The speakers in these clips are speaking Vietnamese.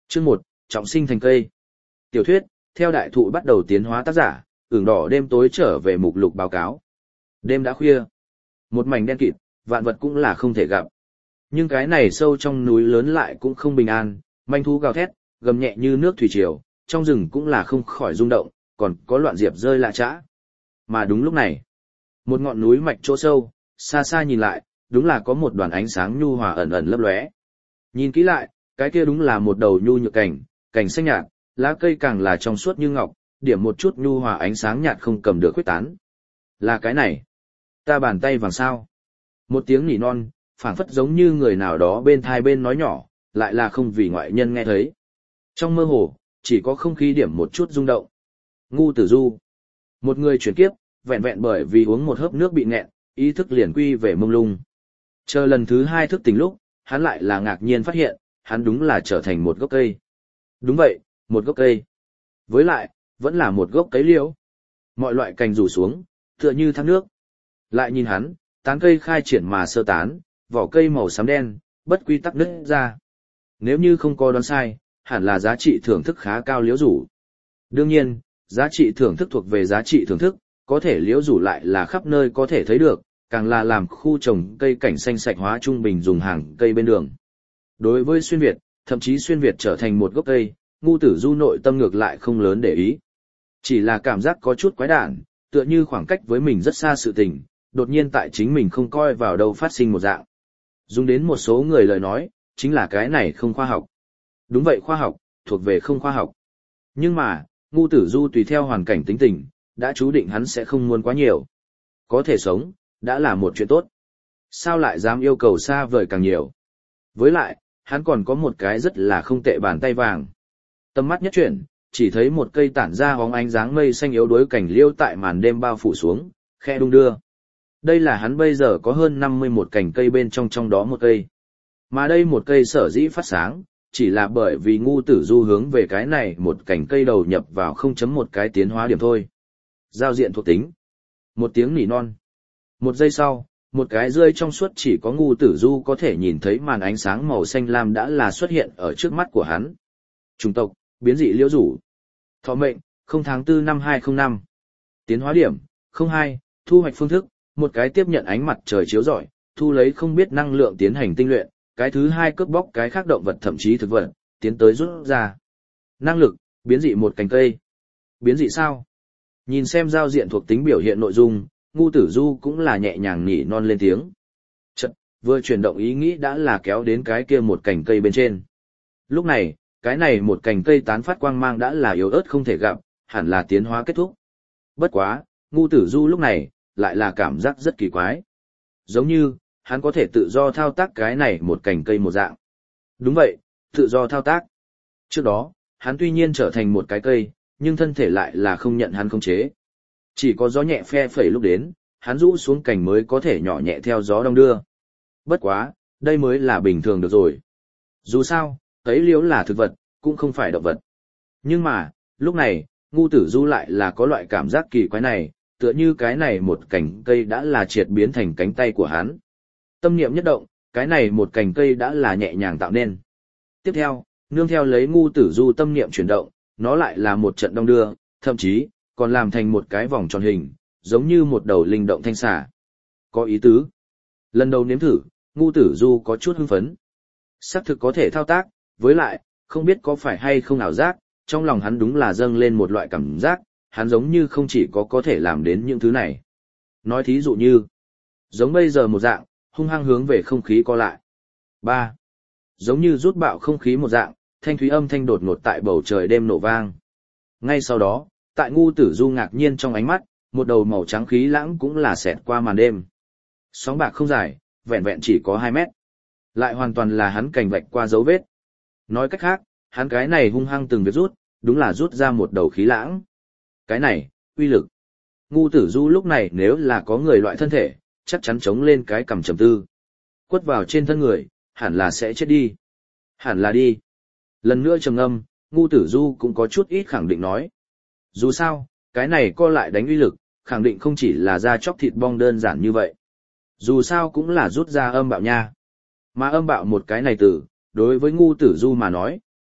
Chương 1, trọng sinh thành cây. Tiểu thuyết, theo đại thụ bắt đầu tiến hóa tác giả, ửng đỏ đêm tối trở về mục lục báo cáo. Đêm đã khuya. Một mảnh đen kịt, vạn vật cũng là không thể gặp. Nhưng cái này sâu trong núi lớn lại cũng không bình an, manh thú gào thét, gầm nhẹ như nước thủy triều, trong rừng cũng là không khỏi rung động, còn có loạn diệp rơi lạ trã. Mà đúng lúc này, một ngọn núi mạch chỗ sâu, xa xa nhìn lại, đúng là có một đoàn ánh sáng nhu hòa ẩn ẩn lấp lóe. Nhìn kỹ lại, cái kia đúng là một đầu nhu nhược cảnh, cảnh xanh nhạt, lá cây càng là trong suốt như ngọc, điểm một chút nhu hòa ánh sáng nhạt không cầm được khuếch tán. Là cái này, ta bàn tay vàng sao? Một tiếng nỉ non, phảng phất giống như người nào đó bên thai bên nói nhỏ, lại là không vì ngoại nhân nghe thấy. Trong mơ hồ, chỉ có không khí điểm một chút rung động. Ngu Tử Du, một người chuyển kiếp, vẹn vẹn bởi vì uống một hớp nước bị nghẹn, ý thức liền quy về mông lung. Chờ lần thứ hai thức tỉnh lúc, hắn lại là ngạc nhiên phát hiện, hắn đúng là trở thành một gốc cây. Đúng vậy, một gốc cây. Với lại, vẫn là một gốc cấy liễu. Mọi loại cành rủ xuống, tựa như thác nước. Lại nhìn hắn, tán cây khai triển mà sơ tán, vỏ cây màu xám đen, bất quy tắc nứt ra. Nếu như không có đoán sai, hẳn là giá trị thưởng thức khá cao liễu rủ. Đương nhiên, giá trị thưởng thức thuộc về giá trị thưởng thức, có thể liễu rủ lại là khắp nơi có thể thấy được, càng là làm khu trồng cây cảnh xanh sạch hóa trung bình dùng hàng cây bên đường. Đối với xuyên Việt, thậm chí xuyên Việt trở thành một gốc cây, Ngu Tử Du nội tâm ngược lại không lớn để ý. Chỉ là cảm giác có chút quái đản, tựa như khoảng cách với mình rất xa sự tình, đột nhiên tại chính mình không coi vào đâu phát sinh một dạng. Dùng đến một số người lời nói, chính là cái này không khoa học. Đúng vậy, khoa học, thuộc về không khoa học. Nhưng mà, Ngu Tử Du tùy theo hoàn cảnh tính tình, đã chú định hắn sẽ không muốn quá nhiều. Có thể sống, đã là một chuyện tốt. Sao lại dám yêu cầu xa vời càng nhiều? Với lại, hắn còn có một cái rất là không tệ bàn tay vàng. Tầm mắt nhất chuyển, chỉ thấy một cây tản ra hóng ánh dáng mây xanh yếu đuối cảnh liêu tại màn đêm bao phủ xuống, khe đung đưa. Đây là hắn bây giờ có hơn 51 cành cây bên trong đó một cây. Mà đây một cây sở dĩ phát sáng, chỉ là bởi vì Ngu Tử Du hướng về cái này một cành cây đầu nhập vào 0.1 cái tiến hóa điểm thôi. Giao diện thuộc tính. Một tiếng nỉ non. Một giây sau, một cái rơi trong suốt chỉ có Ngu Tử Du có thể nhìn thấy màn ánh sáng màu xanh lam đã là xuất hiện ở trước mắt của hắn. Chủng tộc, biến dị liễu rủ. Thọ mệnh, 0 tháng 4 năm 2005. Tiến hóa điểm, 02, thu hoạch phương thức, một cái tiếp nhận ánh mặt trời chiếu rọi, thu lấy không biết năng lượng tiến hành tinh luyện, cái thứ hai cướp bóc cái khác động vật thậm chí thực vật, tiến tới rút ra. Năng lực, biến dị một cành cây. Biến dị sao? Nhìn xem giao diện thuộc tính biểu hiện nội dung, Ngu Tử Du cũng là nhẹ nhàng nỉ non lên tiếng. Chật, vừa chuyển động ý nghĩ đã là kéo đến cái kia một cành cây bên trên. Lúc này, cái này một cành cây tán phát quang mang đã là yếu ớt không thể gặp, hẳn là tiến hóa kết thúc. Bất quá, Ngu Tử Du lúc này, lại là cảm giác rất kỳ quái. Giống như, hắn có thể tự do thao tác cái này một cành cây một dạng. Đúng vậy, tự do thao tác. Trước đó, hắn tuy nhiên trở thành một cái cây, nhưng thân thể lại là không nhận hắn khống chế. Chỉ có gió nhẹ phe phẩy lúc đến, hắn rũ xuống cành mới có thể nhỏ nhẹ theo gió đong đưa. Bất quá, đây mới là bình thường được rồi. Dù sao, cấy liễu là thực vật, cũng không phải động vật. Nhưng mà, lúc này, Ngu Tử Du lại là có loại cảm giác kỳ quái này, tựa như cái này một cành cây đã là triệt biến thành cánh tay của hắn. Tâm niệm nhất động, cái này một cành cây đã là nhẹ nhàng tạo nên. Tiếp theo, nương theo lấy Ngu Tử Du tâm niệm chuyển động, nó lại là một trận đong đưa, thậm chí, còn làm thành một cái vòng tròn hình, giống như một đầu linh động thanh xà. Có ý tứ. Lần đầu nếm thử, Ngu Tử Du có chút hưng phấn. Xác thực có thể thao tác, với lại, không biết có phải hay không ảo giác, trong lòng hắn đúng là dâng lên một loại cảm giác, hắn giống như không chỉ có thể làm đến những thứ này. Nói thí dụ như, giống bây giờ một dạng, hung hăng hướng về không khí co lại. 3. Giống như rút bạo không khí một dạng, thanh thúy âm thanh đột ngột tại bầu trời đêm nổ vang. Ngay sau đó, tại Ngu Tử Du ngạc nhiên trong ánh mắt, một đầu màu trắng khí lãng cũng là xẹt qua màn đêm. Sóng bạc không dài, vẹn vẹn chỉ có 2 mét. Lại hoàn toàn là hắn cành vạch qua dấu vết. Nói cách khác, hắn cái này hung hăng từng việc rút, đúng là rút ra một đầu khí lãng. Cái này, uy lực. Ngu Tử Du lúc này nếu là có người loại thân thể, chắc chắn chống lên cái cằm trầm tư. Quất vào trên thân người, hẳn là sẽ chết đi. Hẳn là đi. Lần nữa trầm ngâm, Ngu Tử Du cũng có chút ít khẳng định nói. Dù sao, cái này co lại đánh uy lực, khẳng định không chỉ là ra chóc thịt bong đơn giản như vậy. Dù sao cũng là rút ra âm bạo nha. Mà âm bạo một cái này từ, đối với Ngu Tử Du mà nói,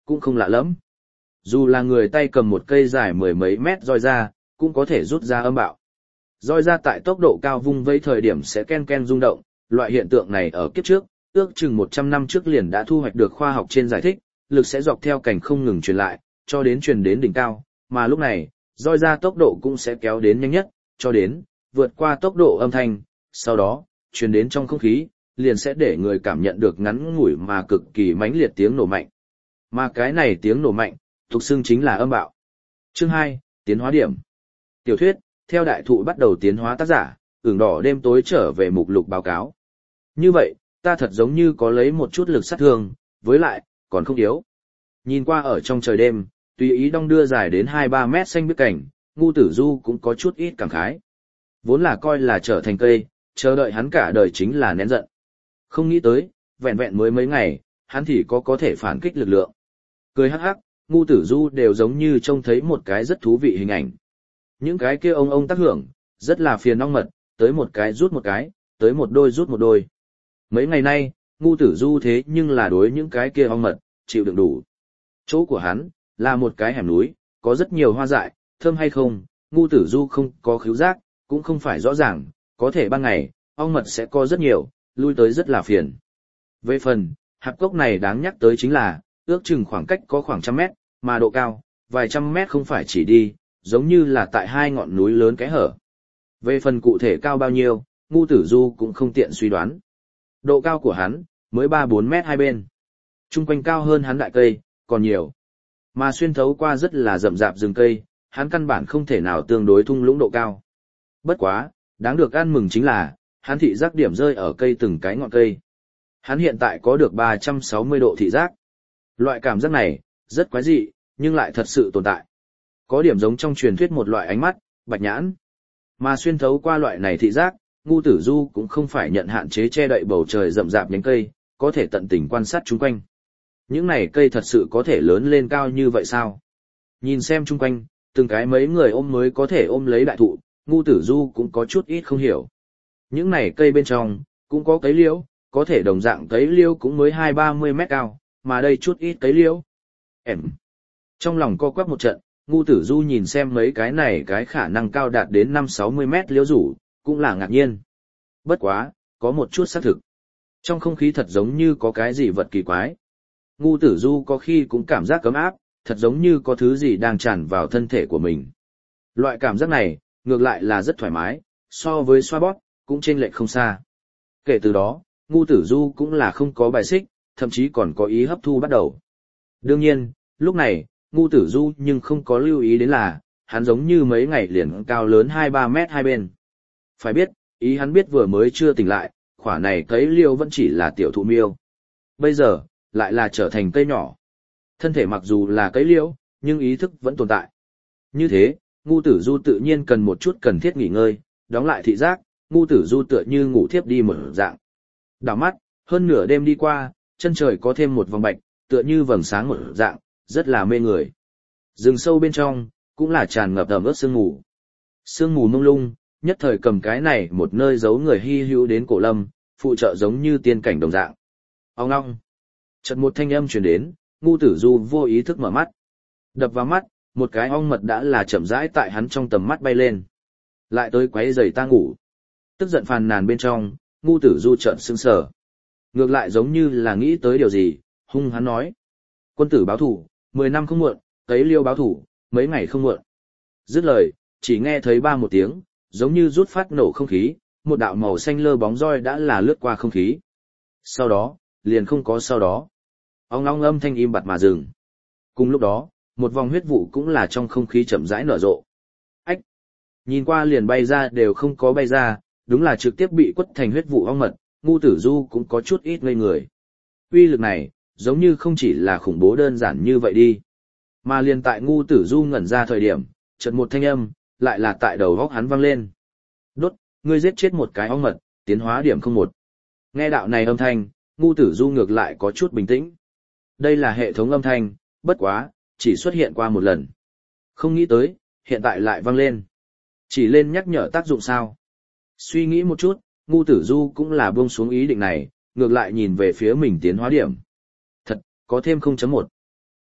cũng không lạ lắm. Dù là người tay cầm một cây dài mười mấy mét roi ra, cũng có thể rút ra âm bạo. Roi ra tại tốc độ cao vung vây thời điểm sẽ ken ken rung động, loại hiện tượng này ở kiếp trước, ước chừng 100 năm trước liền đã thu hoạch được khoa học trên giải thích, lực sẽ dọc theo cảnh không ngừng truyền lại, cho đến truyền đến đỉnh cao, mà lúc này, roi ra tốc độ cũng sẽ kéo đến nhanh nhất, cho đến vượt qua tốc độ âm thanh, sau đó, truyền đến trong không khí, liền sẽ để người cảm nhận được ngắn ngủi mà cực kỳ mãnh liệt tiếng nổ mạnh. Mà cái này tiếng nổ mạnh, thuộc xưng chính là âm bạo. Chương 2, tiến hóa điểm. Tiểu thuyết, theo đại thụ bắt đầu tiến hóa tác giả, ửng đỏ đêm tối trở về mục lục báo cáo. Như vậy, ta thật giống như có lấy một chút lực sát thương, với lại, còn không yếu. Nhìn qua ở trong trời đêm, tùy ý đong đưa dài đến 2-3 mét xanh biếc cảnh, Ngu Tử Du cũng có chút ít cảm khái. Vốn là coi là trở thành cây, chờ đợi hắn cả đời chính là nén giận. Không nghĩ tới, vẹn vẹn mới mấy ngày, hắn thì có thể phản kích lực lượng. Cười hắc hắc, Ngu Tử Du đều giống như trông thấy một cái rất thú vị hình ảnh. Những cái kia ông tác hưởng, rất là phiền ong mật, tới một cái rút một cái, tới một đôi rút một đôi. Mấy ngày nay, Ngu Tử Du thế nhưng là đối những cái kia ong mật, chịu đựng đủ. Chỗ của hắn, là một cái hẻm núi, có rất nhiều hoa dại, thơm hay không, Ngu Tử Du không có khứu giác, cũng không phải rõ ràng, có thể ban ngày, ong mật sẽ có rất nhiều, lui tới rất là phiền. Về phần, hạp cốc này đáng nhắc tới chính là, ước chừng khoảng cách có khoảng 100 mét, mà độ cao, vài trăm mét không phải chỉ đi, giống như là tại hai ngọn núi lớn cái hở. Về phần cụ thể cao bao nhiêu, Ngu Tử Du cũng không tiện suy đoán. Độ cao của hắn, mới 3-4 mét hai bên. Trung quanh cao hơn hắn đại cây, còn nhiều. Mà xuyên thấu qua rất là rậm rạp rừng cây, hắn căn bản không thể nào tương đối thung lũng độ cao. Bất quá, đáng được ăn mừng chính là, hắn thị giác điểm rơi ở cây từng cái ngọn cây. Hắn hiện tại có được 360 độ thị giác. Loại cảm giác này, rất quái dị, nhưng lại thật sự tồn tại. Có điểm giống trong truyền thuyết một loại ánh mắt, bạch nhãn. Mà xuyên thấu qua loại này thị giác, Ngu Tử Du cũng không phải nhận hạn chế che đậy bầu trời rậm rạp nhánh cây, có thể tận tình quan sát chung quanh. Những này cây thật sự có thể lớn lên cao như vậy sao? Nhìn xem chung quanh, từng cái mấy người ôm mới có thể ôm lấy đại thụ, Ngu Tử Du cũng có chút ít không hiểu. Những này cây bên trong, cũng có cấy liễu, có thể đồng dạng cấy liễu cũng mới 2-30 mét cao, mà đây chút ít cấy liễu. Trong lòng co quắp một trận, Ngu Tử Du nhìn xem mấy cái này cái khả năng cao đạt đến 5-60 mét liễu rủ, cũng là ngạc nhiên. Bất quá, có một chút xác thực. Trong không khí thật giống như có cái gì vật kỳ quái. Ngu Tử Du có khi cũng cảm giác cấm áp, thật giống như có thứ gì đang tràn vào thân thể của mình. Loại cảm giác này, ngược lại là rất thoải mái, so với xoa bóp, cũng chênh lệch không xa. Kể từ đó, Ngu Tử Du cũng là không có bài xích, thậm chí còn có ý hấp thu bắt đầu. Đương nhiên, lúc này, Ngu Tử Du nhưng không có lưu ý đến là, hắn giống như mấy ngày liền cao lớn 2-3 mét hai bên. Phải biết, ý hắn biết vừa mới chưa tỉnh lại, khỏa này cấy liêu vẫn chỉ là tiểu thụ miêu. Bây giờ, lại là trở thành cây nhỏ. Thân thể mặc dù là cấy liêu, nhưng ý thức vẫn tồn tại. Như thế, Ngu Tử Du tự nhiên cần một chút cần thiết nghỉ ngơi, đóng lại thị giác, Ngu Tử Du tựa như ngủ thiếp đi một dạng. Đảo mắt, hơn nửa đêm đi qua, chân trời có thêm một vòng bạch, tựa như vầng sáng một dạng, rất là mê người. Rừng sâu bên trong, cũng là tràn ngập ẩm ướt sương mù. Sương mù mông lung, nhất thời cầm cái này một nơi giấu người hy hữu đến cổ lâm, phụ trợ giống như tiên cảnh đồng dạng. Ong ong. Chợt một thanh âm truyền đến, Ngu Tử Du vô ý thức mở mắt. Đập vào mắt, một cái ong mật đã là chậm rãi tại hắn trong tầm mắt bay lên. Lại tới quấy rầy ta ngủ. Tức giận phàn nàn bên trong, Ngu Tử Du trợn sững sờ. Ngược lại giống như là nghĩ tới điều gì, hung hắn nói. Quân tử báo thủ, 10 năm không muộn, cấy liêu báo thủ, mấy ngày không muộn. Dứt lời, chỉ nghe thấy ba một tiếng, giống như rút phát nổ không khí, một đạo màu xanh lơ bóng roi đã là lướt qua không khí. Sau đó, liền không có sau đó. Ong ong âm thanh im bặt mà dừng. Cùng lúc đó, một vòng huyết vụ cũng là trong không khí chậm rãi nở rộ. Ách! Nhìn qua liền bay ra đều không có bay ra, đúng là trực tiếp bị quất thành huyết vụ ong mật, Ngu Tử Du cũng có chút ít ngây người. Uy lực này, giống như không chỉ là khủng bố đơn giản như vậy đi. Mà liền tại Ngu Tử Du ngẩn ra thời điểm, chợt một thanh âm, lại là tại đầu góc hắn vang lên. Đốt, ngươi giết chết một cái ong mật, tiến hóa điểm 01. Nghe đạo này âm thanh, Ngu Tử Du ngược lại có chút bình tĩnh. Đây là hệ thống âm thanh, bất quá, chỉ xuất hiện qua một lần. Không nghĩ tới, hiện tại lại vang lên. Chỉ lên nhắc nhở tác dụng sao. Suy nghĩ một chút, Ngu Tử Du cũng là buông xuống ý định này, ngược lại nhìn về phía mình tiến hóa điểm. Thật, có thêm 0.1.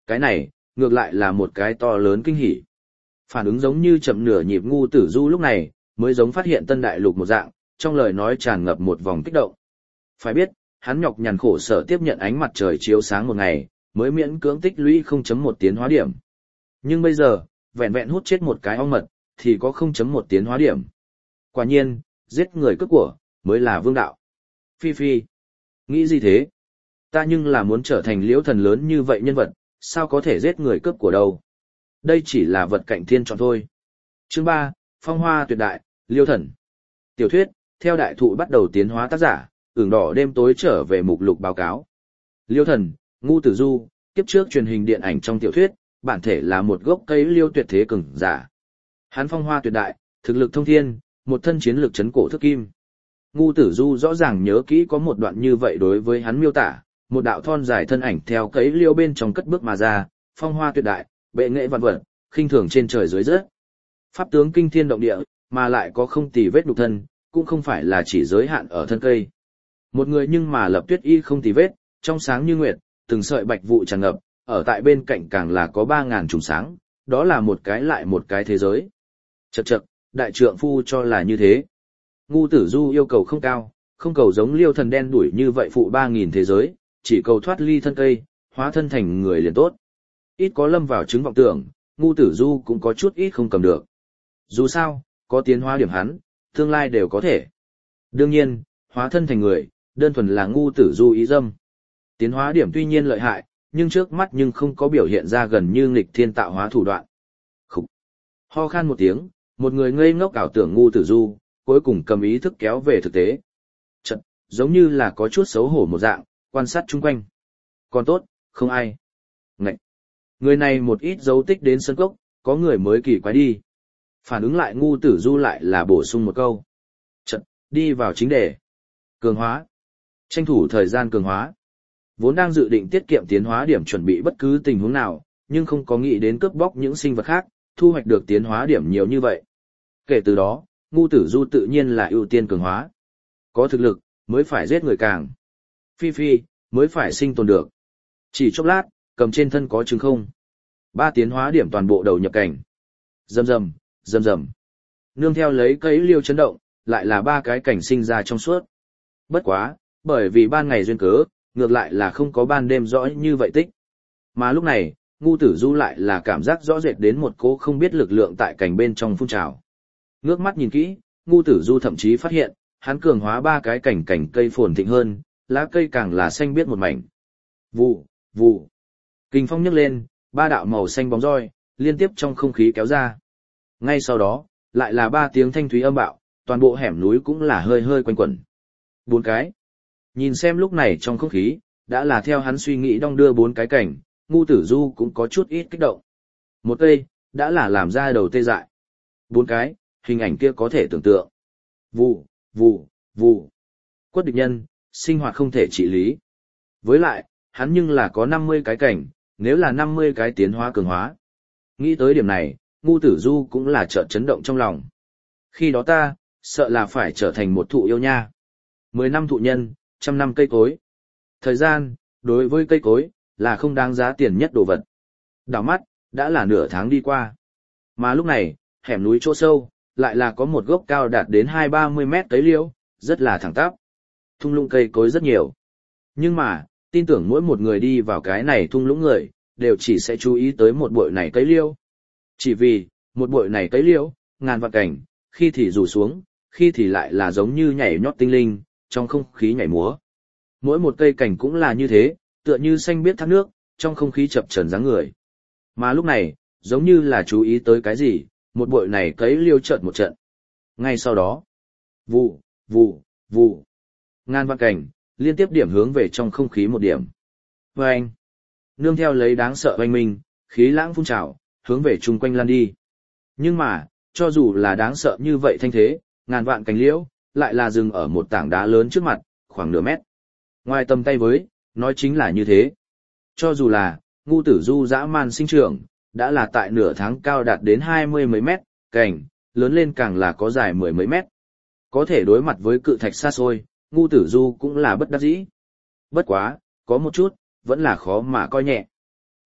Cái này, ngược lại là một cái to lớn kinh hỉ. Phản ứng giống như chậm nửa nhịp Ngu Tử Du lúc này, mới giống phát hiện tân đại lục một dạng, trong lời nói tràn ngập một vòng kích động. Phải biết, hắn nhọc nhằn khổ sở tiếp nhận ánh mặt trời chiếu sáng một ngày, mới miễn cưỡng tích lũy 0.1 tiến hóa điểm. Nhưng bây giờ, vẹn vẹn hút chết một cái ong mật, thì có 0.1 tiến hóa điểm. Quả nhiên, giết người cướp của, mới là vương đạo. Phi Phi, nghĩ gì thế? Ta nhưng là muốn trở thành liễu thần lớn như vậy nhân vật, sao có thể giết người cướp của đâu? Đây chỉ là vật cạnh thiên chọn thôi. Chương 3, Phong Hoa Tuyệt Đại, Liêu Thần. Tiểu thuyết, theo đại thụ bắt đầu tiến hóa tác giả, ửng đỏ đêm tối trở về mục lục báo cáo. Liêu Thần, Ngu Tử Du, kiếp trước truyền hình điện ảnh trong tiểu thuyết, bản thể là một gốc cây liêu tuyệt thế cường giả. Hắn phong hoa tuyệt đại, thực lực thông thiên, một thân chiến lực chấn cổ thước kim. Ngu Tử Du rõ ràng nhớ kỹ có một đoạn như vậy đối với hắn miêu tả, một đạo thon dài thân ảnh theo cấy liêu bên trong cất bước mà ra, phong hoa tuyệt đại, bệ nghệ vạn vật, khinh thường trên trời dưới rớt. Pháp tướng kinh thiên động địa, mà lại có không tì vết nhục thân, cũng không phải là chỉ giới hạn ở thân cây. Một người nhưng mà lập tuyết y không tì vết, trong sáng như nguyệt, từng sợi bạch vụ tràn ngập, ở tại bên cạnh càng là có 3.000 trùng sáng, đó là một cái lại một cái thế giới. Chậc chậc, đại trượng phu cho là như thế. Ngu Tử Du yêu cầu không cao, không cầu giống Liêu Thần đen đuổi như vậy phụ 3.000 thế giới, chỉ cầu thoát ly thân cây, hóa thân thành người liền tốt. Ít có lâm vào chứng vọng tưởng, Ngu Tử Du cũng có chút ít không cầm được. Dù sao, có tiến hóa điểm hắn, tương lai đều có thể. Đương nhiên, hóa thân thành người, đơn thuần là Ngu Tử Du ý dâm. Tiến hóa điểm tuy nhiên lợi hại, nhưng trước mắt nhưng không có biểu hiện ra gần như nghịch thiên tạo hóa thủ đoạn. Khúc. Ho khan một tiếng, một người ngây ngốc ảo tưởng Ngu Tử Du, cuối cùng cầm ý thức kéo về thực tế. Chật, giống như là có chút xấu hổ một dạng, quan sát chung quanh. Còn tốt, không ai. Ngậy. Người này một ít dấu tích đến sân cốc, có người mới kỳ quái đi. Phản ứng lại Ngu Tử Du lại là bổ sung một câu. Chật, đi vào chính đề. Cường hóa. Tranh thủ thời gian cường hóa. Vốn đang dự định tiết kiệm tiến hóa điểm chuẩn bị bất cứ tình huống nào, nhưng không có nghĩ đến cướp bóc những sinh vật khác, thu hoạch được tiến hóa điểm nhiều như vậy. Kể từ đó, Ngu Tử Du tự nhiên là ưu tiên cường hóa. Có thực lực, mới phải giết người càng. Phi Phi, mới phải sinh tồn được. Chỉ chốc lát, cầm trên thân có trứng không. 3 tiến hóa điểm toàn bộ đầu nhập cảnh. Rầm rầm, rầm rầm. Nương theo lấy cấy liêu chấn động, lại là 3 cái cảnh sinh ra trong suốt. Bất quá, bởi vì ban ngày duyên cớ, ngược lại là không có ban đêm rõ như vậy tích. Mà lúc này, Ngu Tử Du lại là cảm giác rõ rệt đến một cố không biết lực lượng tại cảnh bên trong phun trào. Ngước mắt nhìn kỹ, Ngu Tử Du thậm chí phát hiện, hắn cường hóa 3 cái cảnh cây phồn thịnh hơn, lá cây càng là xanh biếc một mảnh. Vụ, vụ. Kình phong nhấc lên, 3 đạo màu xanh bóng roi, liên tiếp trong không khí kéo ra. Ngay sau đó, lại là 3 tiếng thanh thúy âm bạo, toàn bộ hẻm núi cũng là hơi hơi quanh quẩn. 4 cái. Nhìn xem lúc này trong không khí, đã là theo hắn suy nghĩ đong đưa 4 cái cảnh, Ngu Tử Du cũng có chút ít kích động. Một cây, đã là làm ra đầu tê dại. 4 cái, hình ảnh kia có thể tưởng tượng. Vụ, vụ, vụ. Quất địch nhân, sinh hoạt không thể trị lý. Với lại, hắn nhưng là có 50 cái cảnh, nếu là 50 cái tiến hóa cường hóa. Nghĩ tới điểm này, Ngu Tử Du cũng là chợt chấn động trong lòng. Khi đó ta, sợ là phải trở thành một thụ yêu nha. 10 năm thụ nhân, 100 năm cây cối. Thời gian, đối với cây cối, là không đáng giá tiền nhất đồ vật. Đảo mắt, đã là nửa tháng đi qua. Mà lúc này, hẻm núi chỗ sâu, lại là có một gốc cao đạt đến 20-30 mét cấy liễu, rất là thẳng tắp. Thung lũng cây cối rất nhiều. Nhưng mà, tin tưởng mỗi một người đi vào cái này thung lũng người, đều chỉ sẽ chú ý tới một bụi này cấy liễu. Chỉ vì, một bụi này cấy liễu, ngàn vạn cảnh, khi thì rủ xuống, khi thì lại là giống như nhảy nhót tinh linh, trong không khí nhảy múa. Mỗi một cây cảnh cũng là như thế, tựa như xanh biếc thác nước, trong không khí chập chờn dáng người. Mà lúc này, giống như là chú ý tới cái gì, một bụi này cấy liêu chợt một trận. Ngay sau đó, vụ, vụ, vụ. Ngàn vạn cảnh, liên tiếp điểm hướng về trong không khí một điểm. Và anh, nương theo lấy đáng sợ oanh minh, khí lãng phun trào, hướng về chung quanh lan đi. Nhưng mà, cho dù là đáng sợ như vậy thanh thế, ngàn vạn cành liễu, lại là dừng ở một tảng đá lớn trước mặt, khoảng nửa mét. Ngoài tầm tay với, nói chính là như thế. Cho dù là, Ngu Tử Du dã man sinh trưởng, đã là tại nửa tháng cao đạt đến 20 mấy mét, cành, lớn lên càng là có dài 10 mấy mét. Có thể đối mặt với cự thạch xa xôi, Ngu Tử Du cũng là bất đắc dĩ. Bất quá, có một chút, vẫn là khó mà coi nhẹ.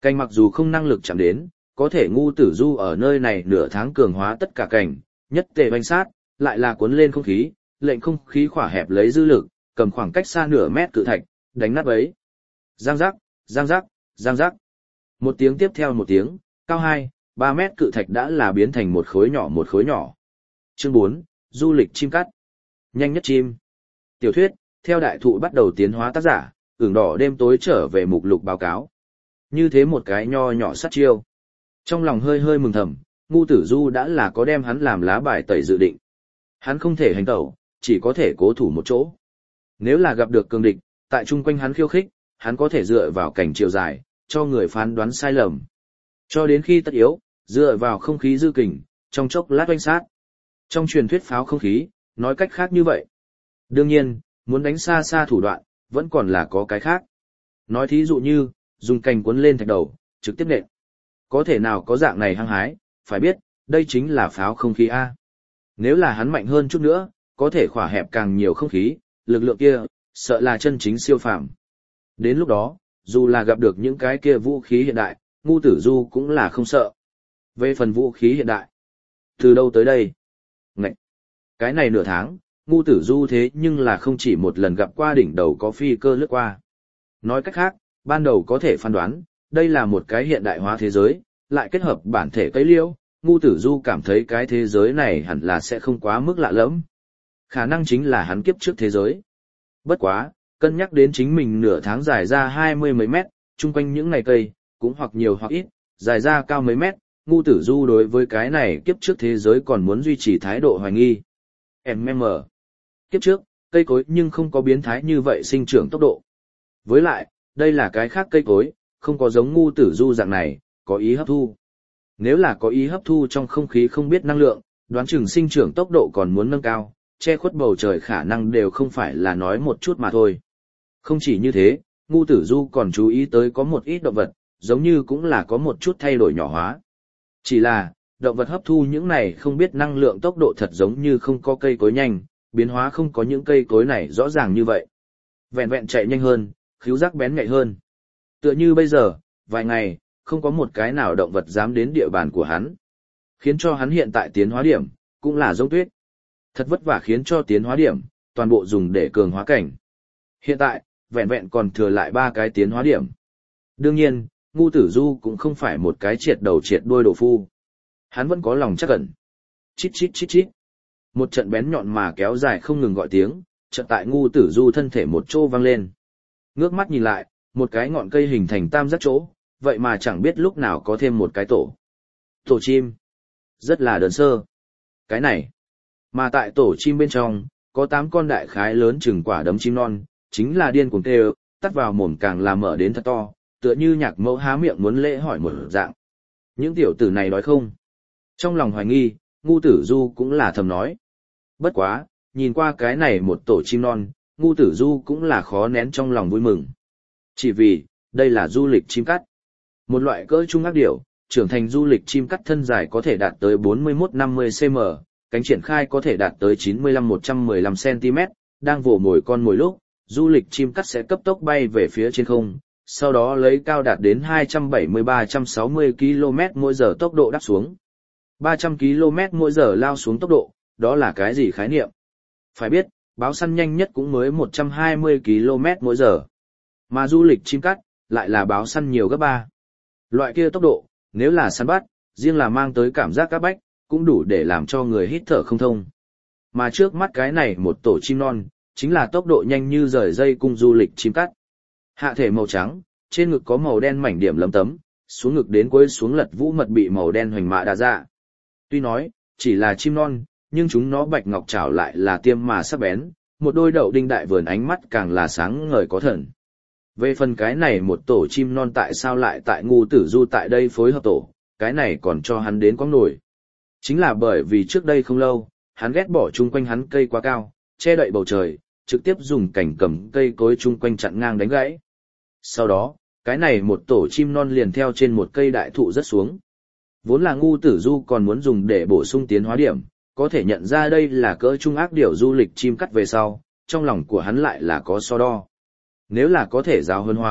Cành mặc dù không năng lực chạm đến, có thể Ngu Tử Du ở nơi này nửa tháng cường hóa tất cả cành, nhất tề bánh sát, lại là cuốn lên không khí, lệnh không khí khỏa hẹp lấy dư lực, cầm khoảng cách xa nửa mét cự thạch, đánh nát bấy. Giang giác, giang giác, giang giác. Một tiếng tiếp theo một tiếng, cao 2, 3 mét cự thạch đã là biến thành một khối nhỏ một khối nhỏ. Chương 4, du lịch chim cắt. Nhanh nhất chim. Tiểu thuyết, theo đại thụ bắt đầu tiến hóa tác giả, ửng đỏ đêm tối trở về mục lục báo cáo. Như thế một cái nho nhỏ sát chiêu. Trong lòng hơi hơi mừng thầm, Ngu Tử Du đã là có đem hắn làm lá bài tẩy dự định. Hắn không thể hành tẩu, chỉ có thể cố thủ một chỗ. Nếu là gặp được cường địch, tại chung quanh hắn khiêu khích, hắn có thể dựa vào cảnh chiều dài, cho người phán đoán sai lầm. Cho đến khi tất yếu, dựa vào không khí dư kình, trong chốc lát oanh sát. Trong truyền thuyết pháo không khí, nói cách khác như vậy. Đương nhiên, muốn đánh xa xa thủ đoạn, vẫn còn là có cái khác. Nói thí dụ như, dùng cành cuốn lên thạch đầu, trực tiếp nện. Có thể nào có dạng này hăng hái, phải biết, đây chính là pháo không khí A. Nếu là hắn mạnh hơn chút nữa, có thể khỏa hẹp càng nhiều không khí, lực lượng kia, sợ là chân chính siêu phàm. Đến lúc đó, dù là gặp được những cái kia vũ khí hiện đại, Ngu Tử Du cũng là không sợ. Về phần vũ khí hiện đại, từ đâu tới đây? Ngậy! Cái này nửa tháng, Ngu Tử Du thế nhưng là không chỉ một lần gặp qua đỉnh đầu có phi cơ lướt qua. Nói cách khác, ban đầu có thể phán đoán, đây là một cái hiện đại hóa thế giới, lại kết hợp bản thể cây liễu, Ngu Tử Du cảm thấy cái thế giới này hẳn là sẽ không quá mức lạ lẫm. Khả năng chính là hắn kiếp trước thế giới. Bất quá, cân nhắc đến chính mình nửa tháng dài ra 20 mấy mét, chung quanh những ngày cây, cũng hoặc nhiều hoặc ít, dài ra cao mấy mét, Ngu Tử Du đối với cái này kiếp trước thế giới còn muốn duy trì thái độ hoài nghi. Kiếp trước, cây cối nhưng không có biến thái như vậy sinh trưởng tốc độ. Với lại, đây là cái khác cây cối, không có giống Ngu Tử Du dạng này, có ý hấp thu. Nếu là có ý hấp thu trong không khí không biết năng lượng, đoán chừng sinh trưởng tốc độ còn muốn nâng cao, che khuất bầu trời khả năng đều không phải là nói một chút mà thôi. Không chỉ như thế, Ngu Tử Du còn chú ý tới có một ít động vật, giống như cũng là có một chút thay đổi nhỏ hóa. Chỉ là, động vật hấp thu những này không biết năng lượng tốc độ thật giống như không có cây cối nhanh, biến hóa không có những cây cối này rõ ràng như vậy. Vẹn vẹn chạy nhanh hơn, khứu giác bén nhạy hơn. Tựa như bây giờ, vài ngày, không có một cái nào động vật dám đến địa bàn của hắn. Khiến cho hắn hiện tại tiến hóa điểm, cũng là giống tuyết. Thật vất vả khiến cho tiến hóa điểm, toàn bộ dùng để cường hóa cảnh. Hiện tại, vẹn vẹn còn thừa lại 3 cái tiến hóa điểm. Đương nhiên, Ngu Tử Du cũng không phải một cái triệt đầu triệt đuôi đồ phu. Hắn vẫn có lòng chắc ẩn. Chít chít chít chít. Một trận bén nhọn mà kéo dài không ngừng gọi tiếng, chợt tại Ngu Tử Du thân thể một chỗ vang lên. Ngước mắt nhìn lại, một cái ngọn cây hình thành tam giác chỗ, vậy mà chẳng biết lúc nào có thêm một cái tổ. Tổ chim. Rất là đơn sơ. Cái này. Mà tại tổ chim bên trong, có 8 con đại khái lớn chừng quả đấm chim non, chính là điên cuồng kêu, tắt vào mồm càng là mở đến thật to, tựa như nhạc mẫu há miệng muốn lễ hỏi một dạng. Những tiểu tử này đói không? Trong lòng hoài nghi, Ngu Tử Du cũng là thầm nói. Bất quá, nhìn qua cái này một tổ chim non, Ngu Tử Du cũng là khó nén trong lòng vui mừng. Chỉ vì, đây là du lịch chim cắt. Một loại cỡ trung ác điểu, trưởng thành du lịch chim cắt thân dài có thể đạt tới 41-50 cm, cánh triển khai có thể đạt tới 95-115 cm, đang vồ mồi con mồi lúc, du lịch chim cắt sẽ cấp tốc bay về phía trên không, sau đó lấy cao đạt đến 270-360 km mỗi giờ tốc độ đáp xuống. 300 km mỗi giờ lao xuống tốc độ, đó là cái gì khái niệm? Phải biết, báo săn nhanh nhất cũng mới 120 km mỗi giờ. Mà du lịch chim cắt, lại là báo săn nhiều gấp 3. Loại kia tốc độ, nếu là săn bắt, riêng là mang tới cảm giác các bách, cũng đủ để làm cho người hít thở không thông. Mà trước mắt cái này một tổ chim non, chính là tốc độ nhanh như rời dây cung du lịch chim cắt. Hạ thể màu trắng, trên ngực có màu đen mảnh điểm lấm tấm, xuống ngực đến cuối xuống lật vũ mật bị màu đen hoành mạ đa dạ. Tuy nói, chỉ là chim non, nhưng chúng nó bạch ngọc trảo lại là tiêm mà sắc bén, một đôi đậu đinh đại vườn ánh mắt càng là sáng ngời có thần. Về phần cái này một tổ chim non tại sao lại tại Ngu Tử Du tại đây phối hợp tổ, cái này còn cho hắn đến quãng nổi. Chính là bởi vì trước đây không lâu, hắn ghét bỏ chung quanh hắn cây quá cao, che đậy bầu trời, trực tiếp dùng cảnh cầm cây cối chung quanh chặn ngang đánh gãy. Sau đó, cái này một tổ chim non liền theo trên một cây đại thụ rớt xuống. Vốn là Ngu Tử Du còn muốn dùng để bổ sung tiến hóa điểm, có thể nhận ra đây là cỡ trung ác điểu du lịch chim cắt về sau, trong lòng của hắn lại là có so đo. Nếu là có thể giáo huấn hóa,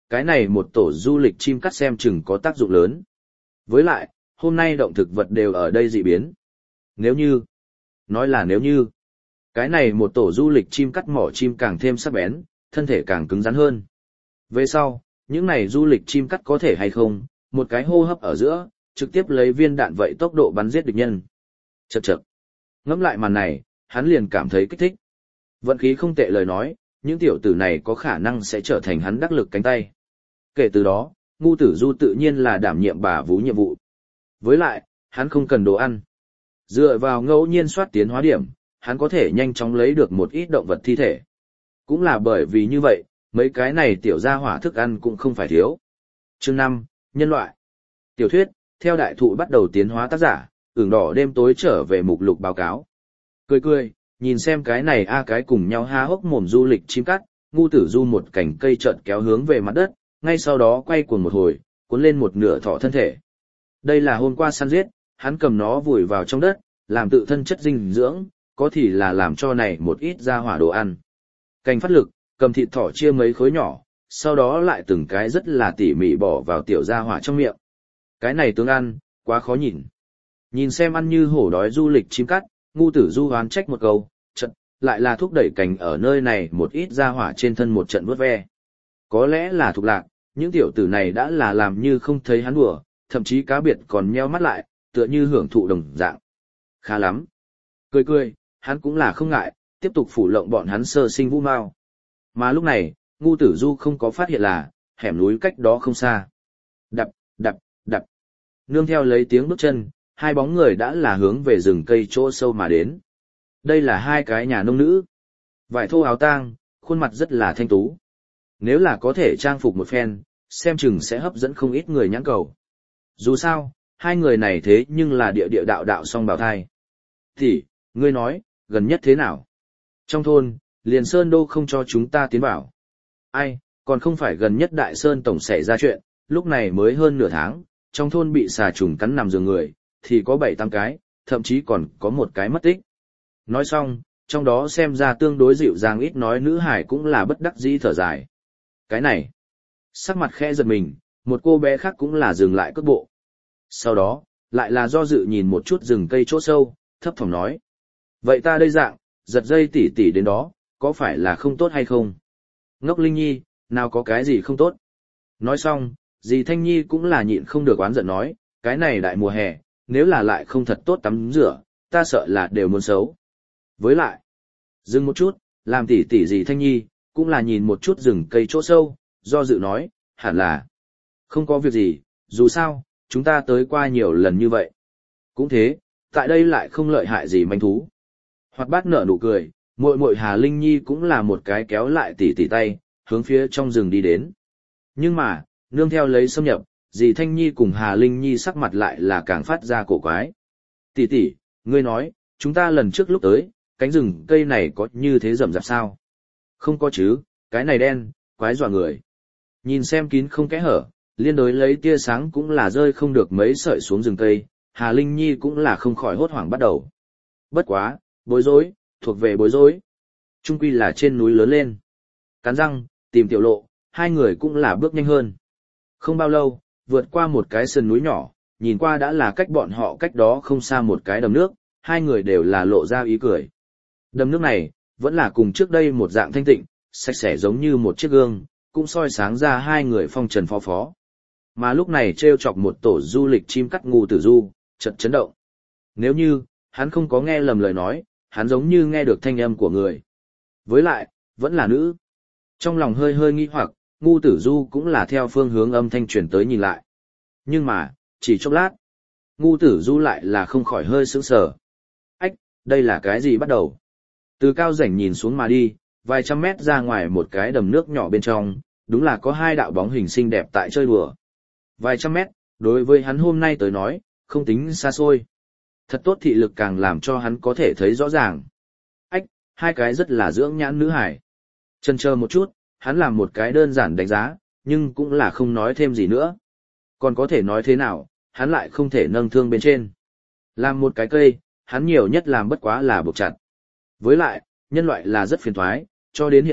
cái này một tổ du lịch chim cắt xem chừng có tác dụng lớn. Với lại, hôm nay động thực vật đều ở đây dị biến. Nếu như, nói là nếu như, cái này một tổ du lịch chim cắt mỏ chim càng thêm sắc bén, thân thể càng cứng rắn hơn. Về sau, những này du lịch chim cắt có thể hay không, một cái hô hấp ở giữa, trực tiếp lấy viên đạn vậy tốc độ bắn giết địch nhân. Chậc chậc. Ngẫm lại màn này, hắn liền cảm thấy kích thích. Vận khí không tệ lời nói, những tiểu tử này có khả năng sẽ trở thành hắn đắc lực cánh tay. Kể từ đó, Ngu Tử Du tự nhiên là đảm nhiệm bà vú nhiệm vụ. Với lại, hắn không cần đồ ăn. Dựa vào ngẫu nhiên soát tiến hóa điểm, hắn có thể nhanh chóng lấy được một ít động vật thi thể. Cũng là bởi vì như vậy, mấy cái này tiểu gia hỏa thức ăn cũng không phải thiếu. Chương 5, nhân loại. Tiểu thuyết, theo đại thụ bắt đầu tiến hóa tác giả, ửng đỏ đêm tối trở về mục lục báo cáo. Cười cười, nhìn xem cái này cái cùng nhau há hốc mồm du lịch chim cắt, Ngu Tử Du một cành cây chợt kéo hướng về mặt đất, ngay sau đó quay cuồng một hồi, cuốn lên một nửa thọ thân thể. Đây là hôm qua săn giết, hắn cầm nó vùi vào trong đất, làm tự thân chất dinh dưỡng, có thì là làm cho này một ít ra hỏa đồ ăn. Cành phát lực, cầm thịt thỏ chia mấy khối nhỏ, sau đó lại từng cái rất là tỉ mỉ bỏ vào tiểu gia hỏa trong miệng. Cái này tướng ăn, quá khó nhìn. Nhìn xem ăn như hổ đói du lịch chim cắt, Ngu Tử Du hoán trách một câu, trận, lại là thúc đẩy cành ở nơi này một ít gia hỏa trên thân một trận vuốt ve. Có lẽ là thuộc lạc, những tiểu tử này đã là làm như không thấy hắn đùa, thậm chí cá biệt còn nheo mắt lại, tựa như hưởng thụ đồng dạng. Khá lắm. Cười cười, hắn cũng là không ngại, tiếp tục phủ lộng bọn hắn sơ sinh vũ mao. Mà lúc này, Ngu Tử Du không có phát hiện là, hẻm núi cách đó không xa. Đập, đập, đập. Nương theo lấy tiếng bước chân, hai bóng người đã là hướng về rừng cây chỗ sâu mà đến. Đây là hai cái nhà nông nữ. Vải thô áo tang, khuôn mặt rất là thanh tú. Nếu là có thể trang phục một phen, xem chừng sẽ hấp dẫn không ít người nhãn cầu. Dù sao, hai người này thế nhưng là địa đạo đạo song bào thai. Thì, ngươi nói, gần nhất thế nào? Trong thôn, liền Sơn Đô không cho chúng ta tiến vào. Ai, còn không phải gần nhất Đại Sơn Tổng xảy ra chuyện, lúc này mới hơn nửa tháng, trong thôn bị xà trùng cắn nằm giường người, thì có 7-8 cái, thậm chí còn có một cái mất tích. Nói xong, trong đó xem ra tương đối dịu dàng ít nói nữ hải cũng là bất đắc dĩ thở dài. Cái này, sắc mặt khẽ giật mình, một cô bé khác cũng là dừng lại cước bộ. Sau đó, lại là do dự nhìn một chút rừng cây chỗ sâu, thấp thỏm nói. Vậy ta đây dạng, giật dây tỉ tỉ đến đó, có phải là không tốt hay không? Ngốc Linh Nhi, nào có cái gì không tốt? Nói xong, dì Thanh Nhi cũng là nhịn không được oán giận nói, cái này đại mùa hè, nếu là lại không thật tốt tắm rửa, ta sợ là đều muốn xấu. Với lại, dừng một chút, làm tỉ tỉ dì Thanh Nhi, cũng là nhìn một chút rừng cây chỗ sâu, do dự nói, hẳn là không có việc gì, dù sao, chúng ta tới qua nhiều lần như vậy. Cũng thế, tại đây lại không lợi hại gì manh thú. Hoạt bát nở nụ cười, muội muội Hà Linh Nhi cũng là một cái kéo lại tỉ tỉ tay, hướng phía trong rừng đi đến. Nhưng mà, nương theo lấy xâm nhập, dì Thanh Nhi cùng Hà Linh Nhi sắc mặt lại là càng phát ra cổ quái. Tỷ tỷ, ngươi nói, chúng ta lần trước lúc tới, cánh rừng cây này có như thế rậm rạp sao? Không có chứ, cái này đen, quái dọa người. Nhìn xem kín không kẽ hở, liên đối lấy tia sáng cũng là rơi không được mấy sợi xuống rừng cây, Hà Linh Nhi cũng là không khỏi hốt hoảng bắt đầu. Bất quá, bối rối, thuộc về bối rối. Trung quy là trên núi lớn lên. Cắn răng, tìm tiểu lộ, hai người cũng là bước nhanh hơn. Không bao lâu, vượt qua một cái sườn núi nhỏ, nhìn qua đã là cách bọn họ cách đó không xa một cái đầm nước, hai người đều là lộ ra ý cười. Đầm nước này, vẫn là cùng trước đây một dạng thanh tịnh, sạch sẽ giống như một chiếc gương, cũng soi sáng ra hai người phong trần phó phó. Mà lúc này treo chọc một tổ du lịch chim cắt Ngu Tử Du, chợt chấn động. Nếu như, hắn không có nghe lầm lời nói, hắn giống như nghe được thanh âm của người. Với lại, vẫn là nữ. Trong lòng hơi hơi nghi hoặc, Ngu Tử Du cũng là theo phương hướng âm thanh truyền tới nhìn lại. Nhưng mà, chỉ chốc lát, Ngu Tử Du lại là không khỏi hơi sững sờ. Ách, đây là cái gì bắt đầu? Từ cao rảnh nhìn xuống mà đi, vài trăm mét ra ngoài một cái đầm nước nhỏ bên trong, đúng là có hai đạo bóng hình xinh đẹp tại chơi đùa. Vài trăm mét, đối với hắn hôm nay tới nói, không tính xa xôi. Thật tốt thị lực càng làm cho hắn có thể thấy rõ ràng. Ách, hai cái rất là dưỡng nhãn nữ hải. Chần chờ một chút, hắn làm một cái đơn giản đánh giá, nhưng cũng là không nói thêm gì nữa. Còn có thể nói thế nào, hắn lại không thể nâng thương bên trên. Làm một cái cây, hắn nhiều nhất làm bất quá là buộc chặt. Với lại, nhân loại là rất phiền toái, cho đến hiện tại,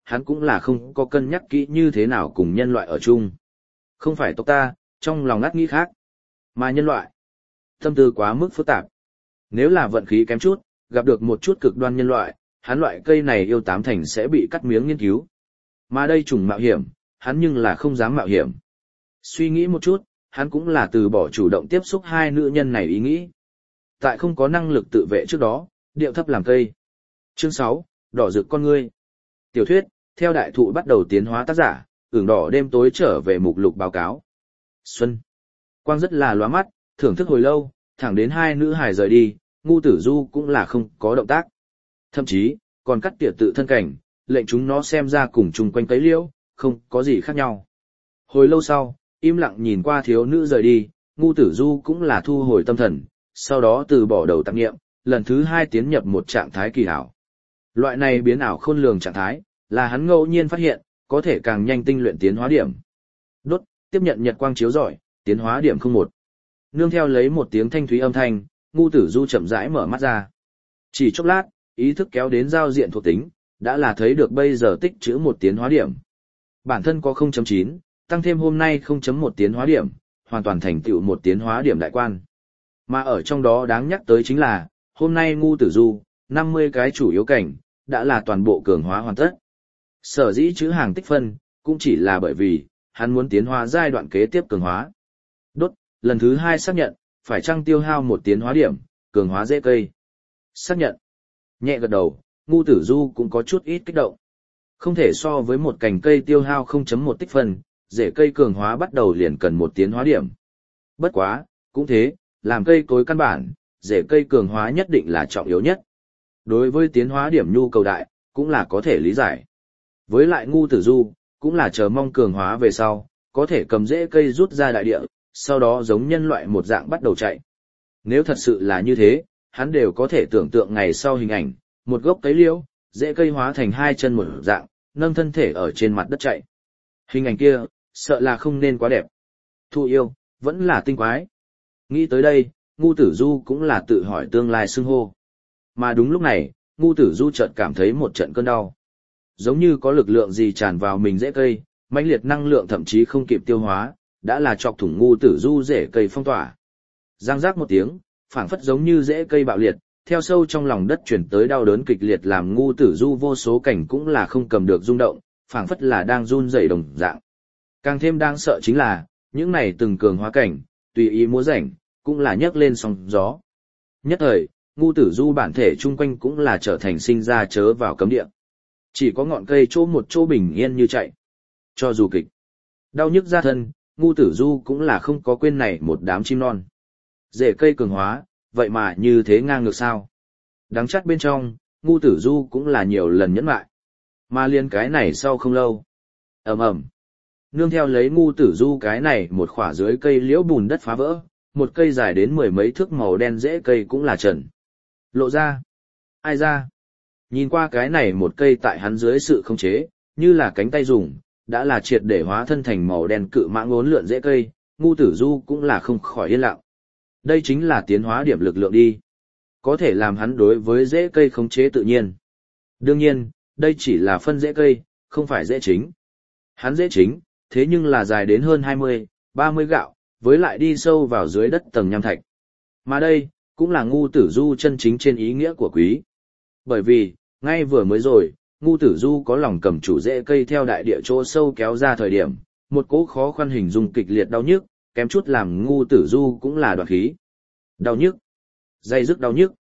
hắn cũng là không có cân nhắc kỹ như thế nào cùng nhân loại ở chung. Không phải tộc ta, trong lòng ngắt nghĩ khác. Mà nhân loại, tâm tư quá mức phức tạp. Nếu là vận khí kém chút, gặp được một chút cực đoan nhân loại, hắn loại cây này yêu tám thành sẽ bị cắt miếng nghiên cứu. Mà đây trùng mạo hiểm, hắn nhưng là không dám mạo hiểm. Suy nghĩ một chút, hắn cũng là từ bỏ chủ động tiếp xúc hai nữ nhân này ý nghĩ. Tại không có năng lực tự vệ trước đó, điệu thấp làm cây. Chương 6, đỏ rực con ngươi. Tiểu thuyết, theo đại thụ bắt đầu tiến hóa tác giả, ửng đỏ đêm tối trở về mục lục báo cáo. Xuân. Quang rất là lóa mắt, thưởng thức hồi lâu, thẳng đến hai nữ hài rời đi, Ngu Tử Du cũng là không có động tác. Thậm chí, còn cắt tỉa tự thân cảnh, lệnh chúng nó xem ra cùng chung quanh cấy liễu, không có gì khác nhau. Hồi lâu sau, im lặng nhìn qua thiếu nữ rời đi, Ngu Tử Du cũng là thu hồi tâm thần, sau đó từ bỏ đầu tạp nghiệm, lần thứ hai tiến nhập một trạng thái kỳ ảo. Loại này biến ảo khôn lường trạng thái, là hắn ngẫu nhiên phát hiện, có thể càng nhanh tinh luyện tiến hóa điểm. Đốt, tiếp nhận nhật quang chiếu rọi, tiến hóa điểm 01. Nương theo lấy một tiếng thanh thúy âm thanh, Ngu Tử Du chậm rãi mở mắt ra. Chỉ chốc lát, ý thức kéo đến giao diện thuộc tính, đã là thấy được bây giờ tích trữ một tiến hóa điểm. Bản thân có 0.9, tăng thêm hôm nay 0.1 tiến hóa điểm, hoàn toàn thành tựu một tiến hóa điểm đại quan. Mà ở trong đó đáng nhắc tới chính là, hôm nay Ngu Tử Du, 50 cái chủ yếu cảnh, đã là toàn bộ cường hóa hoàn tất. Sở dĩ chữ hàng tích phân, cũng chỉ là bởi vì, hắn muốn tiến hóa giai đoạn kế tiếp cường hóa. Đốt, lần thứ 2 xác nhận, phải chăng tiêu hao một tiến hóa điểm, cường hóa rễ cây. Xác nhận. Nhẹ gật đầu, Ngu Tử Du cũng có chút ít kích động. Không thể so với một cành cây tiêu hao 0.1 tích phân, rễ cây cường hóa bắt đầu liền cần một tiến hóa điểm. Bất quá, cũng thế, làm cây cối căn bản, rễ cây cường hóa nhất định là trọng yếu nhất. Đối với tiến hóa điểm nhu cầu đại, cũng là có thể lý giải. Với lại Ngu Tử Du, cũng là chờ mong cường hóa về sau, có thể cầm rễ cây rút ra đại địa, sau đó giống nhân loại một dạng bắt đầu chạy. Nếu thật sự là như thế, hắn đều có thể tưởng tượng ngày sau hình ảnh, một gốc cấy liễu, rễ cây hóa thành hai chân một dạng, nâng thân thể ở trên mặt đất chạy. Hình ảnh kia, sợ là không nên quá đẹp. Thụ yêu, vẫn là tinh quái. Nghĩ tới đây, Ngu Tử Du cũng là tự hỏi tương lai xưng hô. Mà đúng lúc này, Ngu Tử Du chợt cảm thấy một trận cơn đau. Giống như có lực lượng gì tràn vào mình rễ cây, mãnh liệt năng lượng thậm chí không kịp tiêu hóa, đã là chọc thủng Ngu Tử Du rễ cây phong tỏa. Giang giác một tiếng, phảng phất giống như rễ cây bạo liệt, theo sâu trong lòng đất chuyển tới đau đớn kịch liệt làm Ngu Tử Du vô số cảnh cũng là không cầm được rung động, phảng phất là đang run rẩy đồng dạng. Càng thêm đáng sợ chính là, những này từng cường hóa cảnh, tùy ý múa rảnh, cũng là nhấc lên sóng gió. Nhất thời, Ngu Tử Du bản thể chung quanh cũng là trở thành sinh ra chớ vào cấm địa. Chỉ có ngọn cây chỗ một chỗ bình yên như chạy. Cho dù kịch, đau nhức ra thân, Ngu Tử Du cũng là không có quên này một đám chim non. Rễ cây cường hóa, vậy mà như thế ngang ngược sao? Đáng chắc bên trong, Ngu Tử Du cũng là nhiều lần nhẫn mại. Mà liên cái này sau không lâu. Ầm ầm. Nương theo lấy Ngu Tử Du cái này một khỏa dưới cây liễu bùn đất phá vỡ, một cây dài đến 10 mấy thước màu đen rễ cây cũng là trần. Lộ ra. Ai ra? Nhìn qua cái này một cây tại hắn dưới sự khống chế, như là cánh tay dùng, đã là triệt để hóa thân thành màu đen cự mãng uốn lượn rễ cây, Ngu Tử Du cũng là không khỏi yên lặng. Đây chính là tiến hóa điểm lực lượng đi. Có thể làm hắn đối với rễ cây khống chế tự nhiên. Đương nhiên, đây chỉ là phân rễ cây, không phải rễ chính. Hắn rễ chính, thế nhưng là dài đến hơn 20, 30 gạo, với lại đi sâu vào dưới đất tầng nham thạch. Mà đây, cũng là Ngu Tử Du chân chính trên ý nghĩa của quý. Bởi vì, ngay vừa mới rồi, Ngu Tử Du có lòng cầm chủ rễ cây theo đại địa chỗ sâu kéo ra thời điểm, một cỗ khó khăn hình dung kịch liệt đau nhức, kém chút làm Ngu Tử Du cũng là đoạt khí. Đau nhức, dây dứt đau nhức.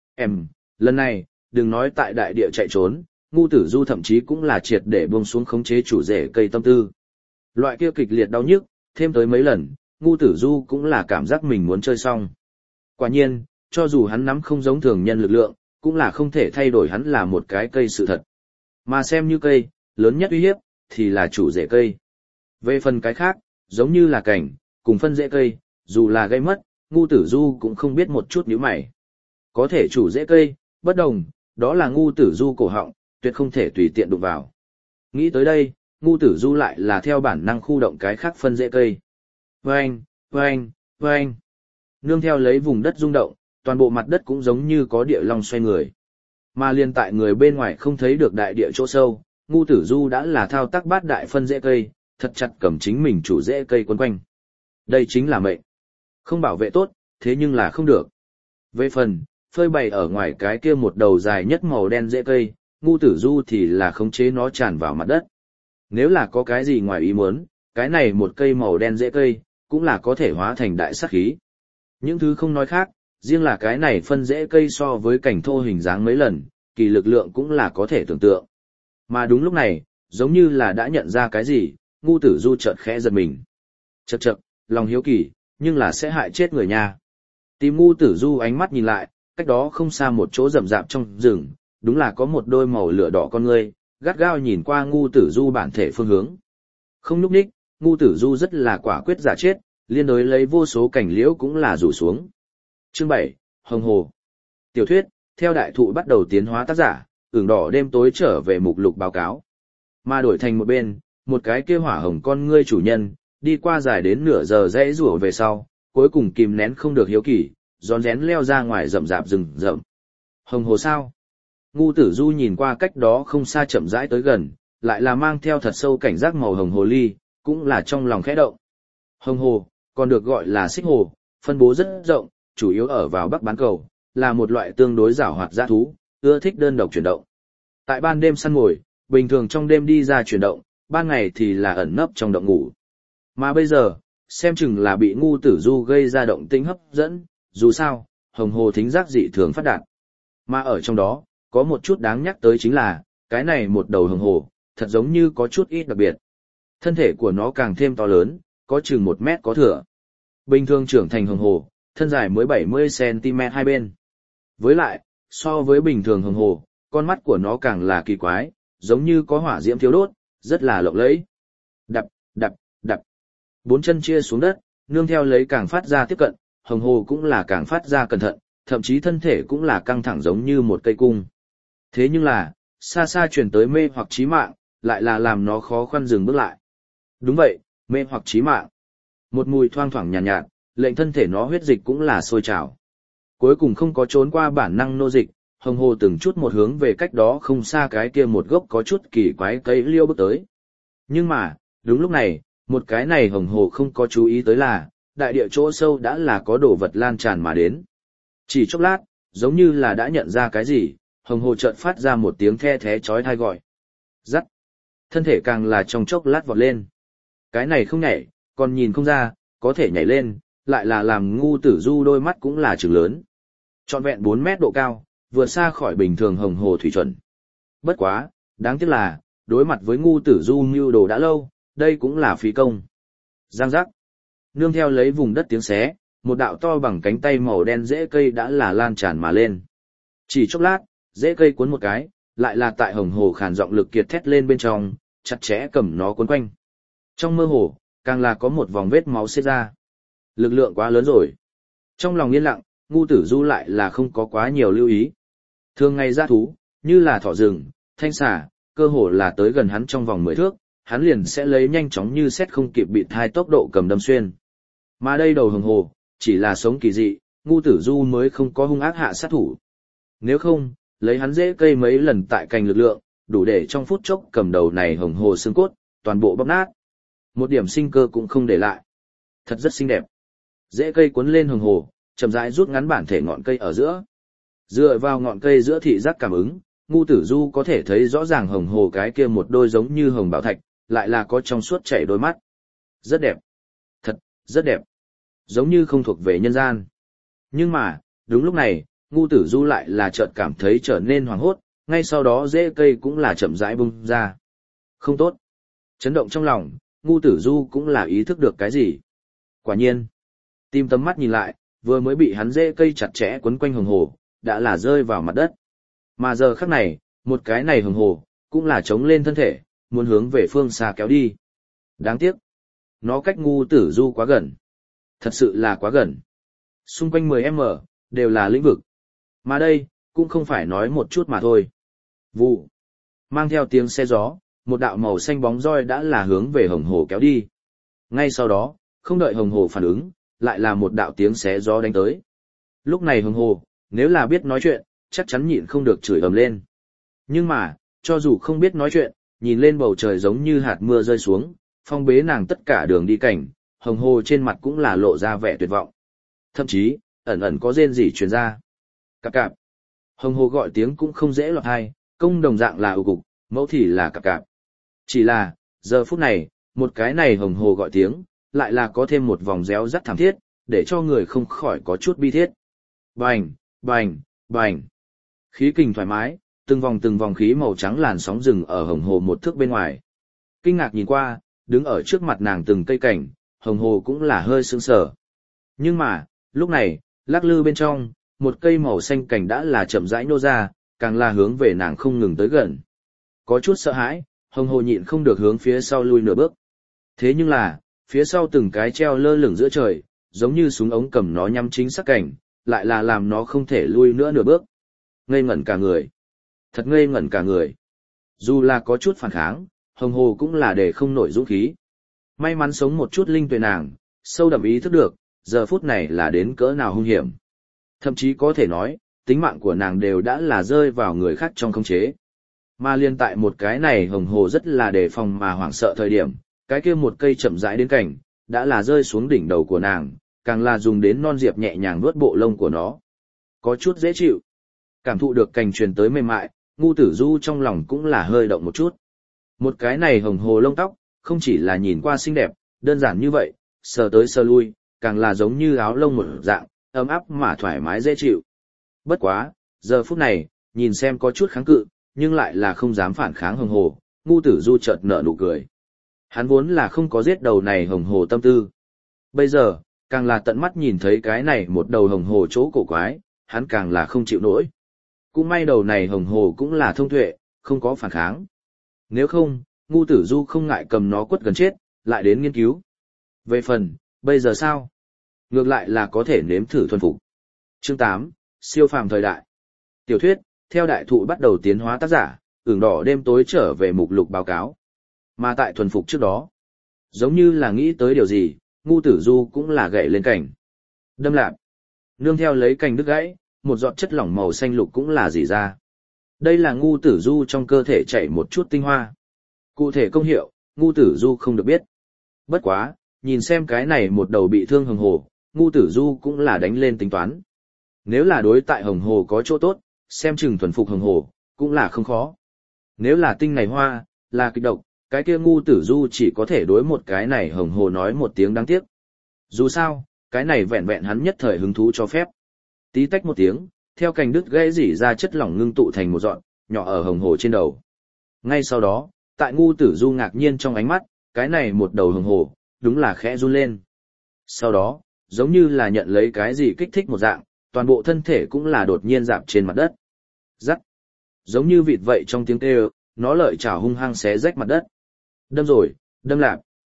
Lần này, đừng nói tại đại địa chạy trốn, Ngu Tử Du thậm chí cũng là triệt để buông xuống khống chế chủ rễ cây tâm tư. Loại kia kịch liệt đau nhức, thêm tới mấy lần, Ngu Tử Du cũng là cảm giác mình muốn chơi xong. Quả nhiên, cho dù hắn nắm không giống thường nhân lực lượng, cũng là không thể thay đổi hắn là một cái cây sự thật. Mà xem như cây, lớn nhất uy hiếp, thì là chủ rễ cây. Về phần cái khác, giống như là cảnh, cùng phân rễ cây, dù là gây mất, Ngu Tử Du cũng không biết một chút nhíu mày. Có thể chủ rễ cây, bất đồng, đó là Ngu Tử Du cổ họng, tuyệt không thể tùy tiện đụng vào. Nghĩ tới đây, Ngu Tử Du lại là theo bản năng khu động cái khác phân rễ cây. Vâng, vâng, vâng. Nương theo lấy vùng đất rung động, toàn bộ mặt đất cũng giống như có địa long xoay người. Mà liên tại người bên ngoài không thấy được đại địa chỗ sâu, Ngu Tử Du đã là thao tác bát đại phân rễ cây, thật chặt cầm chính mình chủ rễ cây quấn quanh. Đây chính là mệnh. Không bảo vệ tốt, thế nhưng là không được. Về phần, phơi bày ở ngoài cái kia một đầu dài nhất màu đen rễ cây, Ngu Tử Du thì là khống chế nó tràn vào mặt đất. Nếu là có cái gì ngoài ý muốn, cái này một cây màu đen rễ cây, cũng là có thể hóa thành đại sát khí. Những thứ không nói khác, riêng là cái này phân rễ cây so với cảnh thô hình dáng mấy lần, kỳ lực lượng cũng là có thể tưởng tượng. Mà đúng lúc này, giống như là đã nhận ra cái gì, Ngu Tử Du chợt khẽ giật mình. Chậc chậc, lòng hiếu kỳ, nhưng là sẽ hại chết người nha. Tìm Ngu Tử Du ánh mắt nhìn lại, cách đó không xa một chỗ rậm rạp trong rừng, đúng là có một đôi màu lửa đỏ con ngươi, gắt gao nhìn qua Ngu Tử Du bản thể phương hướng. Không nhúc nhích, Ngu Tử Du rất là quả quyết giả chết, liên đối lấy vô số cảnh liễu cũng là rủ xuống. Chương 7, Hồng Hồ. Tiểu thuyết, theo đại thụ bắt đầu tiến hóa tác giả, ửng đỏ đêm tối trở về mục lục báo cáo. Mà đổi thành một bên, một cái kia hỏa hồng con ngươi chủ nhân, đi qua dài đến nửa giờ rẽ rủa về sau, cuối cùng kìm nén không được hiếu kỳ, rón rén leo ra ngoài rậm rạp rừng rậm. Hồng Hồ sao? Ngu Tử Du nhìn qua cách đó không xa chậm rãi tới gần, lại là mang theo thật sâu cảnh giác màu hồng hồ ly, cũng là trong lòng khẽ động. Hồng Hồ, còn được gọi là xích hồ, phân bố rất rộng, chủ yếu ở vào Bắc bán cầu, là một loại tương đối giảo hoạt dã thú, ưa thích đơn độc chuyển động. Tại ban đêm săn mồi, bình thường trong đêm đi ra chuyển động, ban ngày thì là ẩn nấp trong động ngủ. Mà bây giờ, xem chừng là bị Ngu Tử Du gây ra động tĩnh hấp dẫn, dù sao, Hồng Hồ thính giác dị thường phát đạt. Mà ở trong đó, có một chút đáng nhắc tới chính là, cái này một đầu Hồng Hồ, thật giống như có chút ít đặc biệt. Thân thể của nó càng thêm to lớn, có chừng 1 mét có thừa. Bình thường trưởng thành Hồng Hồ, thân dài mới 70cm hai bên. Với lại, so với bình thường Hồng Hồ, con mắt của nó càng là kỳ quái, giống như có hỏa diễm thiếu đốt, rất là lộng lẫy. Đập, đập, đập. 4 chân chia xuống đất, nương theo lấy càng phát ra tiếp cận, Hồng Hồ cũng là càng phát ra cẩn thận, thậm chí thân thể cũng là căng thẳng giống như một cây cung. Thế nhưng là, xa xa truyền tới mê hoặc chí mạng, lại là làm nó khó khăn dừng bước lại. Đúng vậy, mê hoặc chí mạng. Một mùi thoang thoảng nhàn nhạt, lệnh thân thể nó huyết dịch cũng là sôi trào. Cuối cùng không có trốn qua bản năng nô dịch, Hồng Hồ từng chút một hướng về cách đó không xa cái kia một gốc có chút kỳ quái cây liêu bước tới. Nhưng mà, đúng lúc này, một cái này Hồng Hồ không có chú ý tới là, đại địa chỗ sâu đã là có đồ vật lan tràn mà đến. Chỉ chốc lát, giống như là đã nhận ra cái gì, Hồng Hồ chợt phát ra một tiếng the thé chói tai gọi. Rắc. Thân thể càng là trong chốc lát vọt lên. Cái này không nhảy, còn nhìn không ra, có thể nhảy lên, lại là làm Ngu Tử Du đôi mắt cũng là trừng lớn. Trọn vẹn 4 mét độ cao, vượt xa khỏi bình thường Hồng Hồ thủy chuẩn. Bất quá, đáng tiếc là, đối mặt với Ngu Tử Du mưu đồ đã lâu, đây cũng là phí công. Giang giác. Nương theo lấy vùng đất tiếng xé, một đạo to bằng cánh tay màu đen rễ cây đã là lan tràn mà lên. Chỉ chốc lát, rễ cây cuốn một cái, lại là tại Hồng Hồ khàn giọng lực kiệt thét lên bên trong, chặt chẽ cầm nó cuốn quanh. Trong mơ hồ, càng là có một vòng vết máu xếp ra. Lực lượng quá lớn rồi. Trong lòng yên lặng, Ngu Tử Du lại là không có quá nhiều lưu ý. Thường ngày dã thú, như là thỏ rừng, thanh xà, cơ hồ là tới gần hắn trong vòng 10 thước, hắn liền sẽ lấy nhanh chóng như xét không kịp bịt hai tốc độ cầm đâm xuyên. Mà đây đầu Hồng Hồ, chỉ là sống kỳ dị, Ngu Tử Du mới không có hung ác hạ sát thủ. Nếu không, lấy hắn rễ cây mấy lần tại cành lực lượng, đủ để trong phút chốc cầm đầu này Hồng Hồ xương cốt, toàn bộ bóp nát. Một điểm sinh cơ cũng không để lại. Thật rất xinh đẹp. Rễ cây cuốn lên Hồng Hồ, chậm rãi rút ngắn bản thể ngọn cây ở giữa. Dựa vào ngọn cây giữa thị giác cảm ứng, Ngu Tử Du có thể thấy rõ ràng Hồng Hồ cái kia một đôi giống như hồng bảo thạch, lại là có trong suốt chảy đôi mắt. Rất đẹp. Thật, rất đẹp. Giống như không thuộc về nhân gian. Nhưng mà, đúng lúc này, Ngu Tử Du lại là chợt cảm thấy trở nên hoảng hốt, ngay sau đó rễ cây cũng là chậm rãi bung ra. Không tốt. Chấn động trong lòng, Ngu Tử Du cũng là ý thức được cái gì. Quả nhiên, tìm tấm mắt nhìn lại, vừa mới bị hắn rễ cây chặt chẽ quấn quanh Hồng Hồ, đã là rơi vào mặt đất. Mà giờ khắc này, một cái này Hồng Hồ, cũng là chống lên thân thể, muốn hướng về phương xa kéo đi. Đáng tiếc, nó cách Ngu Tử Du quá gần. Thật sự là quá gần. Xung quanh 10m, đều là lĩnh vực. Mà đây, cũng không phải nói một chút mà thôi. Vụ. Mang theo tiếng xe gió, một đạo màu xanh bóng roi đã là hướng về Hồng Hồ kéo đi. Ngay sau đó, không đợi Hồng Hồ phản ứng, lại là một đạo tiếng xé gió đánh tới. Lúc này Hồng Hồ, nếu là biết nói chuyện, chắc chắn nhịn không được chửi ầm lên. Nhưng mà, cho dù không biết nói chuyện, nhìn lên bầu trời giống như hạt mưa rơi xuống, phong bế nàng tất cả đường đi cảnh, hồng hồ trên mặt cũng là lộ ra vẻ tuyệt vọng. Thậm chí, ẩn ẩn có rên rỉ truyền ra. Cạp cạp. Hồng hồ gọi tiếng cũng không dễ lọt tai, công đồng dạng là ù cục, mẫu thì là cạp cạp. Chỉ là, giờ phút này, một cái này hồng hồ gọi tiếng, lại là có thêm một vòng réo rắt thảm thiết, để cho người không khỏi có chút bi thiết. Bành, bành, bành. Khí kình thoải mái, từng vòng khí màu trắng làn sóng rừng ở hồng hồ một thước bên ngoài. Kinh ngạc nhìn qua, đứng ở trước mặt nàng từng cây cảnh, hồng hồ cũng là hơi sững sờ. Nhưng mà, lúc này, lắc lư bên trong, một cây màu xanh cảnh đã là chậm rãi nô ra, càng là hướng về nàng không ngừng tới gần. Có chút sợ hãi, hồng hồ nhịn không được hướng phía sau lui nửa bước. Thế nhưng là, phía sau từng cái treo lơ lửng giữa trời, giống như súng ống cầm nó nhắm chính xác cảnh, lại là làm nó không thể lui nữa nửa bước. Ngây ngẩn cả người. Thật ngây ngẩn cả người. Dù là có chút phản kháng, hồng hồ cũng là để không nổi dũng khí. May mắn sống một chút linh tuệ nàng, sâu đậm ý thức được, giờ phút này là đến cỡ nào hung hiểm. Thậm chí có thể nói, tính mạng của nàng đều đã là rơi vào người khác trong khống chế. Mà liên tại một cái này hồng hồ rất là đề phòng mà hoảng sợ thời điểm, cái kia một cây chậm rãi đến cảnh, đã là rơi xuống đỉnh đầu của nàng, càng là dùng đến non diệp nhẹ nhàng nuốt bộ lông của nó. Có chút dễ chịu. Cảm thụ được cành truyền tới mềm mại, Ngu Tử Du trong lòng cũng là hơi động một chút. Một cái này hồng hồ lông tóc, không chỉ là nhìn qua xinh đẹp, đơn giản như vậy, sờ tới sờ lui, càng là giống như áo lông một dạng, ấm áp mà thoải mái dễ chịu. Bất quá, giờ phút này, nhìn xem có chút kháng cự, nhưng lại là không dám phản kháng hồng hồ, Ngu Tử Du chợt nở nụ cười. Hắn vốn là không có giết đầu này hồng hồ tâm tư. Bây giờ, càng là tận mắt nhìn thấy cái này một đầu hồng hồ chỗ cổ quái, hắn càng là không chịu nổi. Cũng may đầu này hồng hồ cũng là thông tuệ, không có phản kháng. Nếu không, Ngu Tử Du không ngại cầm nó quất gần chết, lại đến nghiên cứu. Về phần, bây giờ sao? Ngược lại là có thể nếm thử thuần phục. Chương 8, siêu phàm thời đại. Tiểu thuyết, theo đại thụ bắt đầu tiến hóa tác giả, ửng đỏ đêm tối trở về mục lục báo cáo. Mà tại thuần phục trước đó, giống như là nghĩ tới điều gì, Ngu Tử Du cũng là gậy lên cành. Đâm lạp. Nương theo lấy cành đứt gãy, một giọt chất lỏng màu xanh lục cũng là rỉ ra. Đây là Ngu Tử Du trong cơ thể chảy một chút tinh hoa. Cụ thể công hiệu, Ngu Tử Du không được biết. Bất quá, nhìn xem cái này một đầu bị thương hồng hồ, Ngu Tử Du cũng là đánh lên tính toán. Nếu là đối tại hồng hồ có chỗ tốt, xem chừng thuần phục hồng hồ, cũng là không khó. Nếu là tinh này hoa, là kịch độc, cái kia Ngu Tử Du chỉ có thể đối một cái này hồng hồ nói một tiếng đáng tiếc. Dù sao, cái này vẹn vẹn hắn nhất thời hứng thú cho phép. Tí tách một tiếng, theo cành đứt gãy rỉ ra chất lỏng ngưng tụ thành một dọn, nhỏ ở hồng hồ trên đầu. Ngay sau đó, tại Ngu Tử Du ngạc nhiên trong ánh mắt, cái này một đầu hồng hồ, đúng là khẽ run lên. Sau đó, giống như là nhận lấy cái gì kích thích một dạng, toàn bộ thân thể cũng là đột nhiên rạp trên mặt đất. Rắc. Giống như vịt vậy trong tiếng kêu, nó lợi chảo hung hăng xé rách mặt đất. Đâm rồi, đâm lạp.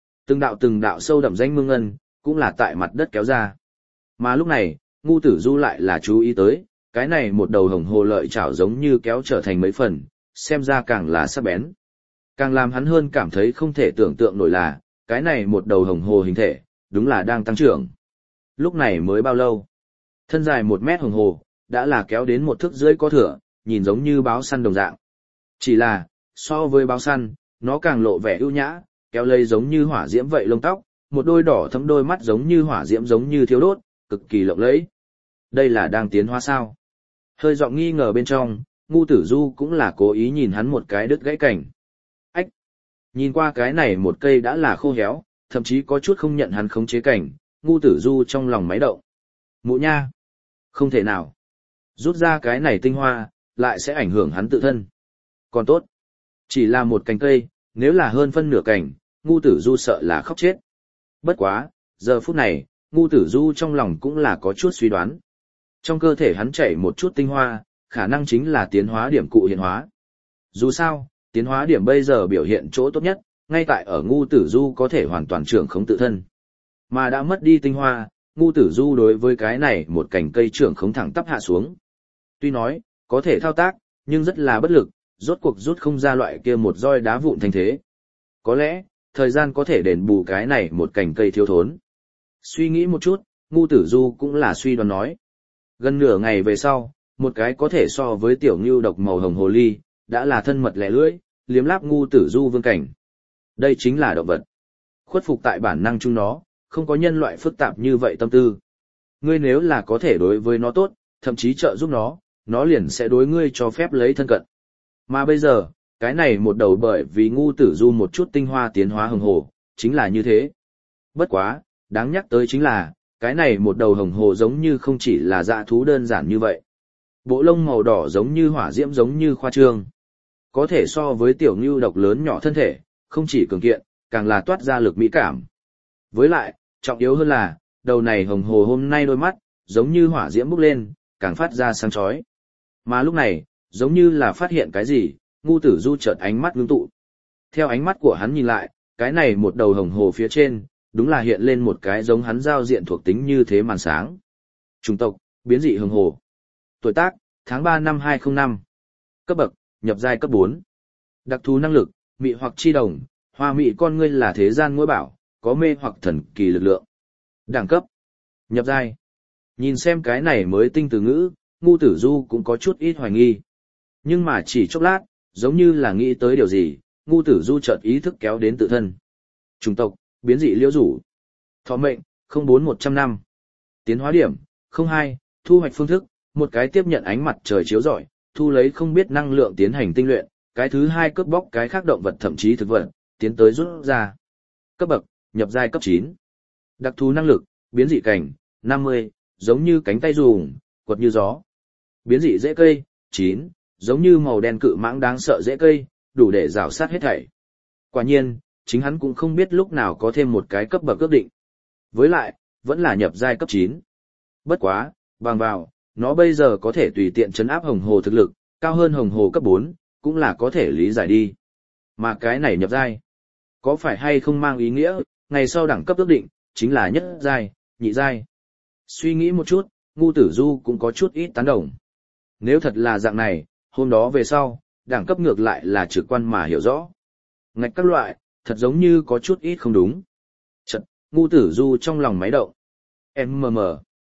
Từng đạo sâu đậm danh mương ngân, cũng là tại mặt đất kéo ra. Mà lúc này, Ngu Tử Du lại là chú ý tới, cái này một đầu hồng hồ lợi chảo giống như kéo trở thành mấy phần, xem ra càng là sắc bén. Càng làm hắn hơn cảm thấy không thể tưởng tượng nổi là, cái này một đầu hồng hồ hình thể, đúng là đang tăng trưởng. Lúc này mới bao lâu? Thân dài 1 mét hồng hồ, đã là kéo đến 1 thước rưỡi có thửa, nhìn giống như báo săn đồng dạng. Chỉ là, so với báo săn, nó càng lộ vẻ ưu nhã, kéo lây giống như hỏa diễm vậy lông tóc, một đôi đỏ thẫm đôi mắt giống như hỏa diễm giống như thiêu đốt, cực kỳ lộng lẫy. Đây là đang tiến hóa sao? Hơi giọng nghi ngờ bên trong, Ngu Tử Du cũng là cố ý nhìn hắn một cái đứt gãy cảnh. Ách! Nhìn qua cái này một cây đã là khô héo, thậm chí có chút không nhận hắn khống chế cảnh, Ngu Tử Du trong lòng máy động. Mụ nha! Không thể nào! Rút ra cái này tinh hoa, lại sẽ ảnh hưởng hắn tự thân. Còn tốt! Chỉ là một cành cây, nếu là hơn phân nửa cành, Ngu Tử Du sợ là khóc chết. Bất quá, giờ phút này, Ngu Tử Du trong lòng cũng là có chút suy đoán. Trong cơ thể hắn chảy một chút tinh hoa, khả năng chính là tiến hóa điểm cụ hiện hóa. Dù sao, tiến hóa điểm bây giờ biểu hiện chỗ tốt nhất, ngay tại ở Ngu Tử Du có thể hoàn toàn trưởng khống tự thân. Mà đã mất đi tinh hoa, Ngu Tử Du đối với cái này một cành cây trưởng khống thẳng tắp hạ xuống. Tuy nói, có thể thao tác, nhưng rất là bất lực, rốt cuộc rút không ra loại kia một roi đá vụn thành thế. Có lẽ, thời gian có thể đền bù cái này một cành cây thiếu thốn. Suy nghĩ một chút, Ngu Tử Du cũng là suy đoán nói. Gần nửa ngày về sau, một cái có thể so với tiểu ngưu độc màu hồng hồ ly, đã là thân mật lẻ lưỡi, liếm láp ngu tử du vương cảnh. Đây chính là động vật. Khuất phục tại bản năng chúng nó, không có nhân loại phức tạp như vậy tâm tư. Ngươi nếu là có thể đối với nó tốt, thậm chí trợ giúp nó liền sẽ đối ngươi cho phép lấy thân cận. Mà bây giờ, cái này một đầu bởi vì ngu tử du một chút tinh hoa tiến hóa hồng hồ, chính là như thế. Bất quá, đáng nhắc tới chính là, cái này một đầu hồng hồ giống như không chỉ là dã thú đơn giản như vậy. Bộ lông màu đỏ giống như hỏa diễm giống như khoa trương. Có thể so với tiểu ngưu độc lớn nhỏ thân thể, không chỉ cường kiện, càng là toát ra lực mỹ cảm. Với lại, trọng yếu hơn là, đầu này hồng hồ hôm nay đôi mắt, giống như hỏa diễm bốc lên, càng phát ra sáng chói. Mà lúc này, giống như là phát hiện cái gì, ngu tử du chợt ánh mắt ngưng tụ. Theo ánh mắt của hắn nhìn lại, cái này một đầu hồng hồ phía trên, đúng là hiện lên một cái giống hắn giao diện thuộc tính như thế màn sáng. Chủng tộc, biến dị hồng hồ. Tuổi tác, tháng 3 năm 2005. Cấp bậc, nhập giai cấp 4. Đặc thù năng lực, mị hoặc chi đồng, hoa mị con ngươi là thế gian ngôi bảo, có mê hoặc thần kỳ lực lượng. Đẳng cấp, nhập giai. Nhìn xem cái này mới tinh từ ngữ, ngu tử du cũng có chút ít hoài nghi. Nhưng mà chỉ chốc lát, giống như là nghĩ tới điều gì, ngu tử du chợt ý thức kéo đến tự thân. Chủng tộc, biến dị liễu rủ. Thọ mệnh, 04-100 năm. Tiến hóa điểm, 02, thu hoạch phương thức, một cái tiếp nhận ánh mặt trời chiếu rọi, thu lấy không biết năng lượng tiến hành tinh luyện, cái thứ hai cướp bóc cái khác động vật thậm chí thực vật, tiến tới rút ra. Cấp bậc, nhập giai cấp 9. Đặc thù năng lực, biến dị cảnh, 50, giống như cánh tay dùng, quật như gió. Biến dị rễ cây, 9, giống như màu đen cự mãng đáng sợ rễ cây, đủ để rào sát hết thảy. Quả nhiên, chính hắn cũng không biết lúc nào có thêm một cái cấp bậc ước định. Với lại, vẫn là nhập giai cấp 9. Bất quá, bằng vào, nó bây giờ có thể tùy tiện trấn áp hồng hồ thực lực, cao hơn hồng hồ cấp 4, cũng là có thể lý giải đi. Mà cái này nhập giai, có phải hay không mang ý nghĩa, ngày sau đẳng cấp ước định, chính là nhất giai, nhị giai. Suy nghĩ một chút, ngu tử du cũng có chút ít tán đồng. Nếu thật là dạng này, hôm đó về sau, đẳng cấp ngược lại là trực quan mà hiểu rõ. Ngạch các loại, thật giống như có chút ít không đúng. Chật, ngu tử du trong lòng máy động. MMM.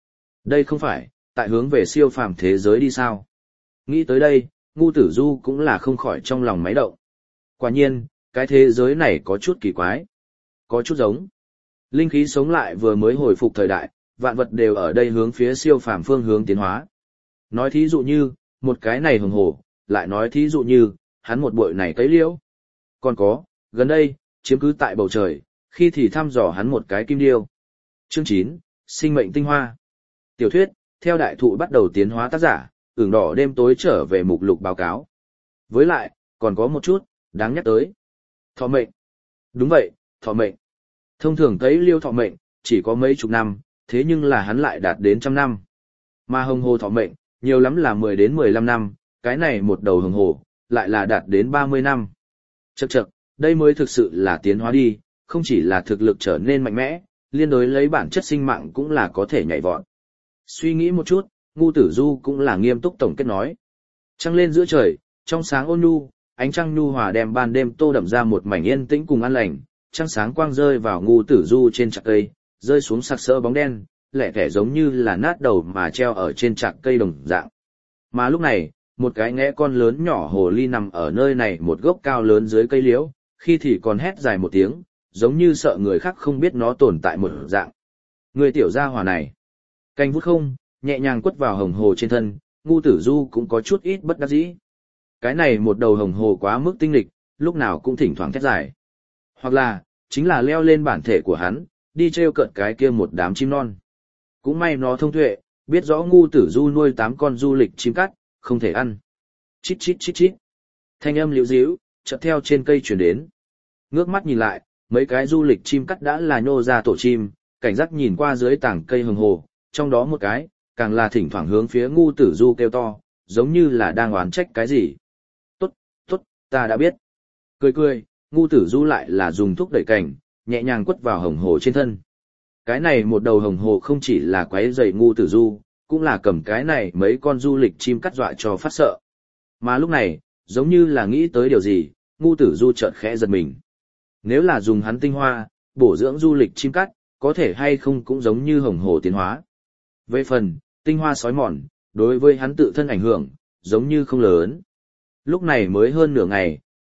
Đây không phải, tại hướng về siêu phàm thế giới đi sao? Nghĩ tới đây, ngu tử du cũng là không khỏi trong lòng máy động. Quả nhiên, cái thế giới này có chút kỳ quái. Có chút giống. Linh khí sống lại vừa mới hồi phục thời đại, vạn vật đều ở đây hướng phía siêu phàm phương hướng tiến hóa. Nói thí dụ như, một cái này hồng hồ, lại nói thí dụ như, hắn một bội này cấy liễu. Còn có, gần đây, chiếm cứ tại bầu trời, khi thì thăm dò hắn một cái kim điêu. Chương 9, sinh mệnh tinh hoa. Tiểu thuyết, theo đại thụ bắt đầu tiến hóa tác giả, ửng đỏ đêm tối trở về mục lục báo cáo. Với lại, còn có một chút, đáng nhắc tới. Thọ mệnh. Đúng vậy, thọ mệnh. Thông thường cấy liêu thọ mệnh, chỉ có mấy chục năm, thế nhưng là hắn lại đạt đến trăm năm. Mà hồng hồ thọ mệnh, nhiều lắm là 10 đến 15 năm, cái này một đầu hồng hồ, lại là đạt đến 30 năm. Chậc chậc, đây mới thực sự là tiến hóa đi, không chỉ là thực lực trở nên mạnh mẽ, liên đối lấy bản chất sinh mạng cũng là có thể nhảy vọt. Suy nghĩ một chút, ngu tử du cũng là nghiêm túc tổng kết nói. Trăng lên giữa trời, trong sáng ôn nhu, ánh trăng nhu hòa đem ban đêm tô đậm ra một mảnh yên tĩnh cùng an lành, trăng sáng quang rơi vào ngu tử du trên chạc cây, rơi xuống sặc sỡ bóng đen, lẻ thẻ giống như là nát đầu mà treo ở trên chạc cây đồng dạng. Mà lúc này, một cái ngẽ con lớn nhỏ hồ ly nằm ở nơi này một gốc cao lớn dưới cây liễu, khi thì còn hét dài một tiếng, giống như sợ người khác không biết nó tồn tại một dạng. Người tiểu gia hỏa này, canh vút không, nhẹ nhàng quất vào hồng hồ trên thân, ngu tử du cũng có chút ít bất đắc dĩ. Cái này một đầu hồng hồ quá mức tinh lịch, lúc nào cũng thỉnh thoảng thét dài. Hoặc là, chính là leo lên bản thể của hắn, đi treo cợt cái kia một đám chim non. Cũng may nó thông tuệ, biết rõ ngu tử du nuôi 8 con du lịch chim cắt, không thể ăn. Chít chít chít chít. Thanh âm liễu díu, chợt theo trên cây truyền đến. Ngước mắt nhìn lại, mấy cái du lịch chim cắt đã là nhô ra tổ chim, cảnh giác nhìn qua dưới tảng cây hồng hồ, trong đó một cái, càng là thỉnh thoảng hướng phía ngu tử du kêu to, giống như là đang oán trách cái gì. Tốt, tốt, ta đã biết. Cười cười, ngu tử du lại là dùng thúc đẩy cành, nhẹ nhàng quất vào hồng hồ trên thân. Cái này một đầu hồng hồ không chỉ là quấy rầy ngu tử du, cũng là cầm cái này mấy con du lịch chim cắt dọa cho phát sợ. Mà lúc này, giống như là nghĩ tới điều gì, ngu tử du chợt khẽ giật mình. Nếu là dùng hắn tinh hoa, bổ dưỡng du lịch chim cắt, có thể hay không cũng giống như hồng hồ tiến hóa. Về phần, tinh hoa sói mòn, đối với hắn tự thân ảnh hưởng, giống như không lớn. Lúc này mới hơn nửa ngày,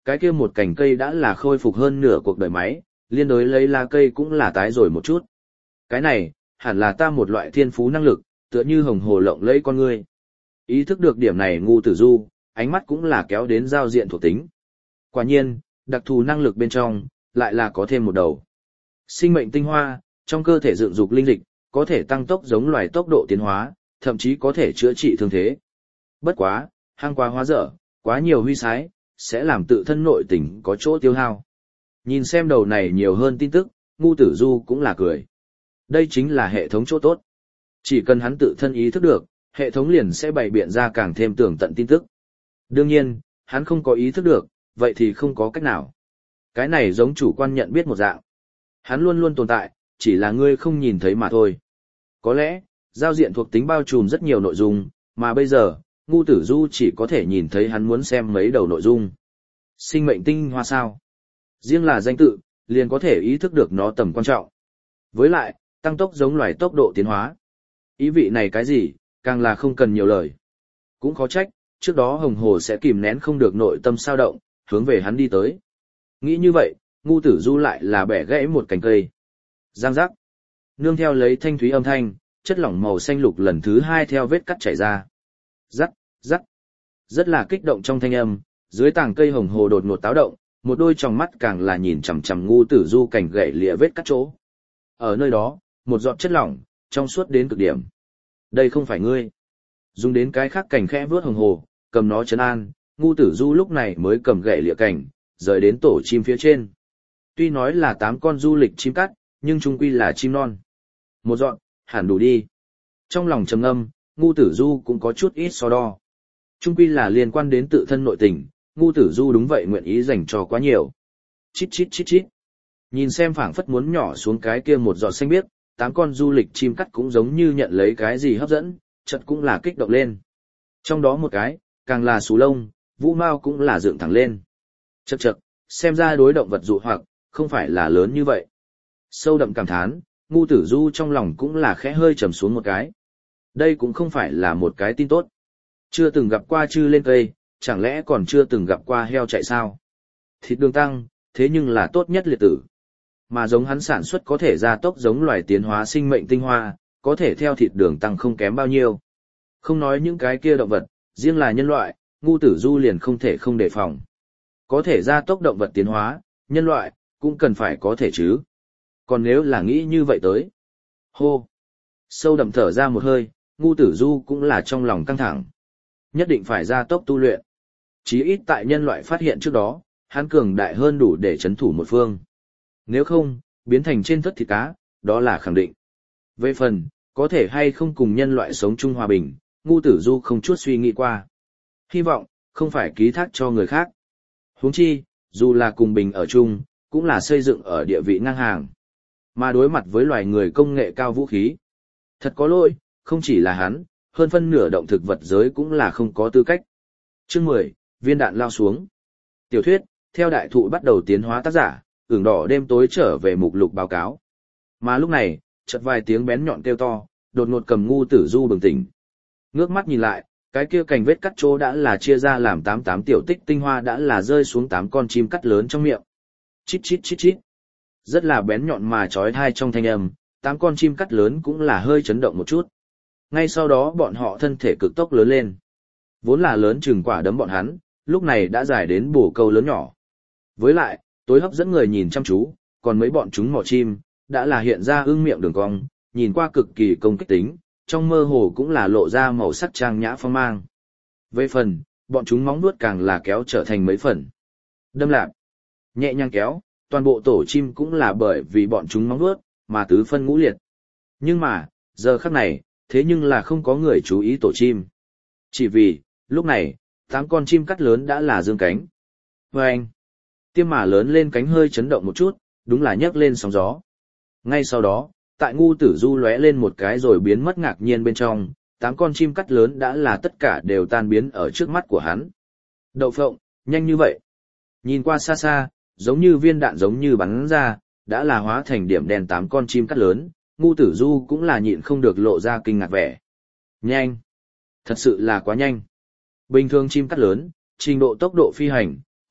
cái kia một cành cây đã là khôi phục hơn nửa cuộc đời máy, liên đối lấy lá cây cũng là tái rồi một chút. Cái này, hẳn là ta một loại thiên phú năng lực, tựa như hồng hồ lộng lẫy con ngươi. Ý thức được điểm này Ngu Tử Du, ánh mắt cũng là kéo đến giao diện thuộc tính. Quả nhiên, đặc thù năng lực bên trong, lại là có thêm một đầu. Sinh mệnh tinh hoa, trong cơ thể dựng dục linh dịch, có thể tăng tốc giống loài tốc độ tiến hóa, thậm chí có thể chữa trị thương thế. Bất quá, hang quá hóa dở, quá nhiều huy sái, sẽ làm tự thân nội tình có chỗ tiêu hao. Nhìn xem đầu này nhiều hơn tin tức, Ngu Tử Du cũng là cười. Đây chính là hệ thống chỗ tốt. Chỉ cần hắn tự thân ý thức được, hệ thống liền sẽ bày biện ra càng thêm tường tận tin tức. Đương nhiên, hắn không có ý thức được, vậy thì không có cách nào. Cái này giống chủ quan nhận biết một dạng. Hắn luôn luôn tồn tại, chỉ là ngươi không nhìn thấy mà thôi. Có lẽ, giao diện thuộc tính bao trùm rất nhiều nội dung, mà bây giờ, Ngu Tử Du chỉ có thể nhìn thấy hắn muốn xem mấy đầu nội dung. Sinh mệnh tinh hoa sao? Riêng là danh tự, liền có thể ý thức được nó tầm quan trọng. Với lại, tăng tốc giống loài tốc độ tiến hóa. Ý vị này cái gì, càng là không cần nhiều lời. Cũng khó trách, trước đó Hồng Hồ sẽ kìm nén không được nội tâm sao động, hướng về hắn đi tới. Nghĩ như vậy, Ngu Tử Du lại là bẻ gãy một cành cây. Giang giác. Nương theo lấy thanh thúy âm thanh, chất lỏng màu xanh lục lần thứ hai theo vết cắt chảy ra. Rắc, rắc. Rất là kích động trong thanh âm, dưới tảng cây Hồng Hồ đột ngột táo động, một đôi tròng mắt càng là nhìn chằm chằm Ngu Tử Du cành gãy lìa vết cắt chỗ. Ở nơi đó, một giọt chất lỏng, trong suốt đến cực điểm. Đây không phải ngươi. Dùng đến cái khác cành khẽ vướt Hồng Hồ, cầm nó trấn an, Ngu Tử Du lúc này mới cầm gậy lịa cành, rời đến tổ chim phía trên. Tuy nói là 8 con du lịch chim cắt, nhưng chung quy là chim non. Một dọn, hẳn đủ đi. Trong lòng trầm ngâm, Ngu Tử Du cũng có chút ít so đo. Chung quy là liên quan đến tự thân nội tình, Ngu Tử Du đúng vậy nguyện ý dành cho quá nhiều. Chít chít chít chít. Nhìn xem phảng phất muốn nhỏ xuống cái kia một giọt xanh biếc, 8 con du lịch chim cắt cũng giống như nhận lấy cái gì hấp dẫn, chợt cũng là kích động lên. Trong đó một cái, càng là xù lông, vũ mao cũng là dựng thẳng lên. Chậc chậc, xem ra đối động vật dụ hoặc, không phải là lớn như vậy. Sâu đậm cảm thán, Ngu Tử Du trong lòng cũng là khẽ hơi trầm xuống một cái. Đây cũng không phải là một cái tin tốt. Chưa từng gặp qua chư lên cây, chẳng lẽ còn chưa từng gặp qua heo chạy sao? Thịt đường tăng, thế nhưng là tốt nhất liệt tử. Mà giống hắn sản xuất có thể gia tốc giống loài tiến hóa sinh mệnh tinh hoa, có thể theo thịt đường tăng không kém bao nhiêu. Không nói những cái kia động vật, riêng là nhân loại, Ngu Tử Du liền không thể không đề phòng. Có thể gia tốc động vật tiến hóa, nhân loại, cũng cần phải có thể chứ. Còn nếu là nghĩ như vậy tới. Hô! Sâu đậm thở ra một hơi, Ngu Tử Du cũng là trong lòng căng thẳng. Nhất định phải gia tốc tu luyện. Chí ít tại nhân loại phát hiện trước đó, hắn cường đại hơn đủ để chấn thủ một phương. Nếu không, biến thành trên thất thịt cá, đó là khẳng định. Về phần, có thể hay không cùng nhân loại sống chung hòa bình, Ngu Tử Du không chút suy nghĩ qua. Hy vọng, không phải ký thác cho người khác. Huống chi, dù là cùng bình ở chung, cũng là xây dựng ở địa vị ngang hàng. Mà đối mặt với loài người công nghệ cao vũ khí. Thật có lỗi, không chỉ là hắn, hơn phân nửa động thực vật giới cũng là không có tư cách. Chương 10, viên đạn lao xuống. Tiểu thuyết, theo đại thụ bắt đầu tiến hóa tác giả, ửng đỏ đêm tối trở về mục lục báo cáo. Mà lúc này, chợt vài tiếng bén nhọn kêu to, đột ngột cầm Ngu Tử Du bừng tỉnh. Ngước mắt nhìn lại, cái kia cành vết cắt chỗ đã là chia ra làm 88 tiểu tích tinh hoa đã là rơi xuống 8 con chim cắt lớn trong miệng. Chít chít chít chít. Rất là bén nhọn mà chói tai trong thanh âm, 8 con chim cắt lớn cũng là hơi chấn động một chút. Ngay sau đó bọn họ thân thể cực tốc lớn lên. Vốn là lớn chừng quả đấm bọn hắn, lúc này đã dài đến bổ câu lớn nhỏ. Với lại, tối hấp dẫn người nhìn chăm chú, còn mấy bọn chúng mỏ chim, đã là hiện ra ưng miệng đường cong, nhìn qua cực kỳ công kích tính, trong mơ hồ cũng là lộ ra màu sắc trang nhã phong mang. Về phần, bọn chúng móng nuốt càng là kéo trở thành mấy phần. Đâm lạp, nhẹ nhàng kéo, toàn bộ tổ chim cũng là bởi vì bọn chúng móng nuốt, mà tứ phân ngũ liệt. Nhưng mà, giờ khắc này, thế nhưng là không có người chú ý tổ chim. Chỉ vì, lúc này, 8 con chim cắt lớn đã là dương cánh. Vâng! Tiêm mà lớn lên cánh hơi chấn động một chút, đúng là nhấc lên sóng gió. Ngay sau đó, tại Ngu Tử Du lóe lên một cái rồi biến mất ngạc nhiên bên trong, 8 con chim cắt lớn đã là tất cả đều tan biến ở trước mắt của hắn. Đậu phộng, nhanh như vậy. Nhìn qua xa xa, giống như viên đạn giống như bắn ra, đã là hóa thành điểm đen 8 con chim cắt lớn, Ngu Tử Du cũng là nhịn không được lộ ra kinh ngạc vẻ. Nhanh! Thật sự là quá nhanh. Bình thường chim cắt lớn, trình độ tốc độ phi hành,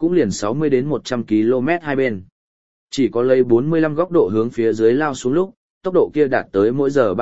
cũng liền 60 đến 100 km hai bên. Chỉ có lấy 45 góc độ hướng phía dưới lao xuống lúc, tốc độ kia đạt tới mỗi giờ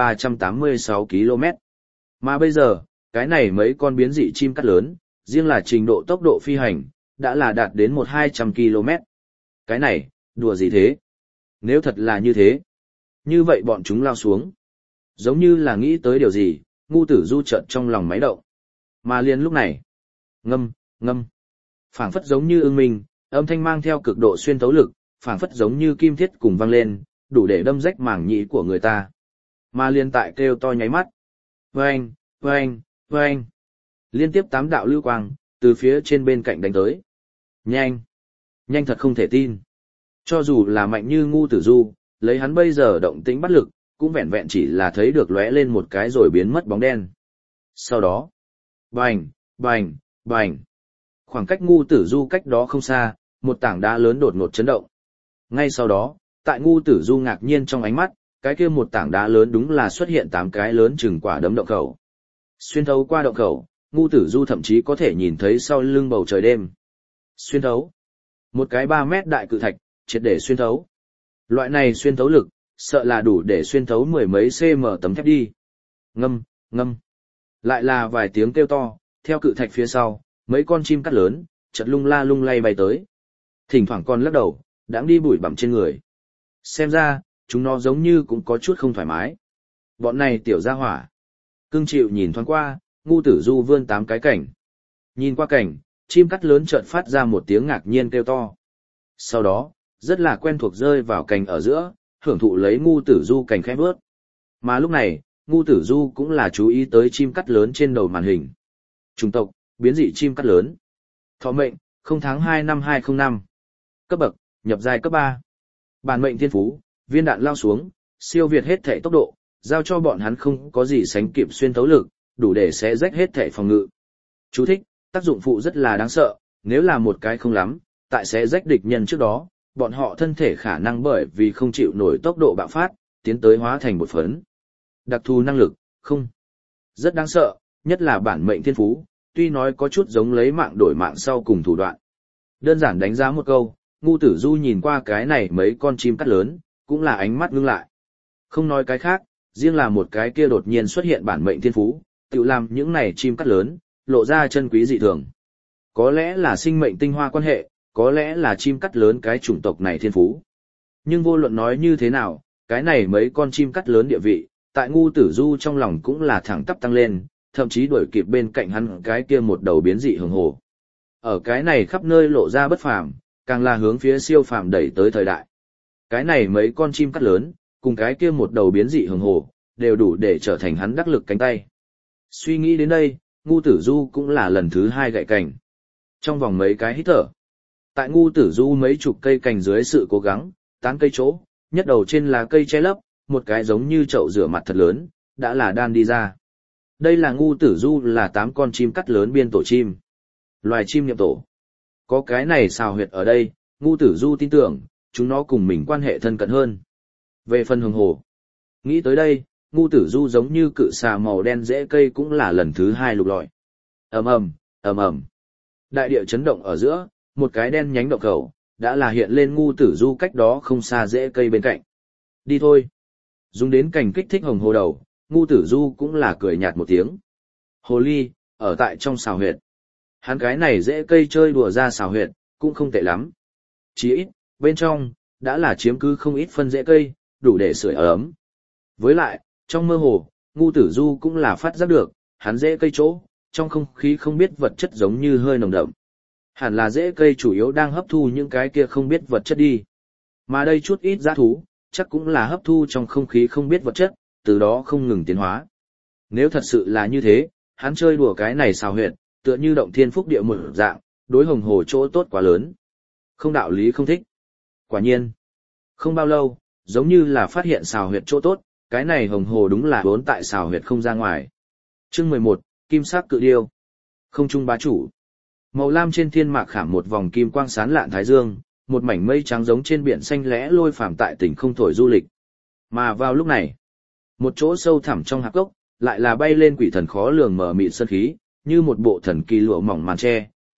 386 km. Mà bây giờ, cái này mấy con biến dị chim cắt lớn, riêng là trình độ tốc độ phi hành, đã là đạt đến 100-200 km. Cái này, đùa gì thế? Nếu thật là như thế, như vậy bọn chúng lao xuống. Giống như là nghĩ tới điều gì, Ngu Tử Du chợt trong lòng máy động. Mà liền lúc này, ngâm, ngâm, phảng phất giống như ưng minh, âm thanh mang theo cực độ xuyên thấu lực, phảng phất giống như kim thiết cùng vang lên, đủ để đâm rách màng nhĩ của người ta. Mà liền tại kêu to nháy mắt. Vâng, vâng, vâng. Liên tiếp 8 đạo lưu quang, từ phía trên bên cạnh đánh tới. Nhanh, nhanh thật không thể tin. Cho dù là mạnh như Ngu Tử Du, lấy hắn bây giờ động tĩnh bắt lực, cũng vẹn vẹn chỉ là thấy được lóe lên một cái rồi biến mất bóng đen. Sau đó, bành, bành, bành. Khoảng cách Ngu Tử Du cách đó không xa, một tảng đá lớn đột ngột chấn động. Ngay sau đó, tại Ngu Tử Du ngạc nhiên trong ánh mắt, cái kia một tảng đá lớn đúng là xuất hiện 8 cái lớn chừng quả đấm động khẩu. Xuyên thấu qua động khẩu, Ngu Tử Du thậm chí có thể nhìn thấy sau lưng bầu trời đêm. Xuyên thấu. Một cái 3 mét đại cự thạch, triệt để xuyên thấu. Loại này xuyên thấu lực, sợ là đủ để xuyên thấu mười mấy cm tấm thép đi. Ngâm, ngâm. Lại là vài tiếng kêu to, theo cự thạch phía sau, mấy con chim cắt lớn, chợt lung la lung lay bay tới. Thỉnh thoảng còn lắc đầu, đãng đi bụi bặm trên người. Xem ra, chúng nó giống như cũng có chút không thoải mái. Bọn này tiểu gia hỏa. Cưng chịu nhìn thoáng qua, Ngu Tử Du vươn 8 cái cảnh. Nhìn qua cảnh, chim cắt lớn chợt phát ra một tiếng ngạc nhiên kêu to. Sau đó, rất là quen thuộc rơi vào cành ở giữa, hưởng thụ lấy Ngu Tử Du cành khẽ vớt. Mà lúc này, Ngu Tử Du cũng là chú ý tới chim cắt lớn trên đầu màn hình. Chủng tộc, biến dị chim cắt lớn. Thọ mệnh, 0 tháng 2 năm 2005. Cấp bậc, nhập giai cấp 3. Bản mệnh thiên phú, viên đạn lao xuống, siêu việt hết thể tốc độ, giao cho bọn hắn không có gì sánh kịp xuyên thấu lực, đủ để xé rách hết thể phòng ngự. Chú thích, tác dụng phụ rất là đáng sợ, nếu là một cái không lắm, tại xé rách địch nhân trước đó, bọn họ thân thể khả năng bởi vì không chịu nổi tốc độ bạo phát, tiến tới hóa thành bột phấn. Đặc thù năng lực, không. Rất đáng sợ, nhất là bản mệnh thiên phú, tuy nói có chút giống lấy mạng đổi mạng sau cùng thủ đoạn. Đơn giản đánh giá một câu, Ngu Tử Du nhìn qua cái này mấy con chim cắt lớn, cũng là ánh mắt ngưng lại. Không nói cái khác, riêng là một cái kia đột nhiên xuất hiện bản mệnh thiên phú, tự làm những này chim cắt lớn, lộ ra chân quý dị thường. Có lẽ là sinh mệnh tinh hoa quan hệ, có lẽ là chim cắt lớn cái chủng tộc này thiên phú. Nhưng vô luận nói như thế nào, cái này mấy con chim cắt lớn địa vị, tại Ngu Tử Du trong lòng cũng là thẳng tắp tăng lên, thậm chí đuổi kịp bên cạnh hắn cái kia một đầu biến dị hường hồ. Ở cái này khắp nơi lộ ra bất phàm, càng là hướng phía siêu phàm đẩy tới thời đại. Cái này mấy con chim cắt lớn, cùng cái kia một đầu biến dị hường hồ, đều đủ để trở thành hắn đắc lực cánh tay. Suy nghĩ đến đây, Ngu Tử Du cũng là lần thứ 2 gậy cành. Trong vòng mấy cái hít thở, tại Ngu Tử Du mấy chục cây cành dưới sự cố gắng, tán cây chỗ, nhất đầu trên là cây che lấp, một cái giống như chậu rửa mặt thật lớn, đã là đan đi ra. Đây là Ngu Tử Du là 8 con chim cắt lớn biên tổ chim. Loài chim niệm tổ. Có cái này xào huyệt ở đây, Ngu Tử Du tin tưởng, chúng nó cùng mình quan hệ thân cận hơn. Về phần hường hồ. Nghĩ tới đây, Ngu Tử Du giống như cự xà màu đen rễ cây cũng là lần thứ 2 lục lọi. Ầm ầm, ầm ầm. Đại địa chấn động ở giữa, một cái đen nhánh động khẩu, đã là hiện lên Ngu Tử Du cách đó không xa rễ cây bên cạnh. Đi thôi. Dùng đến cành kích thích hồng hồ đầu, Ngu Tử Du cũng là cười nhạt một tiếng. Hồ ly, ở tại trong xào huyệt. Hắn cái này rễ cây chơi đùa ra xào huyệt, cũng không tệ lắm. Chỉ ít, bên trong, đã là chiếm cứ không ít phân rễ cây, đủ để sưởi ấm. Với lại, trong mơ hồ, Ngu Tử Du cũng là phát giác được, hắn rễ cây chỗ, trong không khí không biết vật chất giống như hơi nồng đậm. Hẳn là rễ cây chủ yếu đang hấp thu những cái kia không biết vật chất đi. Mà đây chút ít dã thú, chắc cũng là hấp thu trong không khí không biết vật chất, từ đó không ngừng tiến hóa. Nếu thật sự là như thế, hắn chơi đùa cái này xào huyệt, tựa như động thiên phúc địa một dạng, đối hồng hồ chỗ tốt quá lớn. Không đạo lý không thích. Quả nhiên. Không bao lâu, giống như là phát hiện xào huyệt chỗ tốt, cái này hồng hồ đúng là vốn tại xào huyệt không ra ngoài. Chương 11, Kim sắc cự điêu. Không trung bá chủ. Màu lam trên thiên mạc khảm một vòng kim quang sáng lạn thái dương, một mảnh mây trắng giống trên biển xanh lẽ lôi phàm tại tỉnh không thổi du lịch. Mà vào lúc này, một chỗ sâu thẳm trong hạp gốc, lại là bay lên quỷ thần khó lường mở mịt sơn khí, như một bộ thần kỳ lụa mỏng màn tre,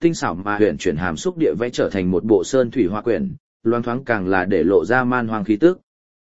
tinh xảo mà huyền chuyển hàm xúc địa vẽ trở thành một bộ sơn thủy hoa quyển, loáng thoáng càng là để lộ ra man hoang khí tức.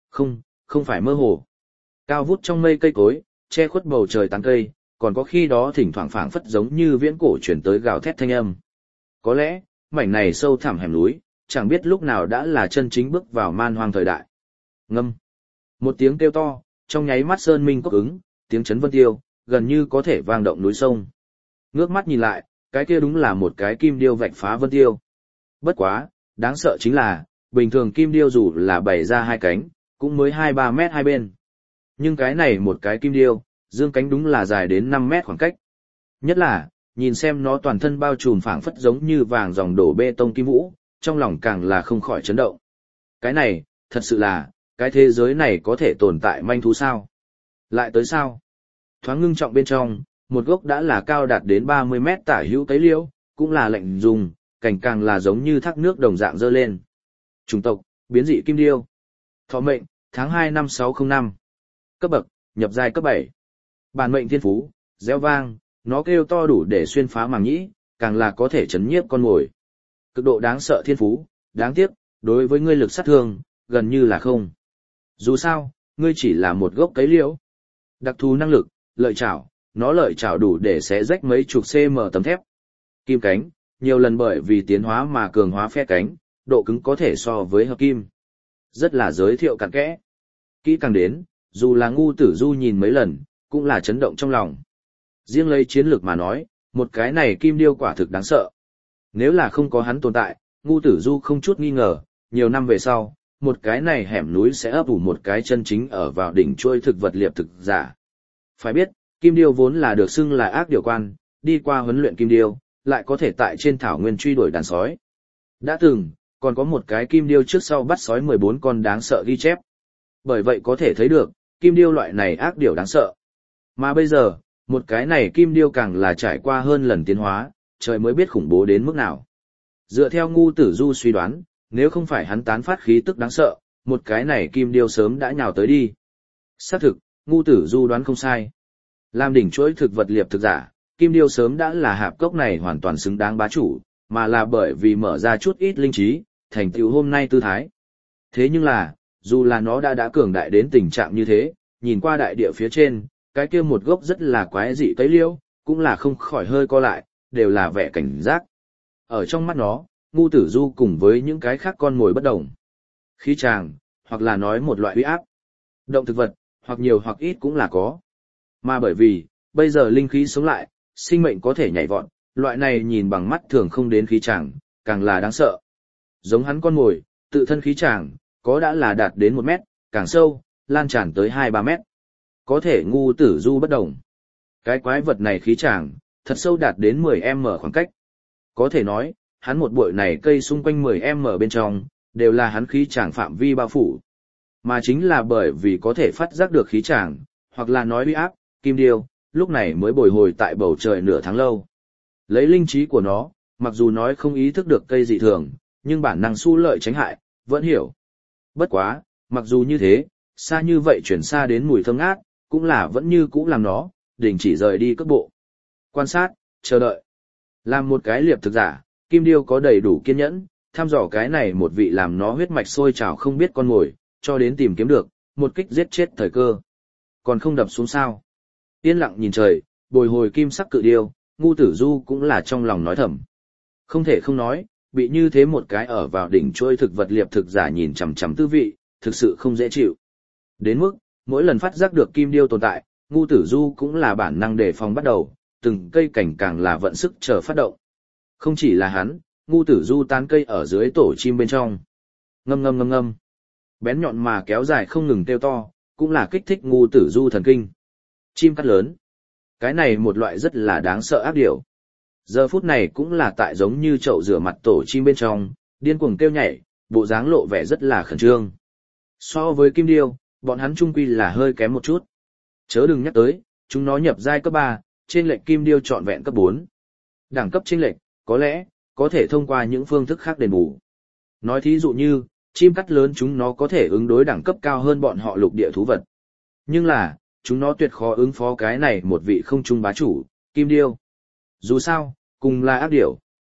Không phải mơ hồ. Cao vút trong mây cây cối, che khuất bầu trời tán cây, còn có khi đó thỉnh thoảng phảng phất giống như viễn cổ chuyển tới gào thét thanh âm. Có lẽ, mảnh này sâu thẳm hẻm núi, chẳng biết lúc nào đã là chân chính bước vào man hoang thời đại. Ngâm. Một tiếng kêu to, trong nháy mắt sơn minh cốc ứng, tiếng chấn vân tiêu, gần như có thể vang động núi sông. Ngước mắt nhìn lại, cái kia đúng là một cái kim điêu vạch phá vân tiêu. Bất quá, đáng sợ chính là, bình thường kim điêu dù là bày ra hai cánh, cũng mới 2-3 mét hai bên. Nhưng cái này một cái kim điêu, dương cánh đúng là dài đến 5 mét khoảng cách. Nhất là, nhìn xem nó toàn thân bao trùm phảng phất giống như vàng dòng đổ bê tông kim vũ, trong lòng càng là không khỏi chấn động. Cái này, thật sự là, cái thế giới này có thể tồn tại manh thú sao? Lại tới sao? Thoáng ngưng trọng bên trong, một gốc đã là cao đạt đến 30 mét tả hữu cấy liễu, cũng là lạnh dùng, cảnh càng là giống như thác nước đồng dạng dơ lên. Chủng tộc, biến dị kim điêu. Thọ mệnh, tháng 2 năm 605. Cấp bậc, nhập giai cấp 7. Bản mệnh thiên phú, réo vang, nó kêu to đủ để xuyên phá màng nhĩ, càng là có thể chấn nhiếp con mồi. Cực độ đáng sợ thiên phú, đáng tiếc, đối với ngươi lực sát thương, gần như là không. Dù sao, ngươi chỉ là một gốc cấy liễu. Đặc thù năng lực, lợi chảo, nó lợi chảo đủ để xé rách mấy chục cm tấm thép. Kim cánh, nhiều lần bởi vì tiến hóa mà cường hóa phe cánh, độ cứng có thể so với hợp kim. Rất là giới thiệu cặn kẽ. Kỹ càng đến, dù là Ngu Tử Du nhìn mấy lần, cũng là chấn động trong lòng. Riêng lấy chiến lược mà nói, một cái này kim điêu quả thực đáng sợ. Nếu là không có hắn tồn tại, Ngu Tử Du không chút nghi ngờ, nhiều năm về sau, một cái này hẻm núi sẽ ấp ủ một cái chân chính ở vào đỉnh trôi thực vật liệp thực giả. Phải biết, kim điêu vốn là được xưng là ác điều quan, đi qua huấn luyện kim điêu, lại có thể tại trên thảo nguyên truy đuổi đàn sói. Đã từng, còn có một cái kim điêu trước sau bắt sói 14 con đáng sợ ghi chép. Bởi vậy có thể thấy được, kim điêu loại này ác điều đáng sợ. Mà bây giờ, một cái này kim điêu càng là trải qua hơn lần tiến hóa, trời mới biết khủng bố đến mức nào. Dựa theo Ngu Tử Du suy đoán, nếu không phải hắn tán phát khí tức đáng sợ, một cái này kim điêu sớm đã nhào tới đi. Xác thực, Ngu Tử Du đoán không sai. Làm đỉnh chuỗi thực vật liệp thực giả, kim điêu sớm đã là hạp cốc này hoàn toàn xứng đáng bá chủ, mà là bởi vì mở ra chút ít linh trí, thành tựu hôm nay tư thái. Thế nhưng là, dù là nó đã cường đại đến tình trạng như thế, nhìn qua đại địa phía trên, cái kia một gốc rất là quái dị cấy liễu, cũng là không khỏi hơi co lại, đều là vẻ cảnh giác. Ở trong mắt nó, Ngu Tử Du cùng với những cái khác con mồi bất đồng. Khí tràng, hoặc là nói một loại uy áp. Động thực vật, hoặc nhiều hoặc ít cũng là có. Mà bởi vì, bây giờ linh khí sống lại, sinh mệnh có thể nhảy vọt, loại này nhìn bằng mắt thường không đến khí tràng, càng là đáng sợ. Giống hắn con mồi, tự thân khí tràng, có đã là đạt đến 1 mét, càng sâu, lan tràn tới 2-3 mét. Có thể Ngu Tử Du bất đồng. Cái quái vật này khí tràng, thật sâu đạt đến 10m khoảng cách. Có thể nói, hắn một bụi này cây xung quanh 10m bên trong, đều là hắn khí tràng phạm vi bao phủ. Mà chính là bởi vì có thể phát giác được khí tràng, hoặc là nói uy áp, kim điêu, lúc này mới bồi hồi tại bầu trời nửa tháng lâu. Lấy linh trí của nó, mặc dù nói không ý thức được cây dị thường, nhưng bản năng su lợi tránh hại, vẫn hiểu. Bất quá, mặc dù như thế, xa như vậy chuyển xa đến mùi thơm ngát, cũng là vẫn như cũ làm nó, đình chỉ rời đi cước bộ. Quan sát, chờ đợi. Làm một cái liệp thực giả, kim điêu có đầy đủ kiên nhẫn, thăm dò cái này một vị làm nó huyết mạch sôi trào không biết con mồi, cho đến tìm kiếm được, một kích giết chết thời cơ. Còn không đập xuống sao. Yên lặng nhìn trời, bồi hồi kim sắc cự điêu, Ngu Tử Du cũng là trong lòng nói thầm. Không thể không nói, bị như thế một cái ở vào đỉnh trôi thực vật liệp thực giả nhìn chằm chằm tư vị, thực sự không dễ chịu. Đến mức, mỗi lần phát giác được kim điêu tồn tại, Ngu Tử Du cũng là bản năng đề phòng bắt đầu, từng cây cảnh càng là vận sức chờ phát động. Không chỉ là hắn, Ngu Tử Du tán cây ở dưới tổ chim bên trong. Ngâm ngâm ngâm ngâm. Bén nhọn mà kéo dài không ngừng kêu to, cũng là kích thích Ngu Tử Du thần kinh. Chim cắt lớn. Cái này một loại rất là đáng sợ ác điểu. Giờ phút này cũng là tại giống như chậu rửa mặt tổ chim bên trong, điên cuồng kêu nhảy, bộ dáng lộ vẻ rất là khẩn trương. So với kim điêu, bọn hắn chung quy là hơi kém một chút. Chớ đừng nhắc tới, chúng nó nhập giai cấp 3, trên lệnh kim điêu trọn vẹn cấp 4. Đẳng cấp trên lệnh, có lẽ, có thể thông qua những phương thức khác đền bù. Nói thí dụ như, chim cắt lớn chúng nó có thể ứng đối đẳng cấp cao hơn bọn họ lục địa thú vật. Nhưng là, chúng nó tuyệt khó ứng phó cái này một vị không trung bá chủ, kim điêu. Dù sao, cùng là ác điểu,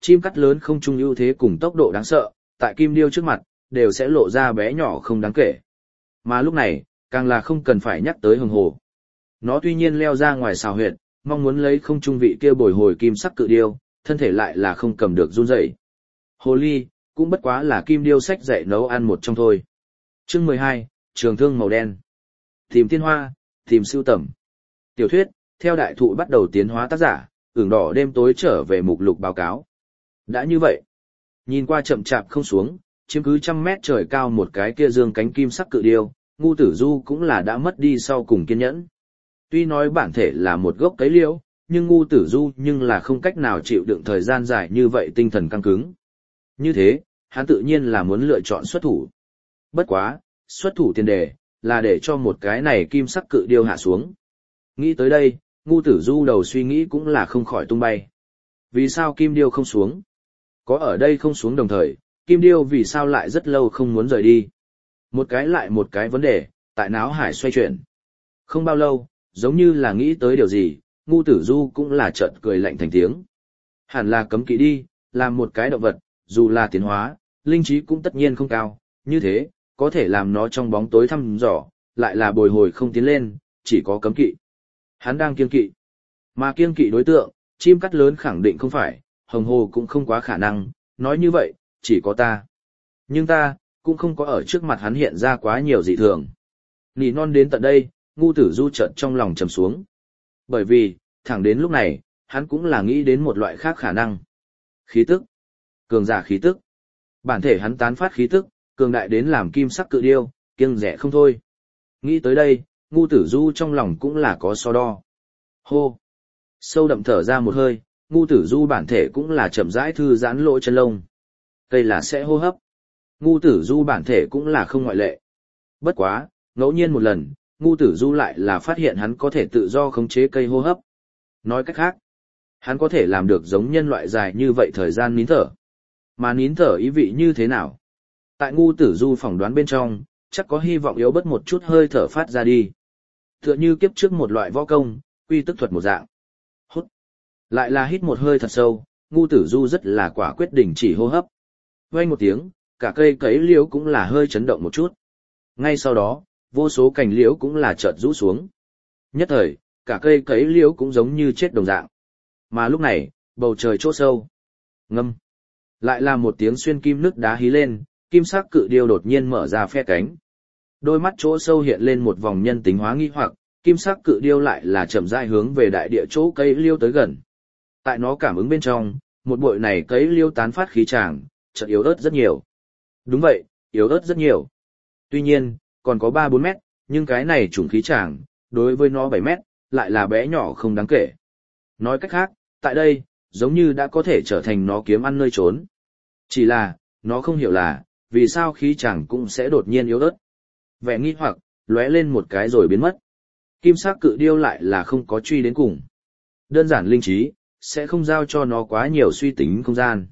chim cắt lớn không trung ưu thế cùng tốc độ đáng sợ, tại kim điêu trước mặt, đều sẽ lộ ra bé nhỏ không đáng kể. Mà lúc này, càng là không cần phải nhắc tới hồng hồ. Nó tuy nhiên leo ra ngoài xào huyệt, mong muốn lấy không trung vị kia bồi hồi kim sắc cự điêu, thân thể lại là không cầm được run rẩy. Hồ ly, cũng bất quá là kim điêu sách dạy nấu ăn một trong thôi. Chương 12, trường thương màu đen. Tìm tiên hoa, tìm sưu tầm. Tiểu thuyết, theo đại thụ bắt đầu tiến hóa tác giả, ửng đỏ đêm tối trở về mục lục báo cáo. Đã như vậy, nhìn qua chậm chạp không xuống, chiếm cứ 100 mét trời cao một cái kia dương cánh kim sắc cự điêu, Ngu Tử Du cũng là đã mất đi sau cùng kiên nhẫn. Tuy nói bản thể là một gốc cấy liễu, nhưng Ngu Tử Du nhưng là không cách nào chịu đựng thời gian dài như vậy tinh thần căng cứng. Như thế, hắn tự nhiên là muốn lựa chọn xuất thủ. Bất quá, xuất thủ tiền đề, là để cho một cái này kim sắc cự điêu hạ xuống. Nghĩ tới đây, Ngu Tử Du đầu suy nghĩ cũng là không khỏi tung bay. Vì sao kim điêu không xuống? Có ở đây không xuống đồng thời, kim điêu vì sao lại rất lâu không muốn rời đi? Một cái lại một cái vấn đề, tại náo hải xoay chuyển. Không bao lâu, giống như là nghĩ tới điều gì, Ngu Tử Du cũng là chợt cười lạnh thành tiếng. Hẳn là cấm kỵ đi, làm một cái động vật, dù là tiến hóa, linh trí cũng tất nhiên không cao, như thế, có thể làm nó trong bóng tối thăm dò, lại là bồi hồi không tiến lên, chỉ có cấm kỵ. Hắn đang kiêng kỵ. Mà kiêng kỵ đối tượng, chim cắt lớn khẳng định không phải, hồng hồ cũng không quá khả năng, nói như vậy, chỉ có ta. Nhưng ta, cũng không có ở trước mặt hắn hiện ra quá nhiều dị thường. Nỉ non đến tận đây, Ngu Tử Du chợt trong lòng trầm xuống. Bởi vì, thẳng đến lúc này, hắn cũng là nghĩ đến một loại khác khả năng. Khí tức. Cường giả khí tức. Bản thể hắn tán phát khí tức, cường đại đến làm kim sắc cự điêu, kiêng rẻ không thôi. Nghĩ tới đây, Ngu Tử Du trong lòng cũng là có so đo. Hô. Sâu đậm thở ra một hơi, Ngu Tử Du bản thể cũng là chậm rãi thư giãn lỗ chân lông. Cây là sẽ hô hấp. Ngu Tử Du bản thể cũng là không ngoại lệ. Bất quá, ngẫu nhiên một lần, Ngu Tử Du lại là phát hiện hắn có thể tự do khống chế cây hô hấp. Nói cách khác, hắn có thể làm được giống nhân loại dài như vậy thời gian nín thở. Mà nín thở ý vị như thế nào? Tại Ngu Tử Du phỏng đoán bên trong, chắc có hy vọng yếu bớt một chút hơi thở phát ra đi. Tựa như kiếp trước một loại võ công, quy tức thuật một dạng. Hút. Lại là hít một hơi thật sâu, Ngu Tử Du rất là quả quyết đình chỉ hô hấp. Vang một tiếng, cả cây cấy liễu cũng là hơi chấn động một chút. Ngay sau đó, vô số cành liễu cũng là chợt rũ xuống. Nhất thời, cả cây cấy liễu cũng giống như chết đồng dạng. Mà lúc này, bầu trời chỗ sâu. Ngâm. Lại là một tiếng xuyên kim nứt đá hí lên, kim sắc cự điêu đột nhiên mở ra phe cánh. Đôi mắt chỗ sâu hiện lên một vòng nhân tính hóa nghi hoặc, kim sắc cự điêu lại là chậm rãi hướng về đại địa chỗ cây liêu tới gần. Tại nó cảm ứng bên trong, một bụi này cấy liêu tán phát khí tràng, chợt yếu ớt rất nhiều. Đúng vậy, yếu ớt rất nhiều. Tuy nhiên, còn có 3-4 mét, nhưng cái này chủng khí tràng, đối với nó 7 mét, lại là bé nhỏ không đáng kể. Nói cách khác, tại đây, giống như đã có thể trở thành nó kiếm ăn nơi trốn. Chỉ là, nó không hiểu là, vì sao khí tràng cũng sẽ đột nhiên yếu ớt. Vẻ nghi hoặc, lóe lên một cái rồi biến mất. Kim sắc cự điêu lại là không có truy đến cùng. Đơn giản linh trí, sẽ không giao cho nó quá nhiều suy tính không gian.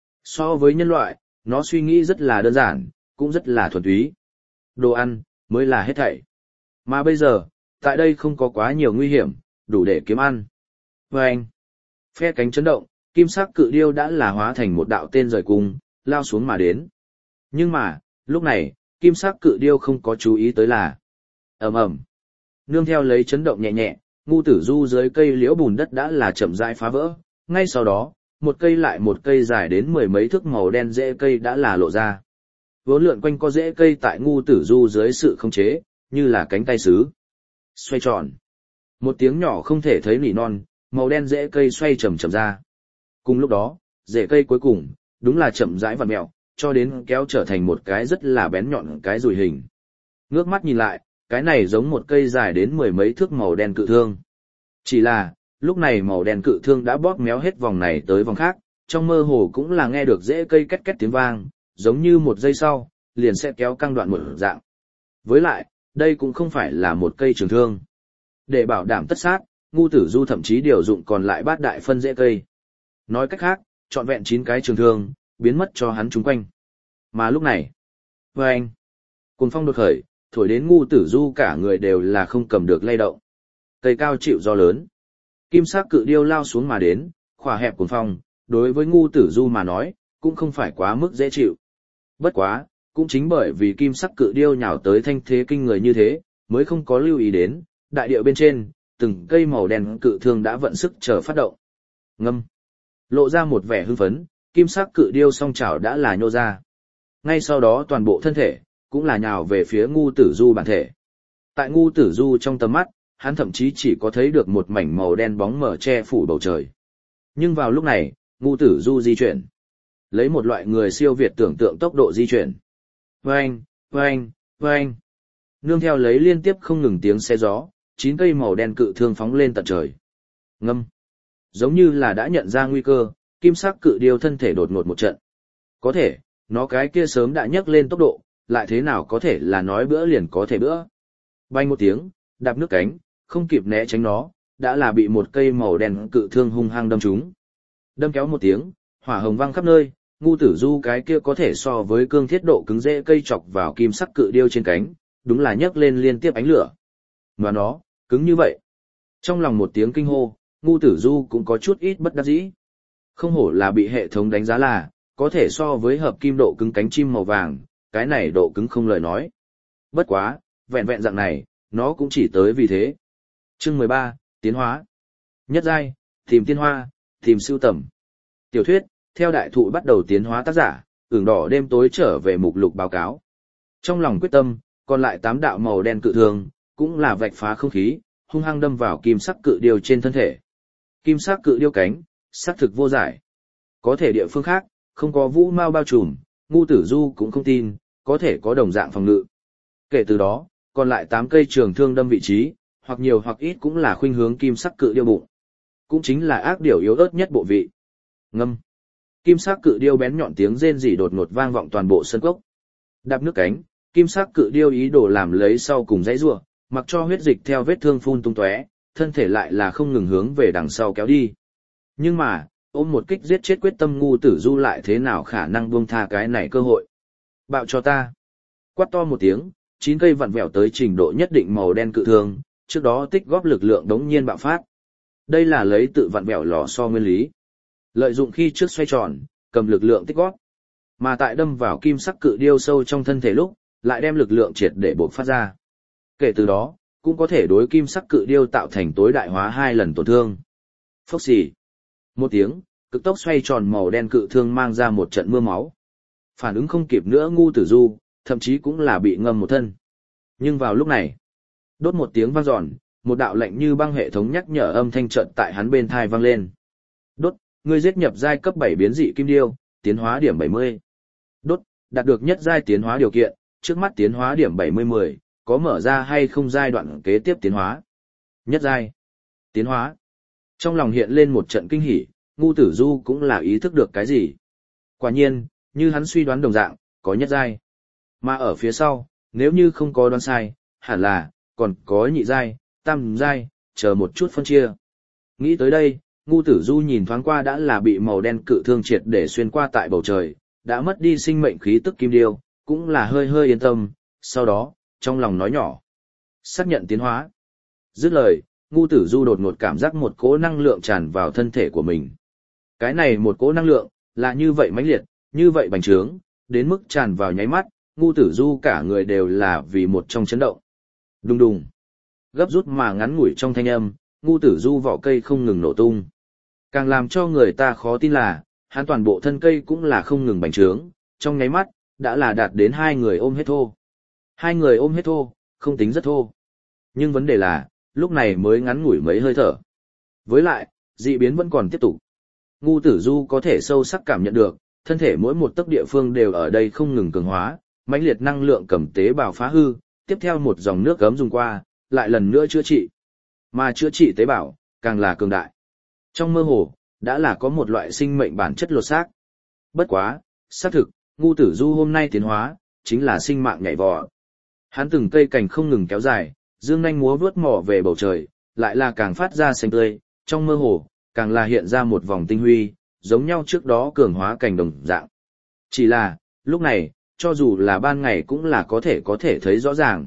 So với nhân loại, nó suy nghĩ rất là đơn giản, cũng rất là thuần túy. Đồ ăn, mới là hết thảy. Mà bây giờ, tại đây không có quá nhiều nguy hiểm, đủ để kiếm ăn. Và anh, phe cánh chấn động, kim sắc cự điêu đã là hóa thành một đạo tên rời cung, lao xuống mà đến. Nhưng mà, lúc này, kim sắc cự điêu không có chú ý tới là ầm ầm. Nương theo lấy chấn động nhẹ nhẹ, Ngu Tử Du dưới cây liễu bùn đất đã là chậm rãi phá vỡ, ngay sau đó, một cây lại một cây dài đến 10 mấy thước màu đen rễ cây đã là lộ ra. Vốn lượn quanh có rễ cây tại Ngu Tử Du dưới sự khống chế, như là cánh tay sứ. Xoay tròn. Một tiếng nhỏ không thể thấy nỉ non, màu đen rễ cây xoay chậm chậm ra. Cùng lúc đó, rễ cây cuối cùng, đúng là chậm rãi vặn mèo, cho đến kéo trở thành một cái rất là bén nhọn cái dùi hình. Ngước mắt nhìn lại, cái này giống một cây dài đến 10 mấy thước màu đen cự thương. Chỉ là, lúc này màu đen cự thương đã bóp méo hết vòng này tới vòng khác, trong mơ hồ cũng là nghe được rễ cây két két tiếng vang, giống như một giây sau, liền sẽ kéo căng đoạn một dạng. Với lại, đây cũng không phải là một cây trường thương. Để bảo đảm tất sát, Ngu Tử Du thậm chí điều dụng còn lại 8 đại phân rễ cây. Nói cách khác, trọn vẹn 9 cái trường thương, biến mất cho hắn chung quanh. Mà lúc này, vâng, cuồng phong đột khởi, thổi đến Ngu Tử Du cả người đều là không cầm được lay động. Cây cao chịu gió lớn. Kim sắc cự điêu lao xuống mà đến, khỏa hẹp cuồng phong, đối với Ngu Tử Du mà nói, cũng không phải quá mức dễ chịu. Bất quá, cũng chính bởi vì kim sắc cự điêu nhào tới thanh thế kinh người như thế, mới không có lưu ý đến, đại địa bên trên, từng cây màu đen cự thương đã vận sức chờ phát động. Ngâm. Lộ ra một vẻ hưng phấn, kim sắc cự điêu song chảo đã là nhô ra. Ngay sau đó toàn bộ thân thể, cũng là nhào về phía Ngu Tử Du bản thể. Tại Ngu Tử Du trong tầm mắt, hắn thậm chí chỉ có thấy được một mảnh màu đen bóng mờ che phủ bầu trời. Nhưng vào lúc này, Ngu Tử Du di chuyển. Lấy một loại người siêu việt tưởng tượng tốc độ di chuyển. Vâng, vâng, vâng. Nương theo lấy liên tiếp không ngừng tiếng xe gió, 9 cây màu đen cự thương phóng lên tận trời. Ngâm. Giống như là đã nhận ra nguy cơ, kim sắc cự điêu thân thể đột ngột một trận. Có thể, nó cái kia sớm đã nhấc lên tốc độ, lại thế nào có thể là nói bữa liền có thể bữa. Bay một tiếng, đạp nước cánh, không kịp né tránh nó, đã là bị một cây màu đen cự thương hung hăng đâm trúng. Đâm kéo một tiếng, hỏa hồng văng khắp nơi, Ngu Tử Du cái kia có thể so với cương thiết độ cứng rễ cây chọc vào kim sắc cự điêu trên cánh, đúng là nhấc lên liên tiếp ánh lửa. Mà nó, cứng như vậy. Trong lòng một tiếng kinh hô, Ngu Tử Du cũng có chút ít bất đắc dĩ. Không hổ là bị hệ thống đánh giá là, có thể so với hợp kim độ cứng cánh chim màu vàng, cái này độ cứng không lời nói. Bất quá, vẹn vẹn dạng này, nó cũng chỉ tới vì thế. Chương 13, Tiến hóa. Nhất giai, tìm tiên hoa, tìm sưu tầm. Tiểu thuyết, theo đại thụ bắt đầu tiến hóa tác giả, ửng đỏ đêm tối trở về mục lục báo cáo. Trong lòng quyết tâm, còn lại 8 đạo màu đen cự thường, cũng là vạch phá không khí, hung hăng đâm vào kim sắc cự điêu trên thân thể. Kim sắc cự điêu cánh, sắc thực vô giải. Có thể địa phương khác, không có vũ mao bao trùm, Ngu Tử Du cũng không tin, có thể có đồng dạng phòng ngự. Kể từ đó, còn lại 8 cây trường thương đâm vị trí, hoặc nhiều hoặc ít cũng là khuynh hướng kim sắc cự điêu bụng. Cũng chính là ác điểu yếu ớt nhất bộ vị. Ngâm. Kim sắc cự điêu bén nhọn tiếng rên rỉ đột ngột vang vọng toàn bộ sân cốc. Đạp nước cánh, kim sắc cự điêu ý đồ làm lấy sau cùng dãy rủa, mặc cho huyết dịch theo vết thương phun tung tóe, thân thể lại là không ngừng hướng về đằng sau kéo đi. Nhưng mà, ôm một kích giết chết quyết tâm Ngu Tử Du lại thế nào khả năng buông tha cái này cơ hội. Bạo cho ta. Quát to một tiếng, 9 cây vặn vẹo tới trình độ nhất định màu đen cự thương, trước đó tích góp lực lượng đống nhiên bạo phát. Đây là lấy tự vặn vẹo lò xo nguyên lý. Lợi dụng khi trước xoay tròn, cầm lực lượng tích góp. Mà tại đâm vào kim sắc cự điêu sâu trong thân thể lúc, lại đem lực lượng triệt để bộc phát ra. Kể từ đó, cũng có thể đối kim sắc cự điêu tạo thành tối đại hóa 2 lần tổn thương. Phốc xì. Một tiếng, cực tốc xoay tròn màu đen cự thương mang ra một trận mưa máu. Phản ứng không kịp nữa Ngu Tử Du, thậm chí cũng là bị ngâm một thân. Nhưng vào lúc này, đốt một tiếng vang dọn, một đạo lệnh như băng hệ thống nhắc nhở âm thanh trận tại hắn bên thai vang lên. Đốt, ngươi giết nhập giai cấp 7 biến dị kim điêu, tiến hóa điểm 70. Đốt, đạt được nhất giai tiến hóa điều kiện, trước mắt tiến hóa điểm 70-10, có mở ra hay không giai đoạn kế tiếp tiến hóa. Nhất giai. Tiến hóa. Trong lòng hiện lên một trận kinh hỉ, Ngu Tử Du cũng là ý thức được cái gì. Quả nhiên, như hắn suy đoán đồng dạng, có nhất giai. Mà ở phía sau, nếu như không có đoán sai, hẳn là, còn có nhị giai, tam giai, chờ một chút phân chia. Nghĩ tới đây, Ngu Tử Du nhìn thoáng qua đã là bị màu đen cự thương triệt để xuyên qua tại bầu trời, đã mất đi sinh mệnh khí tức kim điêu, cũng là hơi hơi yên tâm, sau đó, trong lòng nói nhỏ. Xác nhận tiến hóa. Dứt lời, Ngu Tử Du đột ngột cảm giác một cỗ năng lượng tràn vào thân thể của mình. Cái này một cỗ năng lượng, là như vậy mãnh liệt, như vậy bành trướng, đến mức tràn vào nháy mắt, Ngu Tử Du cả người đều là vì một trong chấn động. Đùng đùng. Gấp rút mà ngắn ngủi trong thanh âm, Ngu Tử Du vỏ cây không ngừng nổ tung. Càng làm cho người ta khó tin là, hắn toàn bộ thân cây cũng là không ngừng bành trướng, trong nháy mắt, đã là đạt đến 2 người ôm hết thô. 2 người ôm hết thô, không tính rất thô. Nhưng vấn đề là, lúc này mới ngắn ngủi mấy hơi thở. Với lại, dị biến vẫn còn tiếp tục. Ngu Tử Du có thể sâu sắc cảm nhận được, thân thể mỗi một tấc địa phương đều ở đây không ngừng cường hóa, mãnh liệt năng lượng cầm tế bào phá hư, tiếp theo một dòng nước gấm dùng qua, lại lần nữa chữa trị. Mà chữa trị tế bào, càng là cường đại. Trong mơ hồ, đã là có một loại sinh mệnh bản chất lột xác. Bất quá, xác thực, Ngu Tử Du hôm nay tiến hóa, chính là sinh mạng nhảy vọt. Hắn từng cây cành không ngừng kéo dài, dương nhanh múa vuốt mỏ về bầu trời, lại là càng phát ra xanh tươi, trong mơ hồ, càng là hiện ra một vòng tinh huy, giống nhau trước đó cường hóa cành đồng dạng. Chỉ là, lúc này, cho dù là ban ngày cũng là có thể thấy rõ ràng.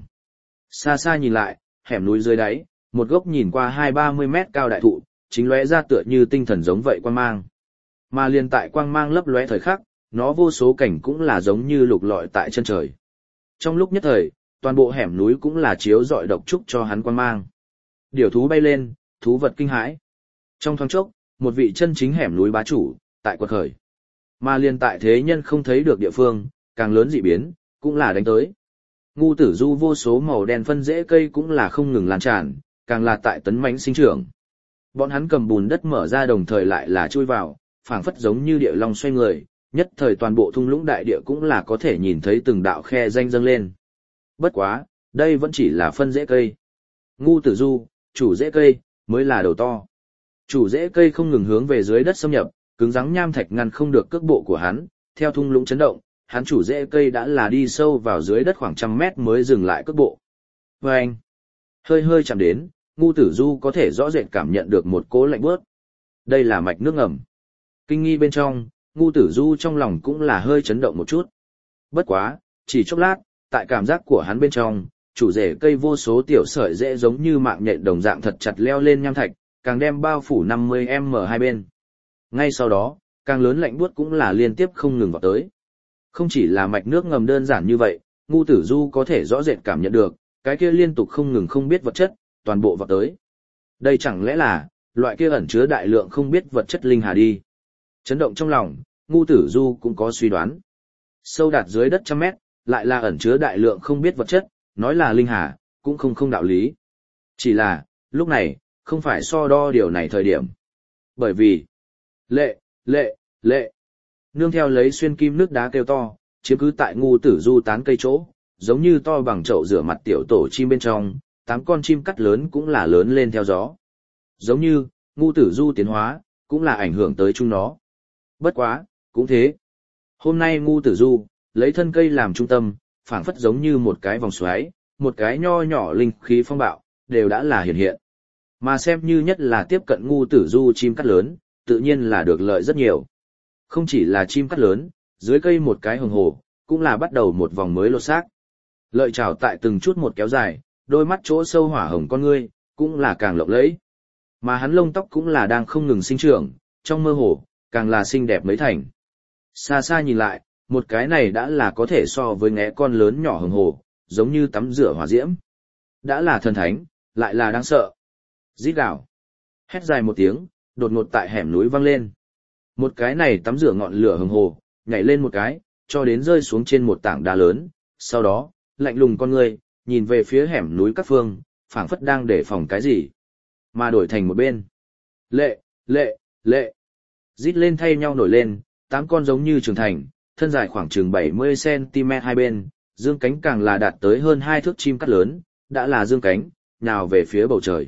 Xa xa nhìn lại, hẻm núi dưới đáy, một gốc nhìn qua 20-30 mét cao đại thụ, chính lóe ra tựa như tinh thần giống vậy quan mang. Mà liền tại quang mang lấp lóe thời khắc, nó vô số cảnh cũng là giống như lục lọi tại chân trời. Trong lúc nhất thời, toàn bộ hẻm núi cũng là chiếu rọi độc trúc cho hắn quang mang. Điểu thú bay lên, thú vật kinh hãi. Trong thoáng chốc, một vị chân chính hẻm núi bá chủ, tại quật khởi. Mà liền tại thế nhân không thấy được địa phương, càng lớn dị biến, cũng là đánh tới. Ngu tử du vô số màu đen phân rễ cây cũng là không ngừng lan tràn, càng là tại tấn mãnh sinh trưởng. Bọn hắn cầm bùn đất mở ra đồng thời lại là chui vào, phảng phất giống như địa long xoay người, nhất thời toàn bộ thung lũng đại địa cũng là có thể nhìn thấy từng đạo khe danh dâng lên. Bất quá, đây vẫn chỉ là phân rễ cây. Ngu tử du, chủ rễ cây, mới là đầu to. Chủ rễ cây không ngừng hướng về dưới đất xâm nhập, cứng rắn nham thạch ngăn không được cước bộ của hắn, theo thung lũng chấn động, hắn chủ rễ cây đã là đi sâu vào dưới đất khoảng 100 mét mới dừng lại cước bộ. Và anh, hơi hơi chạm đến, ngu tử du có thể rõ rệt cảm nhận được một cỗ lạnh bớt. Đây là mạch nước ngầm. Kinh nghi bên trong, ngu tử du trong lòng cũng là hơi chấn động một chút. Bất quá, chỉ chốc lát, tại cảm giác của hắn bên trong, chủ rễ cây vô số tiểu sợi rễ giống như mạng nhện đồng dạng thật chặt leo lên nham thạch, càng đem bao phủ 50m hai bên. Ngay sau đó, càng lớn lạnh buốt cũng là liên tiếp không ngừng vào tới. Không chỉ là mạch nước ngầm đơn giản như vậy, ngu tử du có thể rõ rệt cảm nhận được, cái kia liên tục không ngừng không biết vật chất, toàn bộ vào tới. Đây chẳng lẽ là, loại kia ẩn chứa đại lượng không biết vật chất linh hà đi. Chấn động trong lòng, ngu tử du cũng có suy đoán. Sâu đạt dưới đất 100 mét, lại là ẩn chứa đại lượng không biết vật chất, nói là linh hà, cũng không đạo lý. Chỉ là, lúc này, không phải so đo điều này thời điểm. Bởi vì, lệ, nương theo lấy xuyên kim nước đá kêu to, chiếm cứ tại ngu tử du tán cây chỗ, giống như to bằng chậu rửa mặt tiểu tổ chim bên trong, 8 con chim cắt lớn cũng là lớn lên theo gió. Giống như, ngu tử du tiến hóa, cũng là ảnh hưởng tới chúng nó. Bất quá, cũng thế. Hôm nay ngu tử du, lấy thân cây làm trung tâm, phảng phất giống như một cái vòng xoáy, một cái nho nhỏ linh khí phong bạo, đều đã là hiện hiện. Mà xem như nhất là tiếp cận ngu tử du chim cắt lớn, tự nhiên là được lợi rất nhiều. Không chỉ là chim cắt lớn, dưới cây một cái hồng hồ, cũng là bắt đầu một vòng mới lột xác. Lợi trảo tại từng chút một kéo dài, đôi mắt chỗ sâu hỏa hồng con ngươi, cũng là càng lộng lẫy. Mà hắn lông tóc cũng là đang không ngừng sinh trưởng, trong mơ hồ, càng là xinh đẹp mấy thành. Xa xa nhìn lại, một cái này đã là có thể so với ngẽ con lớn nhỏ hồng hồ, giống như tắm rửa hỏa diễm. Đã là thần thánh, lại là đáng sợ. Rít gào. Hét dài một tiếng, đột ngột tại hẻm núi vang lên. Một cái này tắm rửa ngọn lửa hồng hồ, nhảy lên một cái, cho đến rơi xuống trên một tảng đá lớn, sau đó, lạnh lùng con người, nhìn về phía hẻm núi các phương, phảng phất đang đề phòng cái gì. Mà đổi thành một bên. Lệ. Rít lên thay nhau nổi lên, 8 con giống như trưởng thành, thân dài khoảng chừng 70cm hai bên, dương cánh càng là đạt tới hơn 2 thước chim cắt lớn, đã là dương cánh, nhào về phía bầu trời.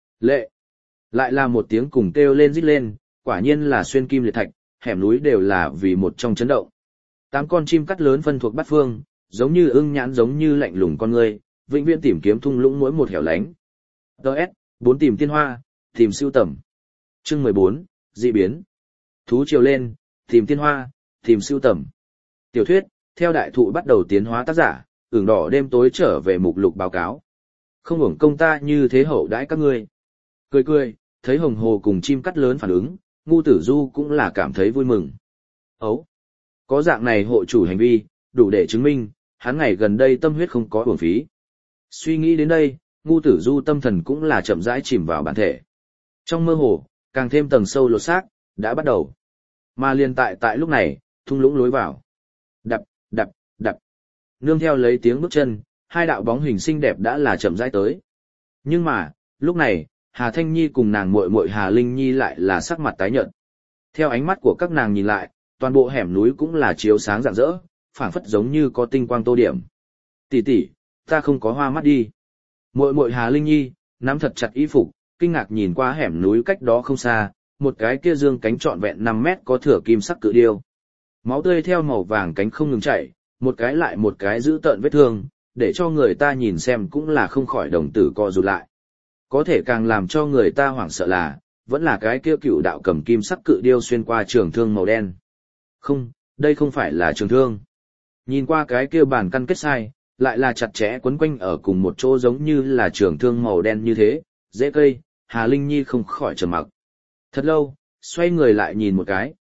Lại là một tiếng cùng kêu lên rít lên, quả nhiên là xuyên kim liệt thạch, hẻm núi đều là vì một trong chấn động. 8 con chim cắt lớn phân thuộc bát phương, giống như ưng nhãn giống như lạnh lùng con người, vĩnh viễn tìm kiếm thung lũng mỗi một hẻo lánh. DS, 4 tìm tiên hoa, tìm siêu tầm. Chương 14, dị biến. Thú triều lên, tìm tiên hoa, tìm siêu tầm. Tiểu thuyết, theo đại thụ bắt đầu tiến hóa tác giả, ửng đỏ đêm tối trở về mục lục báo cáo. Không hưởng công ta như thế hậu đãi các ngươi. Cười, thấy hồng hồ cùng chim cắt lớn phản ứng, ngu tử du cũng là cảm thấy vui mừng. Ấu! Có dạng này hộ chủ hành vi, đủ để chứng minh, hắn ngày gần đây tâm huyết không có uổng phí. Suy nghĩ đến đây, ngu tử du tâm thần cũng là chậm rãi chìm vào bản thể. Trong mơ hồ, càng thêm tầng sâu lột xác, đã bắt đầu. Mà liền tại lúc này, thung lũng lối vào. Đập. Nương theo lấy tiếng bước chân, hai đạo bóng hình xinh đẹp đã là chậm rãi tới. Nhưng mà, lúc này, Hà Thanh Nhi cùng nàng muội muội Hà Linh Nhi lại là sắc mặt tái nhợt. Theo ánh mắt của các nàng nhìn lại, toàn bộ hẻm núi cũng là chiếu sáng rạng rỡ, phảng phất giống như có tinh quang tô điểm. Tỷ, ta không có hoa mắt đi. Muội muội Hà Linh Nhi nắm thật chặt y phục, kinh ngạc nhìn qua hẻm núi cách đó không xa, một cái kia dương cánh trọn vẹn 5 mét có thửa kim sắc cự điêu. Máu tươi theo màu vàng cánh không ngừng chảy, một cái lại một cái giữ tợn vết thương, để cho người ta nhìn xem cũng là không khỏi đồng tử co rụt lại. Có thể càng làm cho người ta hoảng sợ là, vẫn là cái kia cựu đạo cầm kim sắc cự điêu xuyên qua trường thương màu đen. Không, đây không phải là trường thương. Nhìn qua cái kia bàn căn kết sai, lại là chặt chẽ quấn quanh ở cùng một chỗ giống như là trường thương màu đen như thế, dễ cây, Hà Linh Nhi không khỏi trầm mặc. Thật lâu, xoay người lại nhìn một cái,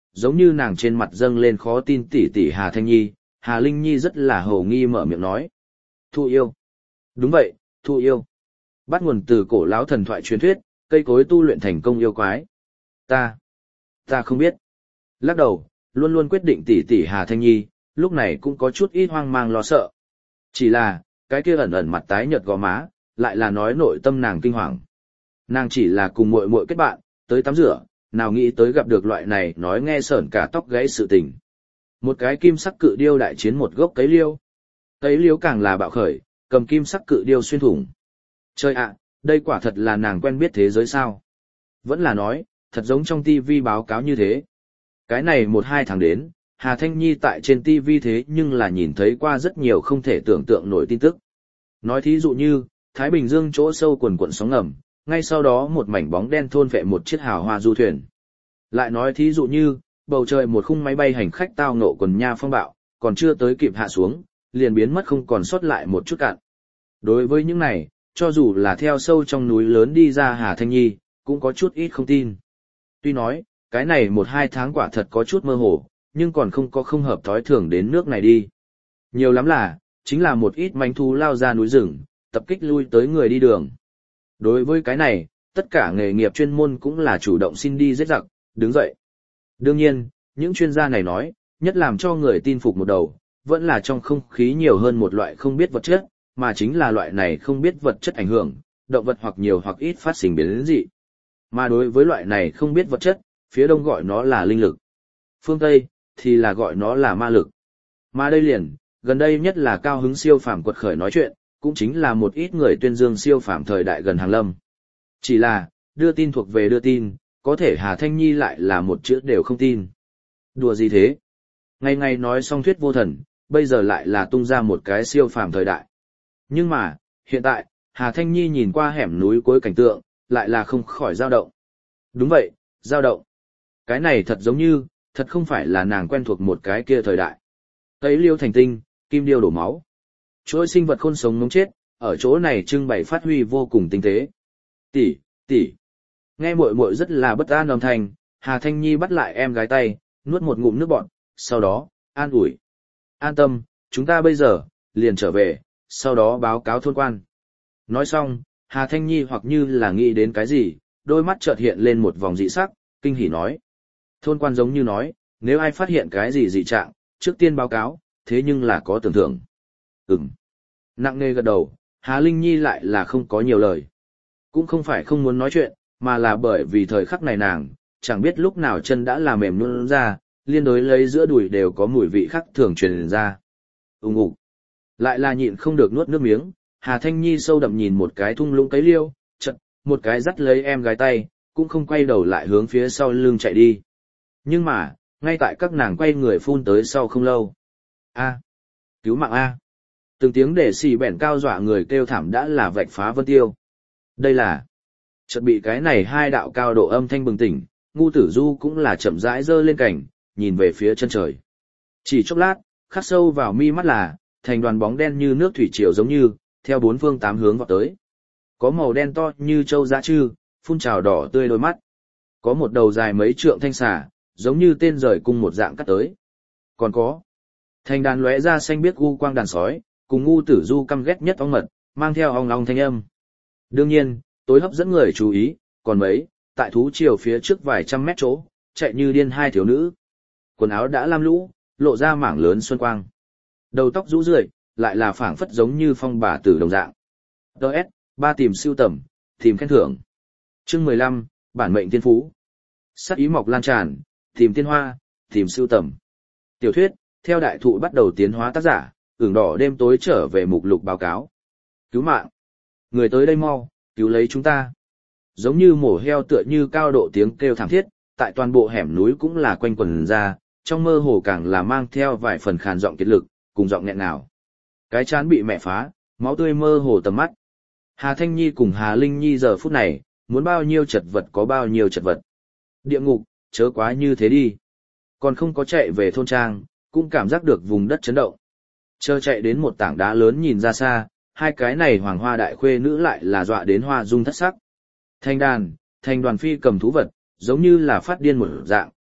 giống như nàng trên mặt dâng lên khó tin tỷ tỷ Hà Thanh Nhi, Hà Linh Nhi rất là hồ nghi mở miệng nói. Thụ yêu. Đúng vậy, thụ yêu. Bắt nguồn từ cổ lão thần thoại truyền thuyết, cây cối tu luyện thành công yêu quái. Ta không biết. Lắc đầu, luôn luôn quyết định tỷ tỷ Hà Thanh Nhi, lúc này cũng có chút ít hoang mang lo sợ. Chỉ là, cái kia ẩn ẩn mặt tái nhợt gò má, lại là nói nội tâm nàng kinh hoàng. Nàng chỉ là cùng muội muội kết bạn, tới tắm rửa, nào nghĩ tới gặp được loại này nói nghe sởn cả tóc gáy sự tình. Một cái kim sắc cự điêu đại chiến một gốc cấy liêu. Cấy liêu càng là bạo khởi, cầm kim sắc cự điêu xuyên thủng. Trời ạ, đây quả thật là nàng quen biết thế giới sao? Vẫn là nói, thật giống trong TV báo cáo như thế. Cái này 1-2 tháng đến, Hà Thanh Nhi tại trên TV thế nhưng là nhìn thấy qua rất nhiều không thể tưởng tượng nổi tin tức. Nói thí dụ như, Thái Bình Dương chỗ sâu quần quận sóng ngầm, ngay sau đó một mảnh bóng đen thôn vệ một chiếc hào hoa du thuyền. Lại nói thí dụ như, bầu trời một khung máy bay hành khách tao nộ quần nha phong bạo, còn chưa tới kịp hạ xuống, liền biến mất không còn sót lại một chút cạn. Đối với những này, cho dù là theo sâu trong núi lớn đi ra Hà Thanh Nhi, cũng có chút ít không tin. Tuy nói, cái này 1-2 tháng quả thật có chút mơ hồ, nhưng còn không hợp thói thường đến nước này đi. Nhiều lắm là, chính là một ít manh thú lao ra núi rừng, tập kích lui tới người đi đường. Đối với cái này, tất cả nghề nghiệp chuyên môn cũng là chủ động xin đi giết giặc, đứng dậy. Đương nhiên, những chuyên gia này nói, nhất làm cho người tin phục một đầu, vẫn là trong không khí nhiều hơn một loại không biết vật chất, mà chính là loại này không biết vật chất ảnh hưởng, động vật hoặc nhiều hoặc ít phát sinh biến dị. Mà đối với loại này không biết vật chất, phía đông gọi nó là linh lực. Phương Tây, thì là gọi nó là ma lực. Mà đây liền, gần đây nhất là cao hứng siêu phàm quật khởi nói chuyện, cũng chính là một ít người tuyên dương siêu phàm thời đại gần hàng lâm. Chỉ là, đưa tin thuộc về đưa tin, có thể Hà Thanh Nhi lại là một chữ đều không tin. Đùa gì thế? Ngày ngày nói song thuyết vô thần, bây giờ lại là tung ra một cái siêu phàm thời đại. Nhưng mà, hiện tại, Hà Thanh Nhi nhìn qua hẻm núi cuối cảnh tượng, lại là không khỏi dao động. Đúng vậy, dao động. Cái này thật giống như, thật không phải là nàng quen thuộc một cái kia thời đại. Tấy liêu thành tinh, kim điêu đổ máu. Chuỗi sinh vật khôn sống ngống chết, ở chỗ này trưng bày phát huy vô cùng tinh tế. Tỷ. Nghe muội muội rất là bất an âm thanh, Hà Thanh Nhi bắt lại em gái tay, nuốt một ngụm nước bọt, sau đó, an ủi. An tâm, chúng ta bây giờ, liền trở về, sau đó báo cáo thôn quan. Nói xong, Hà Thanh Nhi hoặc như là nghĩ đến cái gì, đôi mắt chợt hiện lên một vòng dị sắc, kinh hỉ nói. Thôn quan giống như nói, nếu ai phát hiện cái gì dị trạng, trước tiên báo cáo, thế nhưng là có tưởng thưởng. Nặng nề gật đầu, Hà Linh Nhi lại là không có nhiều lời. Cũng không phải không muốn nói chuyện, mà là bởi vì thời khắc này nàng, chẳng biết lúc nào chân đã là mềm nhũn ra, liên đối lấy giữa đùi đều có mùi vị khác thường truyền ra. Ục. Lại là nhịn không được nuốt nước miếng, Hà Thanh Nhi sâu đậm nhìn một cái thung lũng cấy liêu, chật, một cái dắt lấy em gái tay, cũng không quay đầu lại hướng phía sau lưng chạy đi. Nhưng mà, ngay tại các nàng quay người phun tới sau không lâu. Cứu mạng A. Từng tiếng để xì bẻn cao dọa người kêu thảm đã là vạch phá vân tiêu. Đây là, chợt bị cái này hai đạo cao độ âm thanh bừng tỉnh, Ngu Tử Du cũng là chậm rãi giơ lên cảnh, nhìn về phía chân trời. Chỉ chốc lát, khắc sâu vào mi mắt là, thành đoàn bóng đen như nước thủy triều giống như, theo bốn phương tám hướng vọt tới. Có màu đen to như châu dã trư, phun trào đỏ tươi đôi mắt. Có một đầu dài mấy trượng thanh xà, giống như tên rời cung một dạng cắt tới. Còn có, thành đàn lóe ra xanh biếc u quang đàn sói, cùng Ngu Tử Du căm ghét nhất ong mật, mang theo ong long thanh âm. Đương nhiên, tối hấp dẫn người chú ý, còn mấy, tại thú triều phía trước vài trăm mét chỗ, chạy như điên hai thiếu nữ. Quần áo đã lam lũ, lộ ra mảng lớn xuân quang. Đầu tóc rũ rượi, lại là phảng phất giống như phong bà tử đồng dạng. DS, 3 tìm siêu tầm, tìm khen thưởng. Chương 15, bản mệnh tiên phú. Sắc ý mọc lan tràn, tìm tiên hoa, tìm siêu tầm. Tiểu thuyết, theo đại thụ bắt đầu tiến hóa tác giả, ửng đỏ đêm tối trở về mục lục báo cáo. Cứu mạng. Người tới đây mau, cứu lấy chúng ta. Giống như mổ heo tựa như cao độ tiếng kêu thảm thiết, tại toàn bộ hẻm núi cũng là quanh quần ra, trong mơ hồ càng là mang theo vài phần khàn giọng kiệt lực, cùng giọng nghẹn nào. Cái chán bị mẹ phá, máu tươi mơ hồ tầm mắt. Hà Thanh Nhi cùng Hà Linh Nhi giờ phút này, muốn bao nhiêu chật vật có bao nhiêu chật vật. Địa ngục, chớ quá như thế đi. Còn không có chạy về thôn trang, cũng cảm giác được vùng đất chấn động. Chờ chạy đến một tảng đá lớn nhìn ra xa, hai cái này hoàng hoa đại khuê nữ lại là dọa đến hoa dung thất sắc. Thành đoàn phi cầm thú vật, giống như là phát điên một dạng,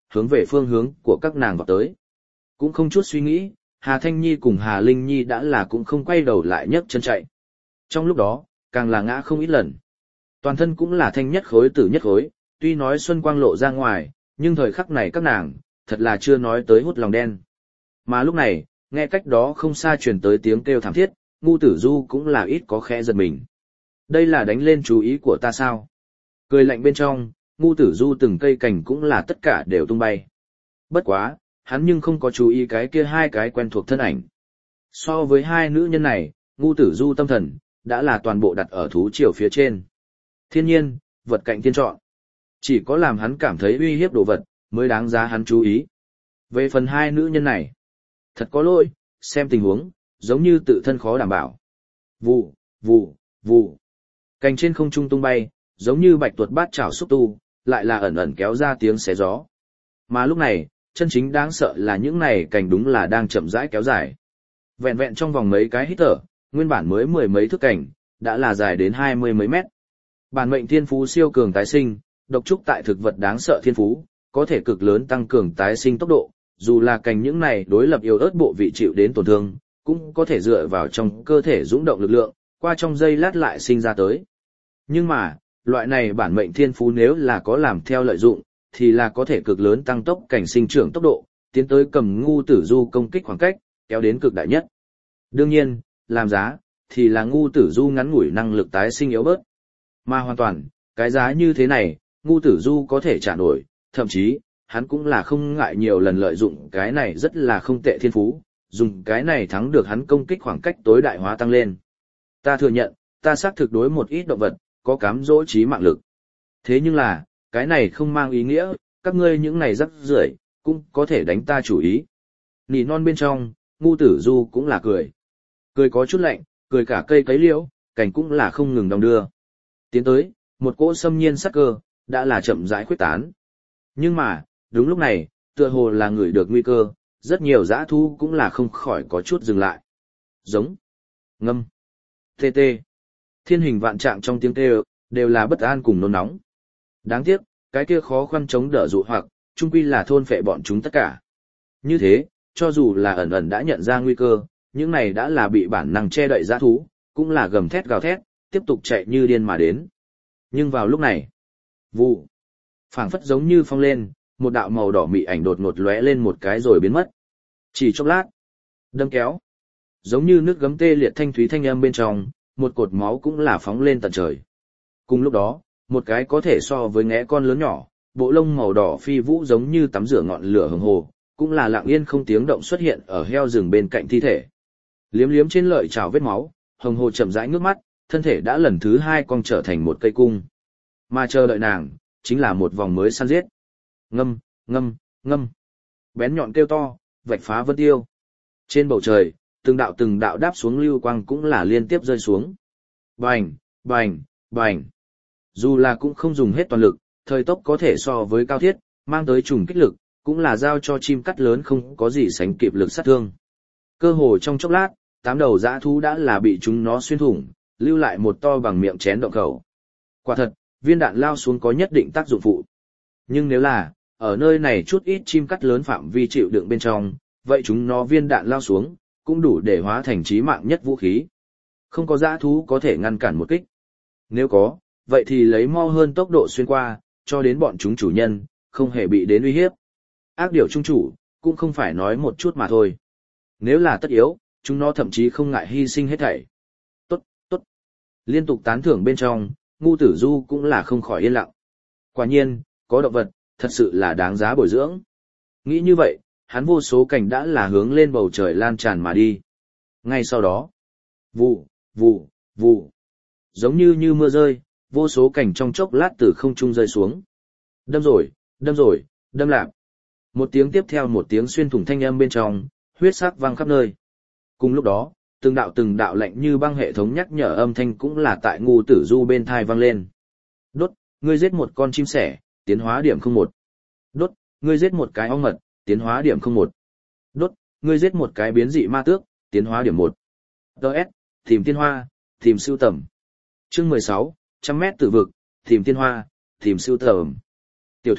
hướng về phương hướng của các nàng vào tới. Cũng không chút suy nghĩ, Hà Thanh Nhi cùng Hà Linh Nhi đã là cũng không quay đầu lại nhấc chân chạy. Trong lúc đó, càng là ngã không ít lần. Toàn thân cũng là thanh nhất khối tử nhất khối, tuy nói xuân quang lộ ra ngoài, nhưng thời khắc này các nàng, thật là chưa nói tới hút lòng đen. Mà lúc này, nghe cách đó không xa truyền tới tiếng kêu thảm thiết, Ngu Tử Du cũng là ít có khẽ giật mình. Đây là đánh lên chú ý của ta sao? Cười lạnh bên trong, Ngu Tử Du từng cây cành cũng là tất cả đều tung bay. Bất quá, hắn nhưng không có chú ý cái kia hai cái quen thuộc thân ảnh. So với hai nữ nhân này, Ngu Tử Du tâm thần, đã là toàn bộ đặt ở thú triều phía trên. Thiên nhiên, vật cạnh thiên chọn. Chỉ có làm hắn cảm thấy uy hiếp đồ vật, mới đáng giá hắn chú ý. Về phần hai nữ nhân này, thật có lỗi, xem tình huống, giống như tự thân khó đảm bảo. Vù, vù, vù. Cành trên không trung tung bay, giống như bạch tuột bát chảo xúc tu, lại là ẩn ẩn kéo ra tiếng xé gió. Mà lúc này, chân chính đáng sợ là những này cành đúng là đang chậm rãi kéo dài. Vẹn vẹn trong vòng mấy cái hít thở, nguyên bản mới 10 mấy thước cành, đã là dài đến 20 mấy mét. Bản mệnh thiên phú siêu cường tái sinh, độc trúc tại thực vật đáng sợ thiên phú, có thể cực lớn tăng cường tái sinh tốc độ, dù là cành những này đối lập yếu ớt bộ vị chịu đến tổn thương, cũng có thể dựa vào trong cơ thể dũng động lực lượng, qua trong giây lát lại sinh ra tới. Nhưng mà, loại này bản mệnh thiên phú nếu là có làm theo lợi dụng, thì là có thể cực lớn tăng tốc cảnh sinh trưởng tốc độ, tiến tới cầm Ngu Tử Du công kích khoảng cách, kéo đến cực đại nhất. Đương nhiên, làm giá, thì là Ngu Tử Du ngắn ngủi năng lực tái sinh yếu bớt. Mà hoàn toàn, cái giá như thế này, Ngu Tử Du có thể trả nổi, thậm chí, hắn cũng là không ngại nhiều lần lợi dụng cái này rất là không tệ thiên phú, dùng cái này thắng được hắn công kích khoảng cách tối đại hóa tăng lên. Ta thừa nhận, ta xác thực đối một ít động vật, có cám dỗ trí mạng lực. Thế nhưng là, cái này không mang ý nghĩa, các ngươi những này rắc rưởi cũng có thể đánh ta chủ ý. Nỉ non bên trong, Ngu Tử Du cũng là cười. Cười có chút lạnh, cười cả cây cấy liễu, cảnh cũng là không ngừng đong đưa. Tiến tới, một cỗ xâm nhiên sắc cơ, đã là chậm rãi khuyết tán. Nhưng mà, đúng lúc này, tựa hồ là người được nguy cơ, rất nhiều dã thú cũng là không khỏi có chút dừng lại. Giống, ngâm, tê tê. Thiên hình vạn trạng trong tiếng kêu, đều là bất an cùng nôn nóng. Đáng tiếc, cái kia khó khăn chống đỡ dụ hoặc, chung quy là thôn phệ bọn chúng tất cả. Như thế, cho dù là ẩn ẩn đã nhận ra nguy cơ, những này đã là bị bản năng che đậy dã thú, cũng là gầm thét gào thét, tiếp tục chạy như điên mà đến. Nhưng vào lúc này, vụ, phảng phất giống như phong lên, một đạo màu đỏ mị ảnh đột ngột lóe lên một cái rồi biến mất. Chỉ chốc lát, đâm kéo, giống như nước gấm tê liệt thanh thúy thanh âm bên trong, một cột máu cũng là phóng lên tận trời. Cùng lúc đó, một cái có thể so với ngẽ con lớn nhỏ, bộ lông màu đỏ phi vũ giống như tắm rửa ngọn lửa hừng hồ, cũng là lặng yên không tiếng động xuất hiện ở heo rừng bên cạnh thi thể. Liếm liếm trên lợi chảo vết máu, hồng hồ chậm rãi ngước mắt, thân thể đã lần thứ hai cong trở thành một cây cung. Mà chờ đợi nàng, chính là một vòng mới săn giết. Ngâm, ngâm, ngâm. Bén nhọn kêu to, vạch phá vân tiêu. Trên bầu trời, từng đạo đáp xuống lưu quang cũng là liên tiếp rơi xuống. Bành, bành, bành. Dù là cũng không dùng hết toàn lực, thời tốc có thể so với cao thiết, mang tới trùng kích lực, cũng là giao cho chim cắt lớn không có gì sánh kịp lực sát thương. Cơ hồ trong chốc lát, 8 đầu dã thú đã là bị chúng nó xuyên thủng, lưu lại một to bằng miệng chén động khẩu. Quả thật, viên đạn lao xuống có nhất định tác dụng phụ. Nhưng nếu là, ở nơi này chút ít chim cắt lớn phạm vi chịu đựng bên trong, vậy chúng nó viên đạn lao xuống, cũng đủ để hóa thành chí mạng nhất vũ khí. Không có dã thú có thể ngăn cản một kích. Nếu có, vậy thì lấy mau hơn tốc độ xuyên qua, cho đến bọn chúng chủ nhân, không hề bị đến uy hiếp. Ác điểu trung chủ, cũng không phải nói một chút mà thôi. Nếu là tất yếu, chúng nó thậm chí không ngại hy sinh hết thảy. Tốt, tốt. Liên tục tán thưởng bên trong, Ngu Tử Du cũng là không khỏi yên lặng. Quả nhiên, có động vật, thật sự là đáng giá bồi dưỡng. Nghĩ như vậy, hắn vô số cảnh đã là hướng lên bầu trời lan tràn mà đi. Ngay sau đó, vụ, vụ, vụ. Giống như mưa rơi, vô số cảnh trong chốc lát từ không trung rơi xuống. Đâm rồi, đâm rồi, đâm lạc. Một tiếng tiếp theo một tiếng xuyên thủng thanh âm bên trong, huyết sắc vang khắp nơi. Cùng lúc đó, từng đạo lạnh như băng hệ thống nhắc nhở âm thanh cũng là tại Ngu Tử Du bên thai vang lên. Đốt, ngươi giết một con chim sẻ, tiến hóa điểm 01. Đốt, ngươi giết một cái ong mật, tiến hóa điểm 01. Đốt, ngươi giết một cái biến dị ma tước, tiến hóa điểm 1. DS, tìm tiên hoa, tìm sưu tầm. Chương 16, 100 mét tử vực, tìm tiên hoa, tìm sưu tầm. Tiểu thuyết,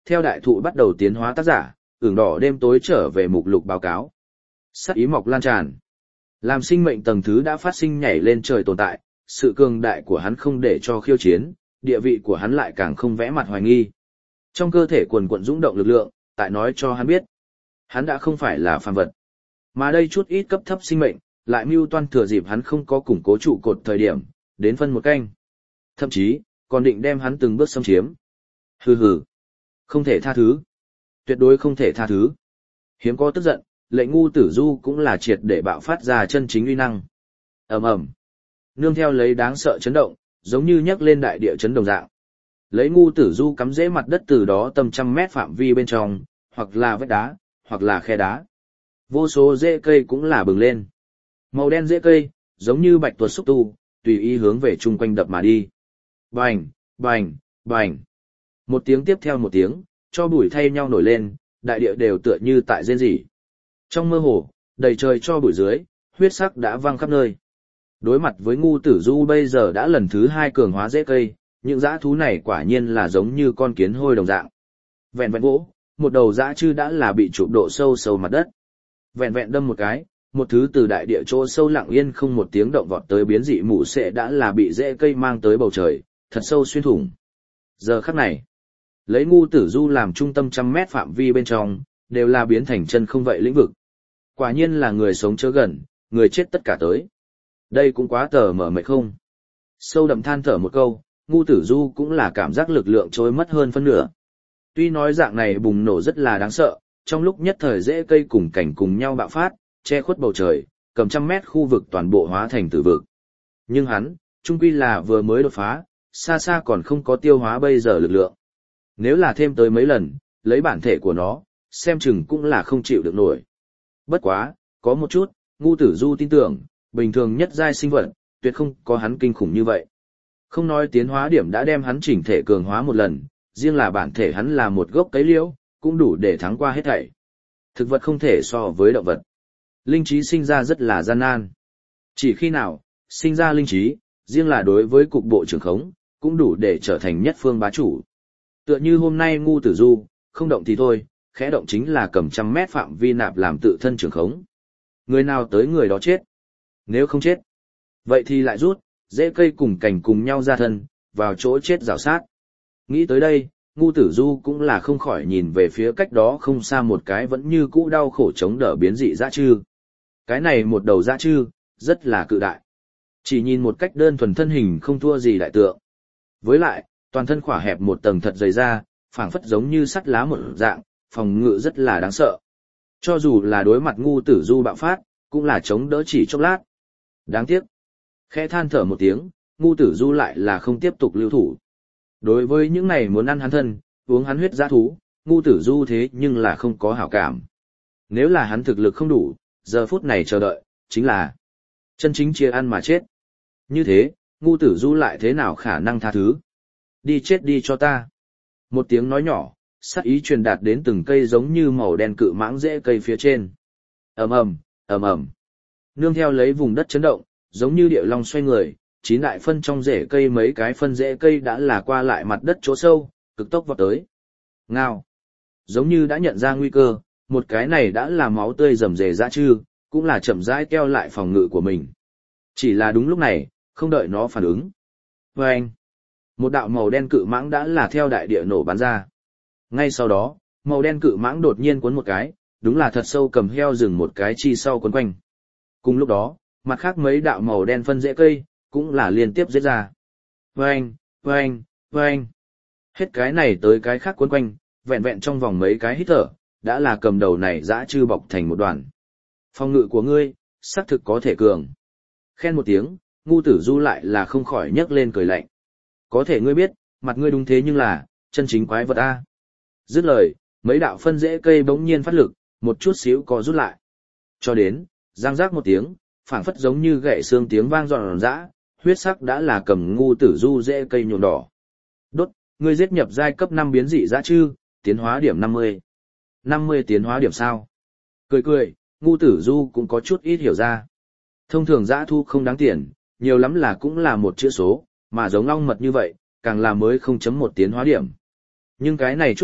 Theo đại thụ bắt đầu tiến hóa tác giả, ửng đỏ đêm tối trở về mục lục báo cáo. Sát ý mọc lan tràn. Làm sinh mệnh tầng thứ đã phát sinh nhảy lên trời tồn tại, sự cường đại của hắn không để cho khiêu chiến, địa vị của hắn lại càng không vẽ mặt hoài nghi. Trong cơ thể quần quận dũng động lực lượng, tại nói cho hắn biết, hắn đã không phải là phàm vật. Mà đây chút ít cấp thấp sinh mệnh, lại mưu toan thừa dịp hắn không có củng cố trụ cột thời điểm, đến phân một canh. Thậm chí, còn định đem hắn từng bước xâm chiếm. Hừ hừ. Không thể tha thứ. Tuyệt đối không thể tha thứ. Hiếm có tức giận, lệnh ngu tử du cũng là triệt để bạo phát ra chân chính uy năng. Ầm ầm. Nương theo lấy đáng sợ chấn động, giống như nhấc lên đại địa chấn đồng dạng. Lấy ngu tử du cắm rễ mặt đất từ đó tầm trăm mét phạm vi bên trong, hoặc là vách đá, hoặc là khe đá. Vô số rễ cây cũng là bừng lên. Màu đen rễ cây, giống như bạch tuộc xúc tu, tùy ý hướng về chung quanh đập mà đi. Bành, bành, bành. Một tiếng tiếp theo một tiếng, cho bụi thay nhau nổi lên, đại địa đều tựa như tại rên rỉ. Trong mơ hồ, đầy trời cho bụi dưới, huyết sắc đã văng khắp nơi. Đối mặt với ngu tử du bây giờ đã lần thứ 2 cường hóa rễ cây, những dã thú này quả nhiên là giống như con kiến hôi đồng dạng. Vẹn vẹn vỗ, một đầu dã chư đã là bị chụp độ sâu sâu mặt đất. Vẹn vẹn đâm một cái, một thứ từ đại địa chỗ sâu lặng yên không một tiếng động vọt tới biến dị mụ sệ đã là bị rễ cây mang tới bầu trời, thật sâu xuyên thủng. Giờ khắc này, lấy ngu tử du làm trung tâm trăm mét phạm vi bên trong, đều là biến thành chân không vậy lĩnh vực. Quả nhiên là người sống chớ gần, người chết tất cả tới. Đây cũng quá tờ mở mệt không. Sâu đậm than thở một câu, ngu tử du cũng là cảm giác lực lượng trôi mất hơn phân nửa. Tuy nói dạng này bùng nổ rất là đáng sợ, trong lúc nhất thời rễ cây cùng cảnh cùng nhau bạo phát, che khuất bầu trời, cầm trăm mét khu vực toàn bộ hóa thành tử vực. Nhưng hắn, chung quy là vừa mới đột phá, xa xa còn không có tiêu hóa bây giờ lực lượng. Nếu là thêm tới mấy lần, lấy bản thể của nó, xem chừng cũng là không chịu được nổi. Bất quá, có một chút, ngu tử du tin tưởng, bình thường nhất giai sinh vật, tuyệt không có hắn kinh khủng như vậy. Không nói tiến hóa điểm đã đem hắn chỉnh thể cường hóa một lần, riêng là bản thể hắn là một gốc cấy liễu, cũng đủ để thắng qua hết thảy. Thực vật không thể so với động vật. Linh trí sinh ra rất là gian nan. Chỉ khi nào, sinh ra linh trí, riêng là đối với cục bộ trưởng khống, cũng đủ để trở thành nhất phương bá chủ. Tựa như hôm nay ngu tử du, không động thì thôi, khẽ động chính là cầm trăm mét phạm vi nạp làm tự thân trưởng khống. Người nào tới người đó chết. Nếu không chết, vậy thì lại rút, rễ cây cùng cành cùng nhau ra thân, vào chỗ chết rào sát. Nghĩ tới đây, ngu tử du cũng là không khỏi nhìn về phía cách đó không xa một cái vẫn như cũ đau khổ chống đỡ biến dị dã chư. Cái này một đầu dã chư, rất là cự đại. Chỉ nhìn một cách đơn thuần thân hình không thua gì đại tượng. Với lại, toàn thân khỏa hẹp một tầng thật dày da, phảng phất giống như sắt lá một dạng, phòng ngự rất là đáng sợ. Cho dù là đối mặt ngu tử du bạo phát, cũng là chống đỡ chỉ chốc lát. Đáng tiếc. Khẽ than thở một tiếng, ngu tử du lại là không tiếp tục lưu thủ. Đối với những này muốn ăn hắn thân, uống hắn huyết dã thú, ngu tử du thế nhưng là không có hảo cảm. Nếu là hắn thực lực không đủ, giờ phút này chờ đợi, chính là chân chính chia ăn mà chết. Như thế, ngu tử du lại thế nào khả năng tha thứ? Đi chết đi cho ta. Một tiếng nói nhỏ, sát ý truyền đạt đến từng cây giống như màu đen cự mãng rễ cây phía trên. Ầm ầm, ầm ầm. Nương theo lấy vùng đất chấn động, giống như địa long xoay người, 9 đại phân trong rễ cây mấy cái phân rễ cây đã là qua lại mặt đất chỗ sâu, cực tốc vọt tới. Ngao. Giống như đã nhận ra nguy cơ, một cái này đã là máu tươi rầm rề dã chư, cũng là chậm rãi keo lại phòng ngự của mình. Chỉ là đúng lúc này, không đợi nó phản ứng. Vâng! Một đạo màu đen cự mãng đã là theo đại địa nổ bắn ra. Ngay sau đó, màu đen cự mãng đột nhiên cuốn một cái, đúng là thật sâu cầm heo rừng một cái chi sau quấn quanh. Cùng lúc đó, mặt khác mấy đạo màu đen phân rễ cây, cũng là liên tiếp giết ra. Vâng! Vâng! Vâng! Hết cái này tới cái khác quấn quanh, vẹn vẹn trong vòng mấy cái hít thở, đã là cầm đầu này dã chư bọc thành một đoàn. Phòng ngự của ngươi, xác thực có thể cường. Khen một tiếng, ngu tử du lại là không khỏi nhấc lên cười lạnh. Có thể ngươi biết, mặt ngươi đúng thế nhưng là, chân chính quái vật A. Dứt lời, mấy đạo phân rễ cây bỗng nhiên phát lực, một chút xíu có rút lại. Cho đến, giang rác một tiếng, phảng phất giống như gậy xương tiếng vang giòn giã, huyết sắc đã là cầm ngu tử du rễ cây nhuộm đỏ. Đốt, ngươi giết nhập giai cấp 5 biến dị dã chư, tiến hóa điểm 50. 50 tiến hóa điểm sao? Cười cười, ngu tử du cũng có chút ít hiểu ra. Thông thường dã thu không đáng tiền, nhiều lắm là cũng là một chữ số, mà giống long mật như vậy, càng là mới 0.1 tiến hóa điểm. Nhưng cái này chút ít,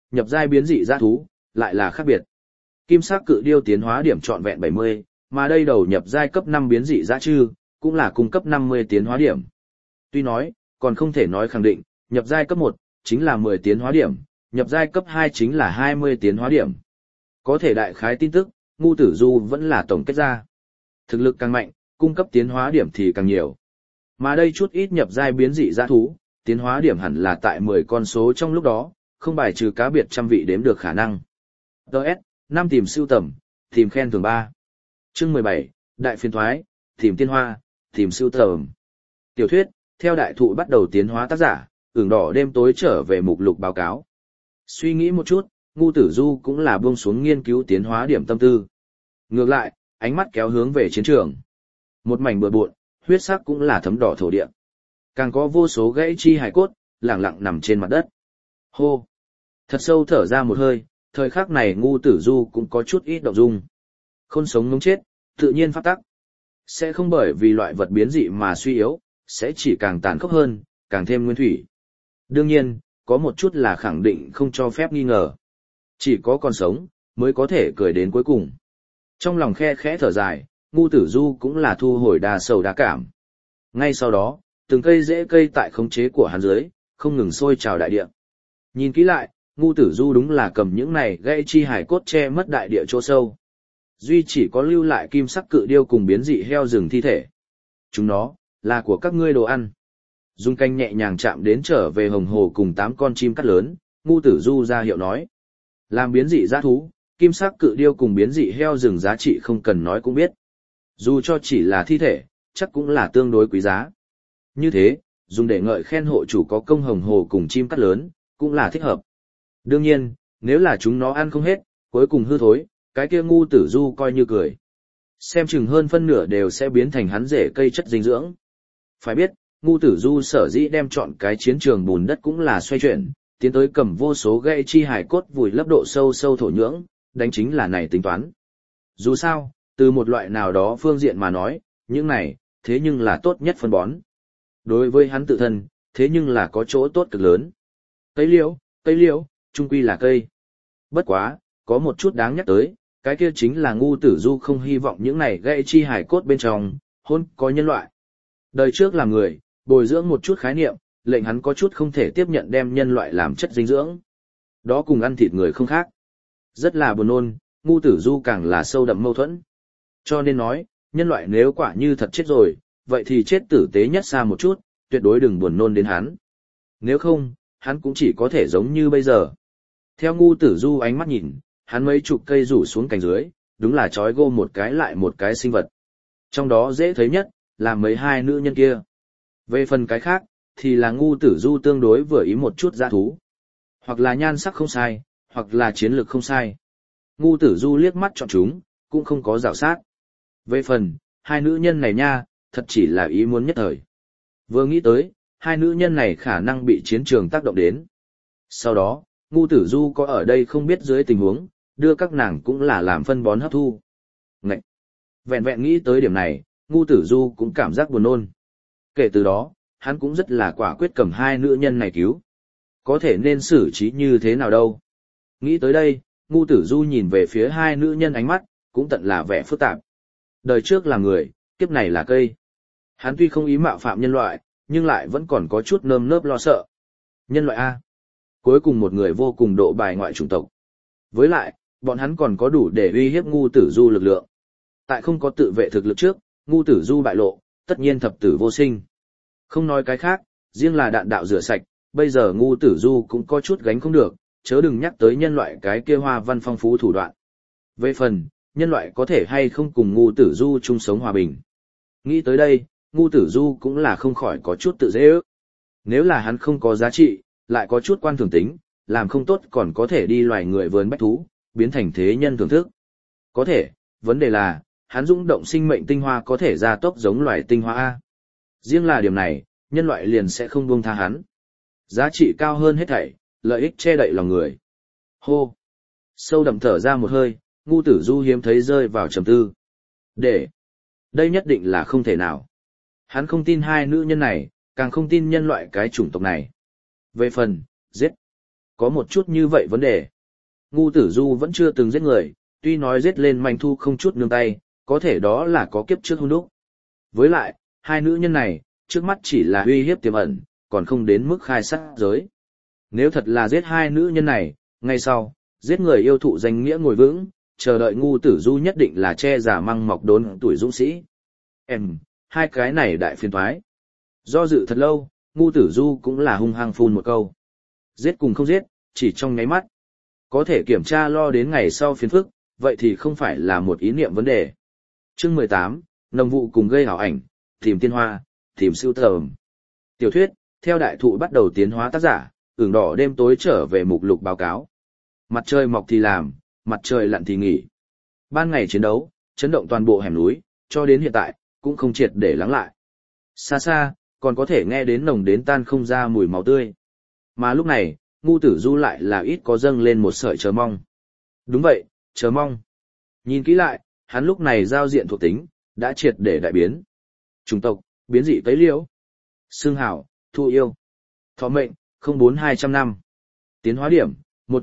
nhập giai biến dị dã thú, lại là khác biệt. Kim sắc cự điêu tiến hóa điểm trọn vẹn 70, mà đây đầu nhập giai cấp 5 biến dị dã trư, cũng là cung cấp 50 tiến hóa điểm. Tuy nói, còn không thể nói khẳng định, nhập giai cấp 1 chính là 10 tiến hóa điểm, nhập giai cấp 2 chính là 20 tiến hóa điểm. Có thể đại khái tin tức, Ngu Tử Du vẫn là tổng kết ra. Thực lực càng mạnh, cung cấp tiến hóa điểm thì càng nhiều. Mà đây chút ít nhập giai biến dị dã thú, tiến hóa điểm hẳn là tại 10 con số trong lúc đó, không bài trừ cá biệt trăm vị đếm được khả năng. DS, năm tìm sưu tầm, tìm khen thưởng 3. Chương 17, Đại phiên thoái, tìm tiên hoa, tìm sưu tầm. Tiểu thuyết, theo đại thụ bắt đầu tiến hóa tác giả, ửng đỏ đêm tối trở về mục lục báo cáo. Suy nghĩ một chút, Ngu Tử Du cũng là buông xuống nghiên cứu tiến hóa điểm tâm tư. Ngược lại, ánh mắt kéo hướng về chiến trường. Một mảnh bừa bộn, huyết sắc cũng là thấm đỏ thổ địa. Càng có vô số gãy chi hài cốt, lẳng lặng nằm trên mặt đất. Hô! Thật sâu thở ra một hơi, thời khắc này Ngu Tử Du cũng có chút ít động dung. Khôn sống ngống chết, tự nhiên pháp tắc. Sẽ không bởi vì loại vật biến dị mà suy yếu, sẽ chỉ càng tàn khốc hơn, càng thêm nguyên thủy. Đương nhiên, có một chút là khẳng định không cho phép nghi ngờ. Chỉ có còn sống, mới có thể cười đến cuối cùng. Trong lòng khe khẽ thở dài, Ngu Tử Du cũng là thu hồi đa sầu đa cảm. Ngay sau đó, từng cây rễ cây tại khống chế của hắn dưới, không ngừng sôi trào đại địa. Nhìn kỹ lại, Ngu Tử Du đúng là cầm những này gãy chi hải cốt che mất đại địa chỗ sâu. Duy chỉ có lưu lại kim sắc cự điêu cùng biến dị heo rừng thi thể. Chúng nó, là của các ngươi đồ ăn. Dung canh nhẹ nhàng chạm đến trở về hồng hồ cùng 8 con chim cắt lớn, Ngu Tử Du ra hiệu nói. Làm biến dị dã thú, kim sắc cự điêu cùng biến dị heo rừng giá trị không cần nói cũng biết. Dù cho chỉ là thi thể, chắc cũng là tương đối quý giá. Như thế, dùng để ngợi khen hộ chủ có công hồng hồ cùng chim cắt lớn, cũng là thích hợp. Đương nhiên, nếu là chúng nó ăn không hết, cuối cùng hư thối, cái kia Ngu Tử Du coi như cười. Xem chừng hơn phân nửa đều sẽ biến thành hắn rễ cây chất dinh dưỡng. Phải biết, Ngu Tử Du sở dĩ đem chọn cái chiến trường bùn đất cũng là xoay chuyển, tiến tới cầm vô số gãy chi hải cốt vùi lấp độ sâu sâu thổ nhưỡng, đánh chính là này tính toán. Dù sao, từ một loại nào đó phương diện mà nói, những này, thế nhưng là tốt nhất phân bón. Đối với hắn tự thân, thế nhưng là có chỗ tốt cực lớn. Cây liễu, chung quy là cây. Bất quá, có một chút đáng nhắc tới, cái kia chính là Ngu Tử Du không hy vọng những này gãy chi hải cốt bên trong, hôn có nhân loại. Đời trước là người, bồi dưỡng một chút khái niệm, lệnh hắn có chút không thể tiếp nhận đem nhân loại làm chất dinh dưỡng. Đó cùng ăn thịt người không khác. Rất là buồn nôn, Ngu Tử Du càng là sâu đậm mâu thuẫn. Cho nên nói, nhân loại nếu quả như thật chết rồi, vậy thì chết tử tế nhất xa một chút, tuyệt đối đừng buồn nôn đến hắn. Nếu không, hắn cũng chỉ có thể giống như bây giờ. Theo Ngu Tử Du ánh mắt nhìn, hắn mấy chục cây rủ xuống cành dưới, đúng là trói gô một cái lại một cái sinh vật. Trong đó dễ thấy nhất, là mấy hai nữ nhân kia. Về phần cái khác, thì là Ngu Tử Du tương đối vừa ý một chút dã thú. Hoặc là nhan sắc không sai, hoặc là chiến lược không sai. Ngu Tử Du liếc mắt chọn chúng, cũng không có rào sát. Về phần, hai nữ nhân này nha, thật chỉ là ý muốn nhất thời. Vừa nghĩ tới, hai nữ nhân này khả năng bị chiến trường tác động đến. Sau đó, Ngu Tử Du có ở đây không biết dưới tình huống, đưa các nàng cũng là làm phân bón hấp thu. Ngậy! Vẹn vẹn nghĩ tới điểm này, Ngu Tử Du cũng cảm giác buồn nôn. Kể từ đó, hắn cũng rất là quả quyết cầm hai nữ nhân này cứu. Có thể nên xử trí như thế nào đâu. Nghĩ tới đây, Ngu Tử Du nhìn về phía hai nữ nhân ánh mắt, cũng tận là vẻ phức tạp. Đời trước là người, kiếp này là cây. Hắn tuy không ý mạo phạm nhân loại, nhưng lại vẫn còn có chút nơm nớp lo sợ. Nhân loại A. Cuối cùng một người vô cùng độ bài ngoại chủng tộc. Với lại, bọn hắn còn có đủ để uy hiếp Ngu Tử Du lực lượng. Tại không có tự vệ thực lực trước, Ngu Tử Du bại lộ, tất nhiên thập tử vô sinh. Không nói cái khác, riêng là đạn đạo rửa sạch, bây giờ Ngu Tử Du cũng có chút gánh không được, chớ đừng nhắc tới nhân loại cái kia hoa văn phong phú thủ đoạn. Về phần, nhân loại có thể hay không cùng Ngu Tử Du chung sống hòa bình. Nghĩ tới đây, Ngu Tử Du cũng là không khỏi có chút tự dễ ước. Nếu là hắn không có giá trị, lại có chút quan thường tính, làm không tốt còn có thể đi loài người vườn bách thú, biến thành thế nhân thưởng thức. Có thể, vấn đề là, hắn dũng động sinh mệnh tinh hoa có thể gia tốc giống loài tinh hoa A. Riêng là điểm này, nhân loại liền sẽ không buông tha hắn. Giá trị cao hơn hết thảy, lợi ích che đậy lòng người. Hô! Sâu đậm thở ra một hơi, Ngu Tử Du hiếm thấy rơi vào trầm tư. Đây nhất định là không thể nào. Hắn không tin hai nữ nhân này, càng không tin nhân loại cái chủng tộc này. Về phần, giết. Có một chút như vậy vấn đề. Ngu Tử Du vẫn chưa từng giết người, tuy nói giết lên manh thu không chút nương tay, có thể đó là có kiếp trước hôn đúc. Với lại, hai nữ nhân này, trước mắt chỉ là uy hiếp tiềm ẩn, còn không đến mức khai sát giới. Nếu thật là giết hai nữ nhân này, ngay sau, giết người yêu thụ danh nghĩa ngồi vững, chờ đợi Ngu Tử Du nhất định là che giả măng mọc đốn tuổi dũng sĩ. Hai cái này đại phiền toái. Do dự thật lâu, Ngu Tử Du cũng là hung hăng phun một câu. Giết cùng không giết, chỉ trong nháy mắt. Có thể kiểm tra lo đến ngày sau phiền phức, vậy thì không phải là một ý niệm vấn đề. Chương 18, nồng vụ cùng gây ảo ảnh, tìm tiên hoa, tìm sưu tầm. Tiểu thuyết, theo đại thụ bắt đầu tiến hóa tác giả, ửng đỏ đêm tối trở về mục lục báo cáo. Mặt trời mọc thì làm, mặt trời lặn thì nghỉ. Ban ngày chiến đấu, chấn động toàn bộ hẻm núi, cho đến hiện tại, cũng không triệt để lắng lại. Xa xa, còn có thể nghe đến nồng đến tan không ra mùi máu tươi. Mà lúc này, Ngu Tử Du lại là ít có dâng lên một sợi chờ mong. Đúng vậy, chờ mong. Nhìn kỹ lại, hắn lúc này giao diện thuộc tính, đã triệt để đại biến. Chủng tộc, biến dị cấy liễu. Xương hảo, thu yêu. Thọ mệnh, 04200 năm. Tiến hóa điểm,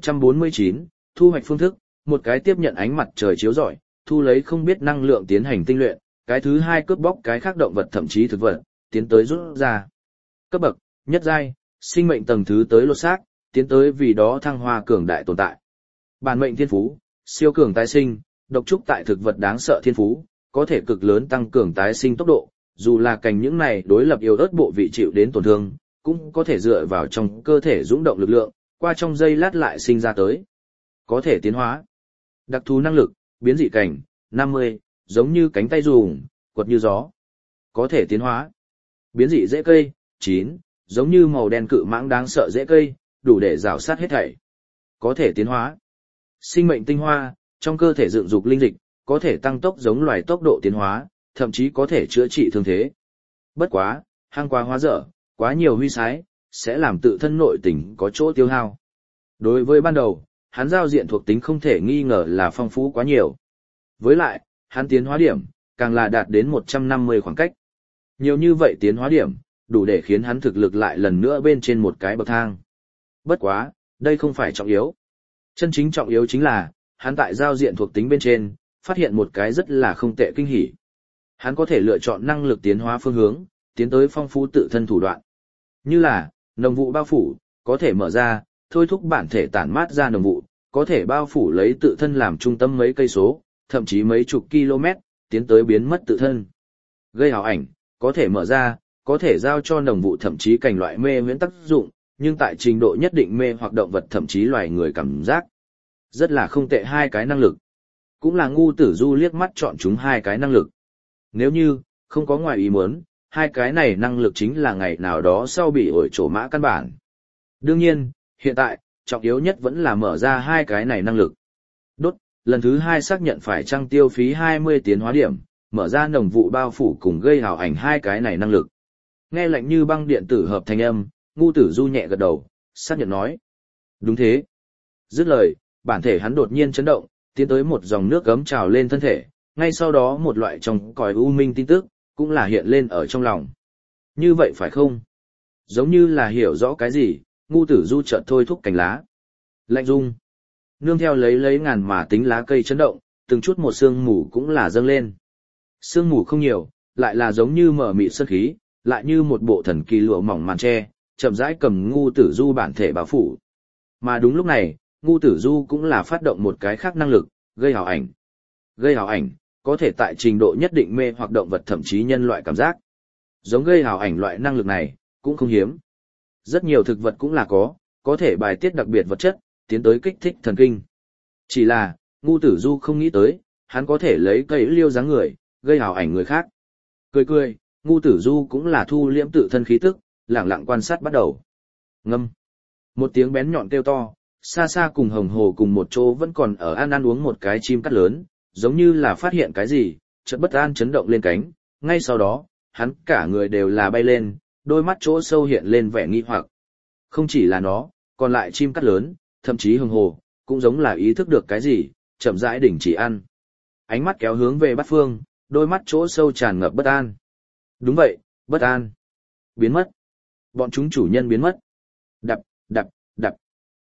149, thu hoạch phương thức, một cái tiếp nhận ánh mặt trời chiếu rọi, thu lấy không biết năng lượng tiến hành tinh luyện, cái thứ hai cướp bóc cái khác động vật thậm chí thực vật, tiến tới rút ra. Cấp bậc, nhất giai, sinh mệnh tầng thứ tới lột xác, tiến tới vì đó thăng hoa cường đại tồn tại. Bản mệnh thiên phú, siêu cường tái sinh, độc trúc tại thực vật đáng sợ thiên phú, có thể cực lớn tăng cường tái sinh tốc độ, dù là cành những này đối lập yếu ớt bộ vị chịu đến tổn thương, cũng có thể dựa vào trong cơ thể dũng động lực lượng, qua trong giây lát lại sinh ra tới. Có thể tiến hóa. Đặc thù năng lực, biến dị cảnh, 50, giống như cánh tay dùng, quật như gió. Có thể tiến hóa. Biến dị rễ cây, 9, giống như màu đen cự mãng đáng sợ rễ cây, đủ để rào sát hết thảy. Có thể tiến hóa. Sinh mệnh tinh hoa, trong cơ thể dựng dục linh dịch, có thể tăng tốc giống loài tốc độ tiến hóa, thậm chí có thể chữa trị thương thế. Bất quá, hang quá hóa dở, quá nhiều huy sái, sẽ làm tự thân nội tình có chỗ tiêu hao. Đối với ban đầu, hắn giao diện thuộc tính không thể nghi ngờ là phong phú quá nhiều. Với lại, hắn tiến hóa điểm, càng là đạt đến 150 khoảng cách. Nhiều như vậy tiến hóa điểm, đủ để khiến hắn thực lực lại lần nữa bên trên một cái bậc thang. Bất quá, đây không phải trọng yếu. Chân chính trọng yếu chính là, hắn tại giao diện thuộc tính bên trên, phát hiện một cái rất là không tệ kinh hỉ. Hắn có thể lựa chọn năng lực tiến hóa phương hướng, tiến tới phong phú tự thân thủ đoạn. Như là, nồng vụ bao phủ, có thể mở ra, thôi thúc bản thể tản mát ra nồng vụ, có thể bao phủ lấy tự thân làm trung tâm mấy cây số, thậm chí mấy chục km, tiến tới biến mất tự thân. Gây ảo ảnh, có thể mở ra, có thể giao cho nồng vụ thậm chí cảnh loại mê miễn tác dụng, nhưng tại trình độ nhất định mê hoặc động vật thậm chí loài người cảm giác. Rất là không tệ hai cái năng lực. Cũng là Ngu Tử Du liếc mắt chọn chúng hai cái năng lực. Nếu như, không có ngoài ý muốn, hai cái này năng lực chính là ngày nào đó sau bị ổi trổ mã căn bản. Đương nhiên, hiện tại, trọng yếu nhất vẫn là mở ra hai cái này năng lực. Đốt, lần thứ hai xác nhận phải trăng tiêu phí 20 tiến hóa điểm, mở ra nồng vụ bao phủ cùng gây ảo ảnh hai cái này năng lực. Nghe lạnh như băng điện tử hợp thành âm, Ngu Tử Du nhẹ gật đầu, xác nhận nói. Đúng thế. Dứt lời, bản thể hắn đột nhiên chấn động, tiến tới một dòng nước gấm trào lên thân thể, ngay sau đó một loại trong còi u minh tin tức, cũng là hiện lên ở trong lòng. Như vậy phải không? Giống như là hiểu rõ cái gì, Ngu Tử Du chợt thôi thúc cành lá. Lạnh rung. Nương theo lấy ngàn mà tính lá cây chấn động, từng chút một sương mù cũng là dâng lên. Sương mù không nhiều, lại là giống như mở mịt sơn khí, lại như một bộ thần kỳ lụa mỏng màn tre, chậm rãi cầm Ngu Tử Du bản thể bao phủ. Mà đúng lúc này, Ngu Tử Du cũng là phát động một cái khác năng lực, gây ảo ảnh. Gây ảo ảnh, có thể tại trình độ nhất định mê hoặc động vật thậm chí nhân loại cảm giác. Giống gây ảo ảnh loại năng lực này, cũng không hiếm. Rất nhiều thực vật cũng là có thể bài tiết đặc biệt vật chất, tiến tới kích thích thần kinh. Chỉ là, Ngu Tử Du không nghĩ tới, hắn có thể lấy cây liêu dáng người, gây ảo ảnh người khác. Cười cười, Ngu Tử Du cũng là thu liễm tự thân khí tức, lặng lặng quan sát bắt đầu. Ngâm. Một tiếng bén nhọn kêu to, xa xa cùng hồng hồ cùng một chỗ vẫn còn ở ăn uống một cái chim cắt lớn, giống như là phát hiện cái gì, chợt bất an chấn động lên cánh, ngay sau đó, hắn cả người đều là bay lên, đôi mắt chỗ sâu hiện lên vẻ nghi hoặc. Không chỉ là nó, còn lại chim cắt lớn, thậm chí hồng hồ, cũng giống là ý thức được cái gì, chậm rãi đình chỉ ăn. Ánh mắt kéo hướng về bát phương, đôi mắt chỗ sâu tràn ngập bất an. Đúng vậy, bất an. Biến mất. Bọn chúng chủ nhân biến mất. Đập, đập, đập.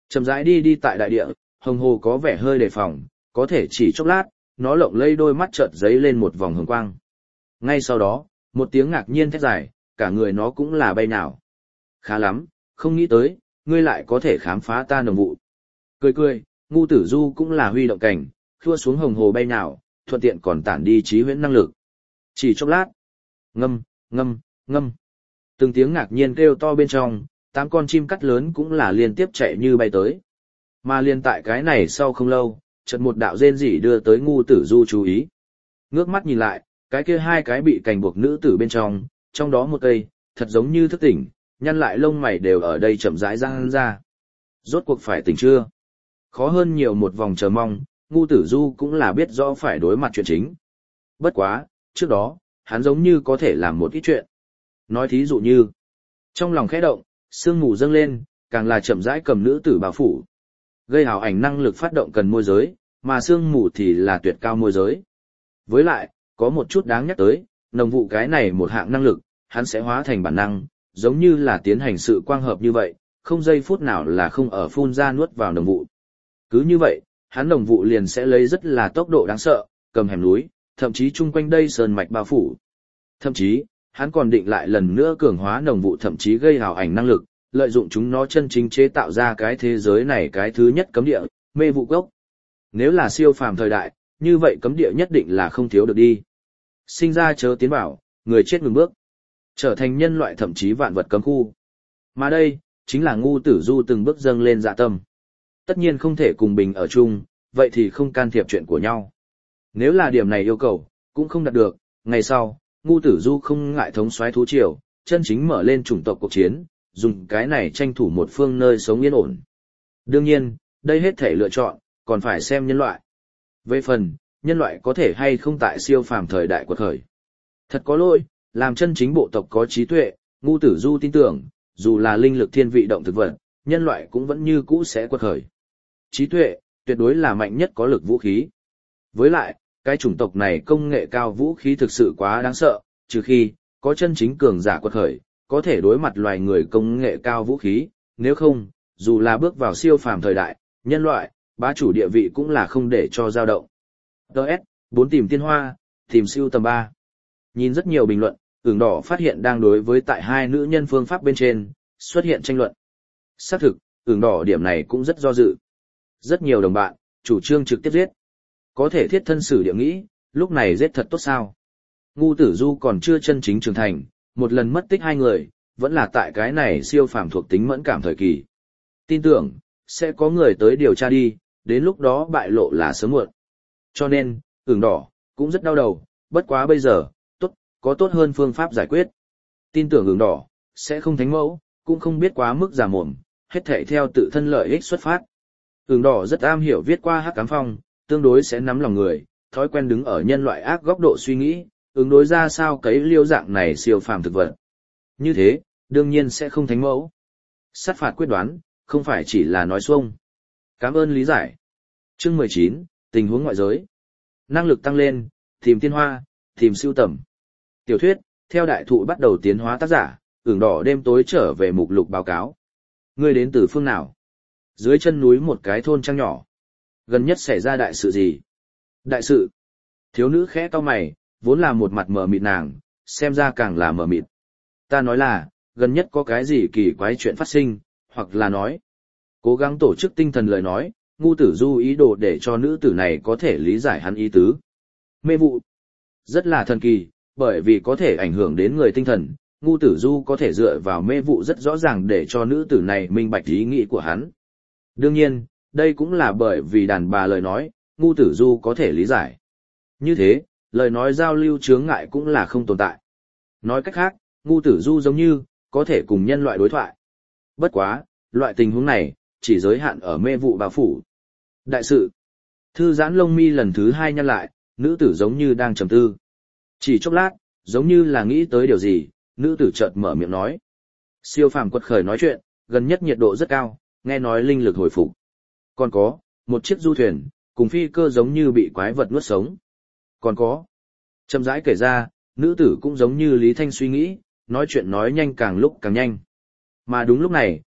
Chậm rãi đi tại đại địa, hồng hồ có vẻ hơi đề phòng, có thể chỉ chốc lát, nó lộng lây đôi mắt chợt giấy lên một vòng hồng quang. Ngay sau đó, một tiếng ngạc nhiên thét dài, cả người nó cũng là bay nào. Khá lắm, không nghĩ tới, ngươi lại có thể khám phá ta nồng vụ. Cười cười, Ngu Tử Du cũng là huy động cảnh, thua xuống hồng hồ bay nào, thuận tiện còn tản đi trí huyễn năng lực. Chỉ chốc lát, ngâm, ngâm, ngâm. Từng tiếng ngạc nhiên kêu to bên trong, 8 con chim cắt lớn cũng là liên tiếp chạy như bay tới. Mà liên tại cái này sau không lâu, chợt một đạo rên rỉ đưa tới Ngu Tử Du chú ý. Ngước mắt nhìn lại, cái kia 2 cái bị cành buộc nữ tử bên trong đó một cây, thật giống như thức tỉnh, nhăn lại lông mày đều ở đây chậm rãi răng ra. Rốt cuộc phải tỉnh chưa? Khó hơn nhiều một vòng chờ mong, Ngu Tử Du cũng là biết rõ phải đối mặt chuyện chính. Bất quá, trước đó, hắn giống như có thể làm một ít chuyện. Nói thí dụ như, trong lòng khẽ động, sương mù dâng lên, càng là chậm rãi cầm nữ tử bao phủ. Gây ảo ảnh năng lực phát động cần môi giới, mà sương mù thì là tuyệt cao môi giới. Với lại, có một chút đáng nhắc tới, nồng vụ cái này một hạng năng lực, hắn sẽ hóa thành bản năng, giống như là tiến hành sự quang hợp như vậy, không giây phút nào là không ở phun ra nuốt vào nồng vụ. Cứ như vậy, hắn nồng vụ liền sẽ lấy rất là tốc độ đáng sợ, cầm hẻm núi, thậm chí chung quanh đây sơn mạch bao phủ. Thậm chí, hắn còn định lại lần nữa cường hóa nồng vụ thậm chí gây ảo ảnh năng lực, lợi dụng chúng nó chân chính chế tạo ra cái thế giới này cái thứ nhất cấm địa, mê vụ gốc. Nếu là siêu phàm thời đại, như vậy cấm địa nhất định là không thiếu được đi. Sinh ra chớ tiến vào, người chết ngừng bước. Trở thành nhân loại thậm chí vạn vật cấm khu. Mà đây, chính là Ngu Tử Du từng bước dâng lên dạ tâm. Tất nhiên không thể cùng bình ở chung, vậy thì không can thiệp chuyện của nhau. Nếu là điểm này yêu cầu, cũng không đạt được, ngày sau, Ngu Tử Du không ngại thống soái thú triều, chân chính mở lên chủng tộc cuộc chiến, dùng cái này tranh thủ một phương nơi sống yên ổn. Đương nhiên, đây hết thể lựa chọn, còn phải xem nhân loại. Về phần, nhân loại có thể hay không tại siêu phàm thời đại quật khởi. Thật có lỗi, làm chân chính bộ tộc có trí tuệ, Ngu Tử Du tin tưởng, dù là linh lực thiên vị động thực vật, nhân loại cũng vẫn như cũ sẽ quật khởi. Trí tuệ, tuyệt đối là mạnh nhất có lực vũ khí. Với lại, cái chủng tộc này công nghệ cao vũ khí thực sự quá đáng sợ, trừ khi, có chân chính cường giả quật khởi, có thể đối mặt loài người công nghệ cao vũ khí, nếu không, dù là bước vào siêu phàm thời đại, nhân loại, bá chủ địa vị cũng là không để cho dao động. Đợt, 4 tìm tiên hoa, tìm siêu tầm 3. Nhìn rất nhiều bình luận, Ửng Đỏ phát hiện đang đối với tại 2 nữ nhân phương pháp bên trên, xuất hiện tranh luận. Xác thực, Ửng Đỏ điểm này cũng rất do dự. Rất nhiều đồng bạn, chủ trương trực tiếp giết. Có thể thiết thân xử địa nghĩ, lúc này giết thật tốt sao. Ngu Tử Du còn chưa chân chính trưởng thành, một lần mất tích 2 người, vẫn là tại cái này siêu phàm thuộc tính mẫn cảm thời kỳ. Tin tưởng, sẽ có người tới điều tra đi, đến lúc đó bại lộ là sớm muộn. Cho nên, Ửng Đỏ, cũng rất đau đầu, bất quá bây giờ, có tốt hơn phương pháp giải quyết. Tin tưởng Ửng Đỏ, sẽ không thánh mẫu, cũng không biết quá mức giả mồm, hết thảy theo tự thân lợi ích xuất phát. Ửng Đỏ rất am hiểu viết qua Hắc Ám Phong, tương đối sẽ nắm lòng người, thói quen đứng ở nhân loại ác góc độ suy nghĩ, ứng đối ra sao cấy liêu dạng này siêu phàm thực vật. Như thế, đương nhiên sẽ không thánh mẫu. Sát phạt quyết đoán, không phải chỉ là nói xuông. Cảm ơn lý giải. Chương 19, tình huống ngoại giới. Năng lực tăng lên, tìm tiên hoa, tìm siêu tầm. Tiểu thuyết, theo đại thụ bắt đầu tiến hóa tác giả, Ửng Đỏ đêm tối trở về mục lục báo cáo. Ngươi đến từ phương nào? Dưới chân núi một cái thôn trang nhỏ. Gần nhất xảy ra đại sự gì? Đại sự. Thiếu nữ khẽ cau mày, vốn là một mặt mờ mịt nàng, xem ra càng là mờ mịt. Ta nói là, gần nhất có cái gì kỳ quái chuyện phát sinh, hoặc là nói. Cố gắng tổ chức tinh thần lời nói, Ngu Tử Du ý đồ để cho nữ tử này có thể lý giải hắn ý tứ. Mê vụ. Rất là thần kỳ, bởi vì có thể ảnh hưởng đến người tinh thần, Ngu Tử Du có thể dựa vào mê vụ rất rõ ràng để cho nữ tử này minh bạch ý nghĩ của hắn. Đương nhiên, đây cũng là bởi vì đàn bà lời nói, Ngu Tử Du có thể lý giải. Như thế, lời nói giao lưu chướng ngại cũng là không tồn tại. Nói cách khác, Ngu Tử Du giống như, có thể cùng nhân loại đối thoại. Bất quá, loại tình huống này, chỉ giới hạn ở mê vụ bao phủ. Đại sự. Thư giãn lông mi lần thứ 2 nhăn lại, nữ tử giống như đang trầm tư. Chỉ chốc lát, giống như là nghĩ tới điều gì, nữ tử chợt mở miệng nói. Siêu phàm quật khởi nói chuyện, gần nhất nhiệt độ rất cao, nghe nói linh lực hồi phục. Còn có, một chiếc du thuyền, cùng phi cơ giống như bị quái vật nuốt sống. Còn có, chậm rãi kể ra, nữ tử cũng giống như Lý Thanh suy nghĩ, nói chuyện nói nhanh càng lúc càng nhanh. Mà đúng lúc này,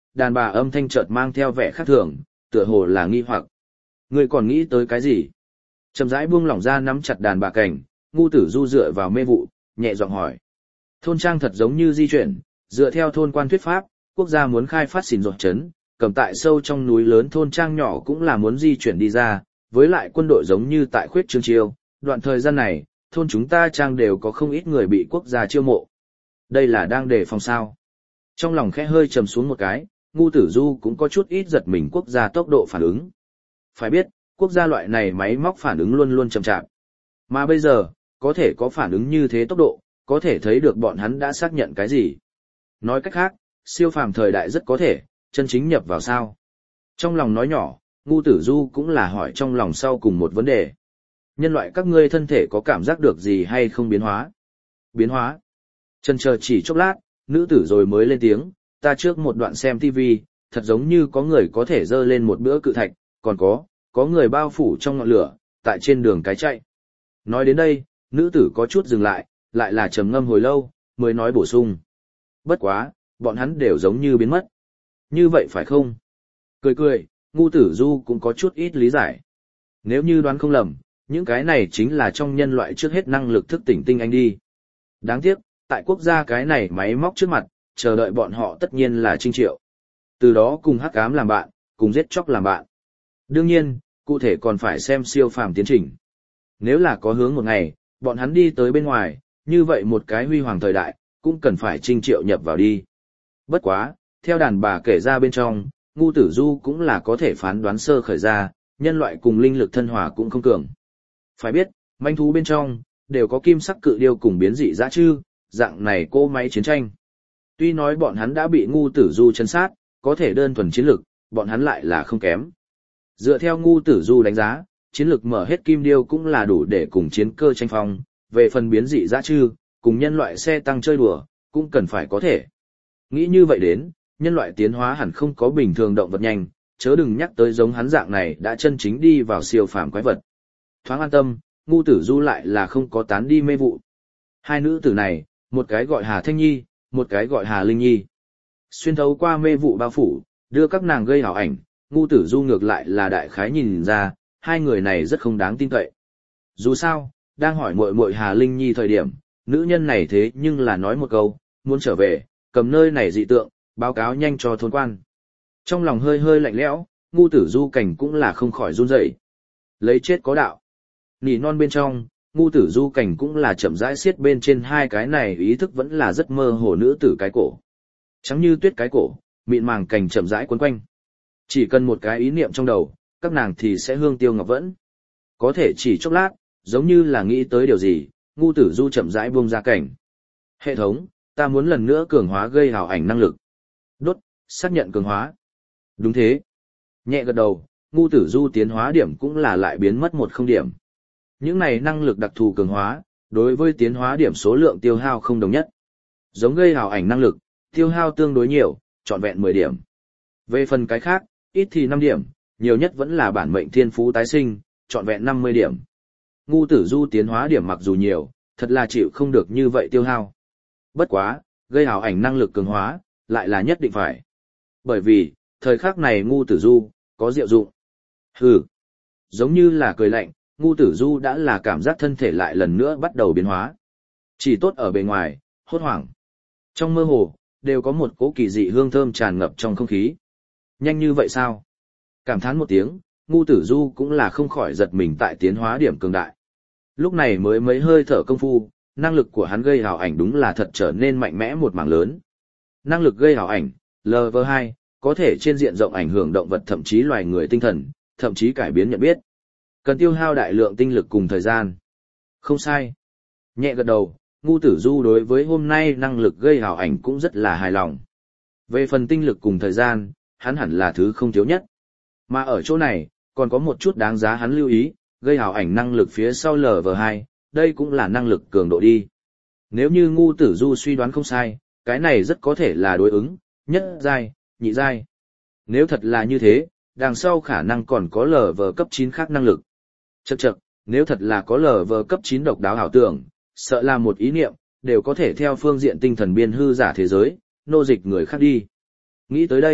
đàn bà âm thanh chợt mang theo vẻ khác thường, tựa hồ là nghi hoặc. Ngươi còn nghĩ tới cái gì? Chậm rãi buông lỏng ra nắm chặt đàn bà cảnh, Ngu Tử Du dựa vào mê vụ, nhẹ giọng hỏi. Thôn trang thật giống như di chuyển, dựa theo thôn quan thuyết pháp, quốc gia muốn khai phát xỉn rột trấn, cầm tại sâu trong núi lớn thôn trang nhỏ cũng là muốn di chuyển đi ra, với lại quân đội giống như tại khuyết trương chiêu, đoạn thời gian này, thôn chúng ta trang đều có không ít người bị quốc gia chiêu mộ. Đây là đang đề phòng sao. Trong lòng khẽ hơi trầm xuống một cái, Ngu Tử Du cũng có chút ít giật mình quốc gia tốc độ phản ứng. Phải biết, quốc gia loại này máy móc phản ứng luôn luôn chậm chạp. Mà bây giờ, có thể có phản ứng như thế tốc độ, có thể thấy được bọn hắn đã xác nhận cái gì. Nói cách khác, siêu phàm thời đại rất có thể, chân chính nhập vào sao. Trong lòng nói nhỏ, Ngu Tử Du cũng là hỏi trong lòng sau cùng một vấn đề. Nhân loại các ngươi thân thể có cảm giác được gì hay không biến hóa? Biến hóa? Chần chờ chỉ chốc lát, nữ tử rồi mới lên tiếng, ta trước một đoạn xem TV, thật giống như có người có thể dơ lên một bữa cự thạch, còn có người bao phủ trong ngọn lửa, tại trên đường cái chạy. Nói đến đây, nữ tử có chút dừng lại là trầm ngâm hồi lâu, mới nói bổ sung. Bất quá, bọn hắn đều giống như biến mất. Như vậy phải không? Cười, Ngu Tử Du cũng có chút ít lý giải. Nếu như đoán không lầm, những cái này chính là trong nhân loại trước hết năng lực thức tỉnh tinh anh đi. Đáng tiếc, tại quốc gia cái này máy móc trước mặt, chờ đợi bọn họ tất nhiên là Trinh Triệu. Từ đó cùng hắc ám làm bạn, cùng giết chóc làm bạn. Đương nhiên, cụ thể còn phải xem siêu phàm tiến trình. Nếu là có hướng một ngày, bọn hắn đi tới bên ngoài, như vậy một cái huy hoàng thời đại, cũng cần phải Trinh Triệu nhập vào đi. Bất quá, theo đàn bà kể ra bên trong, Ngu Tử Du cũng là có thể phán đoán sơ khởi ra, nhân loại cùng linh lực thân hòa cũng không cường. Phải biết, manh thú bên trong, đều có kim sắc cự điêu cùng biến dị dã chư, dạng này cỗ máy chiến tranh. Tuy nói bọn hắn đã bị Ngu Tử Du chân sát, có thể đơn thuần chiến lực, bọn hắn lại là không kém. Dựa theo Ngu Tử Du đánh giá, chiến lực mở hết kim điêu cũng là đủ để cùng chiến cơ tranh phong, về phần biến dị dã chư, cùng nhân loại xe tăng chơi đùa, cũng cần phải có thể. Nghĩ như vậy đến, nhân loại tiến hóa hẳn không có bình thường động vật nhanh, chớ đừng nhắc tới giống hắn dạng này đã chân chính đi vào siêu phàm quái vật. Thoáng an tâm, Ngu Tử Du lại là không có tán đi mê vụ. Hai nữ tử này, một cái gọi Hà Thanh Nhi, một cái gọi Hà Linh Nhi. Xuyên thấu qua mê vụ bao phủ, đưa các nàng gây ảo ảnh, Ngu Tử Du ngược lại là đại khái nhìn ra, hai người này rất không đáng tin cậy. Dù sao, đang hỏi muội muội Hà Linh Nhi thời điểm, nữ nhân này thế nhưng là nói một câu, muốn trở về, cầm nơi này dị tượng, báo cáo nhanh cho thôn quan. Trong lòng hơi hơi lạnh lẽo, Ngu Tử Du cảnh cũng là không khỏi run rẩy. Lấy chết có đạo. Nỉ non bên trong, Ngu Tử Du cảnh cũng là chậm rãi xiết bên trên hai cái này, ý thức vẫn là rất mơ hồ nữ tử cái cổ. Trắng như tuyết cái cổ, mịn màng cành chậm rãi quấn quanh. Chỉ cần một cái ý niệm trong đầu, các nàng thì sẽ hương tiêu ngọc vẫn. Có thể chỉ chốc lát, giống như là nghĩ tới điều gì, Ngu Tử Du chậm rãi buông ra cảnh. Hệ thống, ta muốn lần nữa cường hóa gây hào ảnh năng lực. Đốt, xác nhận cường hóa. Đúng thế. Nhẹ gật đầu, Ngu Tử Du tiến hóa điểm cũng là lại biến mất 10 điểm. Những này năng lực đặc thù cường hóa, đối với tiến hóa điểm số lượng tiêu hao không đồng nhất. Giống gây hào ảnh năng lực, tiêu hao tương đối nhiều, trọn vẹn 10 điểm. Về phần cái khác, ít thì 5 điểm, nhiều nhất vẫn là bản mệnh thiên phú tái sinh, trọn vẹn 50 điểm. Ngu Tử Du tiến hóa điểm mặc dù nhiều, thật là chịu không được như vậy tiêu hao. Bất quá, gây hào ảnh năng lực cường hóa, lại là nhất định phải. Bởi vì, thời khắc này Ngu Tử Du, có diệu dụng. Hừ, giống như là cười lạnh, Ngu Tử Du đã là cảm giác thân thể lại lần nữa bắt đầu biến hóa. Chỉ tốt ở bề ngoài, hốt hoảng. Trong mơ hồ, đều có một cỗ kỳ dị hương thơm tràn ngập trong không khí. Nhanh như vậy sao? Cảm thán một tiếng, Ngu Tử Du cũng là không khỏi giật mình tại tiến hóa điểm cường đại. Lúc này mới mấy hơi thở công phu, năng lực của hắn gây hào ảnh đúng là thật trở nên mạnh mẽ một mảng lớn. Năng lực gây hào ảnh, Level 2, có thể trên diện rộng ảnh hưởng động vật thậm chí loài người tinh thần, thậm chí cải biến nhận biết. Cần tiêu hao đại lượng tinh lực cùng thời gian. Không sai. Nhẹ gật đầu, Ngu Tử Du đối với hôm nay năng lực gây hào ảnh cũng rất là hài lòng. Về phần tinh lực cùng thời gian, hắn hẳn là thứ không thiếu nhất. Mà ở chỗ này, còn có một chút đáng giá hắn lưu ý, gây hào ảnh năng lực phía sau Level 2, đây cũng là năng lực cường độ đi. Nếu như Ngu Tử Du suy đoán không sai, cái này rất có thể là đối ứng, nhất giai, nhị giai. Nếu thật là như thế, đằng sau khả năng còn có Level cấp 9 khác năng lực. Chậc, nếu thật là có Level cấp 9 độc đáo ảo tưởng, sợ là một ý niệm, đều có thể theo phương diện tinh thần biên hư giả thế giới, nô dịch người khác đi. Nghĩ tới đây,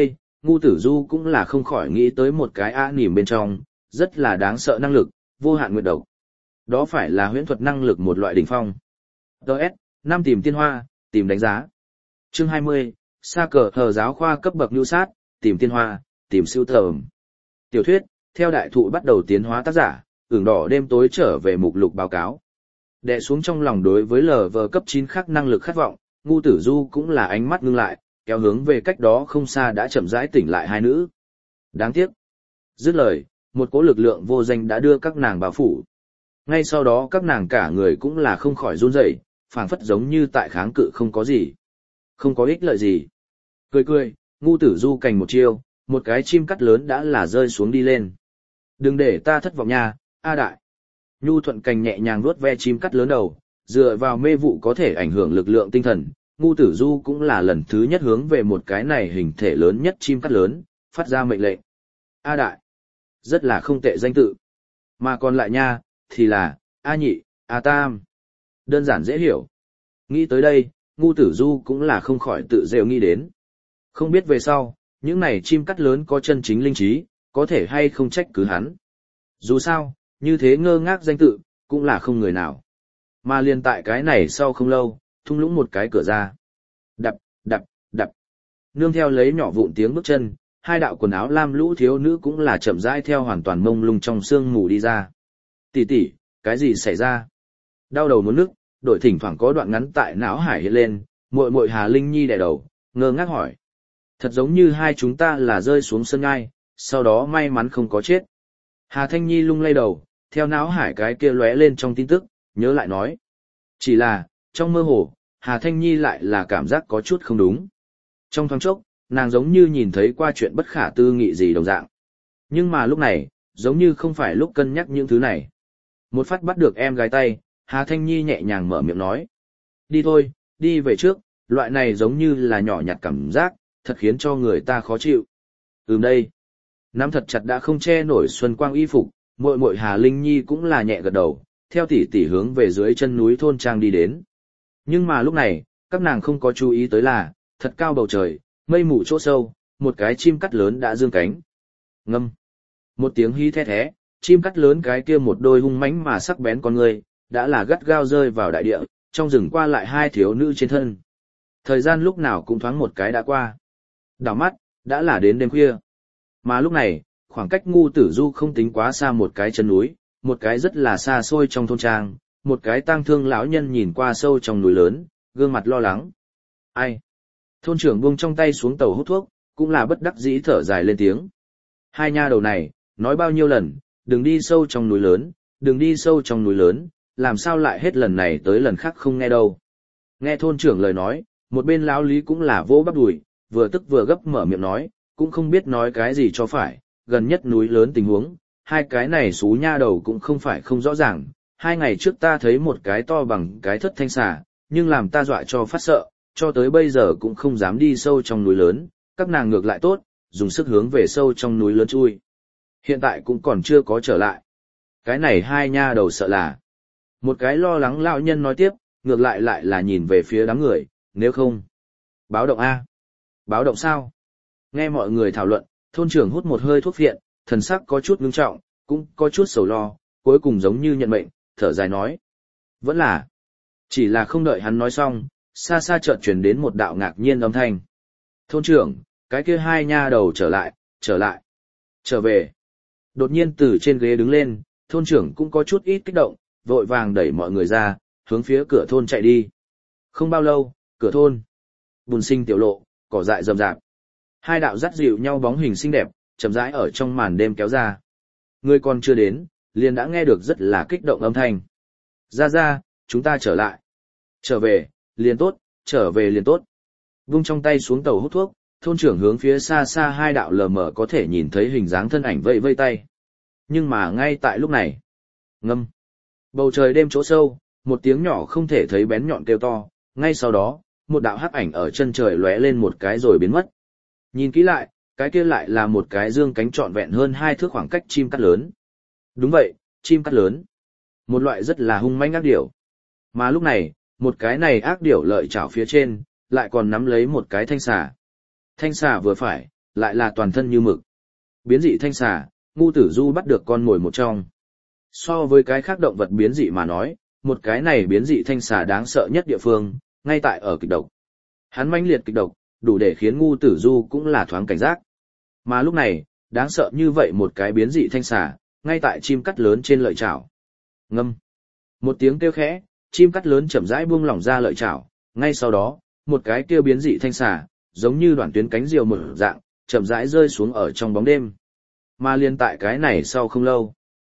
Ngu Tử Du cũng là không khỏi nghĩ tới một cái nỉm bên trong, rất là đáng sợ năng lực, vô hạn nguyệt độc. Đó phải là huyễn thuật năng lực một loại đỉnh phong. DS, năm tìm tiên hoa, tìm đánh giá. Chương 20, sa cờ hờ giáo khoa cấp bậc nhu sát, tìm tiên hoa, tìm siêu tầm. Tiểu thuyết, theo đại thụ bắt đầu tiến hóa tác giả, ửng đỏ đêm tối trở về mục lục báo cáo. Đè xuống trong lòng đối với LV cấp 9 khắc năng lực khát vọng, Ngu Tử Du cũng là ánh mắt ngưng lại, kéo hướng về cách đó không xa đã chậm rãi tỉnh lại hai nữ. Đáng tiếc. Dứt lời, một cỗ lực lượng vô danh đã đưa các nàng bao phủ. Ngay sau đó các nàng cả người cũng là không khỏi run rẩy, phảng phất giống như tại kháng cự không có gì. Không có ích lợi gì. Cười cười, Ngu Tử Du cành một chiêu, một cái chim cắt lớn đã là rơi xuống đi lên. Đừng để ta thất vọng nha, A đại. Nhu thuận cành nhẹ nhàng vuốt ve chim cắt lớn đầu, dựa vào mê vụ có thể ảnh hưởng lực lượng tinh thần. Ngu Tử Du cũng là lần thứ nhất hướng về một cái này hình thể lớn nhất chim cắt lớn, phát ra mệnh lệnh. A đại. Rất là không tệ danh tự. Mà còn lại nha, thì là, A nhị, A tam. Đơn giản dễ hiểu. Nghĩ tới đây, Ngu Tử Du cũng là không khỏi tự rêu nghĩ đến. Không biết về sau, những này chim cắt lớn có chân chính linh trí, có thể hay không trách cứ hắn. Dù sao, như thế ngơ ngác danh tự, cũng là không người nào. Mà liền tại cái này sau không lâu, thung lũng một cái cửa ra. Đập, đập, đập. Nương theo lấy nhỏ vụn tiếng bước chân, hai đạo quần áo lam lũ thiếu nữ cũng là chậm rãi theo hoàn toàn mông lung trong sương mù đi ra. Tỷ tỷ, cái gì xảy ra? Đau đầu muốn nức, đổi thỉnh thoảng có đoạn ngắn tại não hải hiện lên, muội muội Hà Linh Nhi đè đầu, ngơ ngác hỏi. Thật giống như hai chúng ta là rơi xuống sân ngai, sau đó may mắn không có chết. Hà Thanh Nhi lung lay đầu, theo não hải cái kia lóe lên trong tin tức, nhớ lại nói. Chỉ là, trong mơ hồ, Hà Thanh Nhi lại là cảm giác có chút không đúng. Trong thoáng chốc, nàng giống như nhìn thấy qua chuyện bất khả tư nghị gì đồng dạng. Nhưng mà lúc này, giống như không phải lúc cân nhắc những thứ này. Một phát bắt được em gái tay, Hà Thanh Nhi nhẹ nhàng mở miệng nói. Đi thôi, đi về trước, loại này giống như là nhỏ nhặt cảm giác, thật khiến cho người ta khó chịu. Đây. Nắm thật chặt đã không che nổi xuân quang y phục, muội muội Hà Linh Nhi cũng là nhẹ gật đầu, theo tỷ tỷ hướng về dưới chân núi thôn trang đi đến. Nhưng mà lúc này, các nàng không có chú ý tới là, thật cao bầu trời, mây mù chỗ sâu, một cái chim cắt lớn đã dương cánh. Ngâm. Một tiếng hí the thé, chim cắt lớn cái kia một đôi hung mãnh mà sắc bén con người, đã là gắt gao rơi vào đại địa, trong rừng qua lại hai thiếu nữ trên thân. Thời gian lúc nào cũng thoáng một cái đã qua. Đảo mắt, đã là đến đêm khuya. Mà lúc này, khoảng cách Ngu Tử Du không tính quá xa một cái chân núi, một cái rất là xa xôi trong thôn trang, một cái tang thương lão nhân nhìn qua sâu trong núi lớn, gương mặt lo lắng. Ai? Thôn trưởng buông trong tay xuống tàu hút thuốc, cũng là bất đắc dĩ thở dài lên tiếng. Hai nha đầu này, nói bao nhiêu lần, đừng đi sâu trong núi lớn, đừng đi sâu trong núi lớn, làm sao lại hết lần này tới lần khác không nghe đâu. Nghe thôn trưởng lời nói, một bên lão lý cũng là vỗ bắp đùi, vừa tức vừa gấp mở miệng nói, cũng không biết nói cái gì cho phải, gần nhất núi lớn tình huống, hai cái này xú nha đầu cũng không phải không rõ ràng, 2 ngày trước ta thấy một cái to bằng cái thất thanh xà, nhưng làm ta dọa cho phát sợ, cho tới bây giờ cũng không dám đi sâu trong núi lớn, các nàng ngược lại tốt, dùng sức hướng về sâu trong núi lớn chui. Hiện tại cũng còn chưa có trở lại. Cái này hai nha đầu sợ là. Một cái lo lắng lão nhân nói tiếp, ngược lại lại là nhìn về phía đám người, nếu không. Báo động A. Báo động sao? Nghe mọi người thảo luận, thôn trưởng hút một hơi thuốc phiện, thần sắc có chút ngưng trọng, cũng có chút sầu lo, cuối cùng giống như nhận mệnh, thở dài nói. Vẫn là. Chỉ là không đợi hắn nói xong, xa xa chợt truyền đến một đạo ngạc nhiên âm thanh. Thôn trưởng, cái kia hai nha đầu trở về. Đột nhiên từ trên ghế đứng lên, thôn trưởng cũng có chút ít kích động, vội vàng đẩy mọi người ra, hướng phía cửa thôn chạy đi. Không bao lâu, cửa thôn. Bùn sinh tiểu lộ, cỏ dại rậm rạp. Hai đạo dắt dịu nhau bóng hình xinh đẹp, chậm rãi ở trong màn đêm kéo ra. Người còn chưa đến, liền đã nghe được rất là kích động âm thanh. Ra, chúng ta trở lại. Trở về, liền tốt, trở về liền tốt. Vung trong tay xuống tàu hút thuốc, thôn trưởng hướng phía xa xa hai đạo lờ mờ có thể nhìn thấy hình dáng thân ảnh vây vây tay. Nhưng mà ngay tại lúc này, ngâm. Bầu trời đêm chỗ sâu, một tiếng nhỏ không thể thấy bén nhọn kêu to, ngay sau đó, một đạo hắc ảnh ở chân trời lóe lên một cái rồi biến mất. Nhìn kỹ lại, cái kia lại là một cái dương cánh trọn vẹn hơn 2 thước khoảng cách chim cắt lớn. Đúng vậy, chim cắt lớn. Một loại rất là hung manh ác điểu. Mà lúc này, một cái này ác điểu lợi chảo phía trên, lại còn nắm lấy một cái thanh xà. Thanh xà vừa phải, lại là toàn thân như mực. Biến dị thanh xà, ngu tử du bắt được con mồi một trong. So với cái khác động vật biến dị mà nói, một cái này biến dị thanh xà đáng sợ nhất địa phương, ngay tại ở kịch độc. Hắn mãnh liệt kịch độc, đủ để khiến ngu tử du cũng là thoáng cảnh giác. Mà lúc này, đáng sợ như vậy một cái biến dị thanh xà, ngay tại chim cắt lớn trên lợi chảo. Ngâm. Một tiếng kêu khẽ, chim cắt lớn chậm rãi buông lỏng ra lợi chảo, ngay sau đó, một cái kêu biến dị thanh xà, giống như đoạn tuyến cánh diều mở dạng, chậm rãi rơi xuống ở trong bóng đêm. Mà liên tại cái này sau không lâu.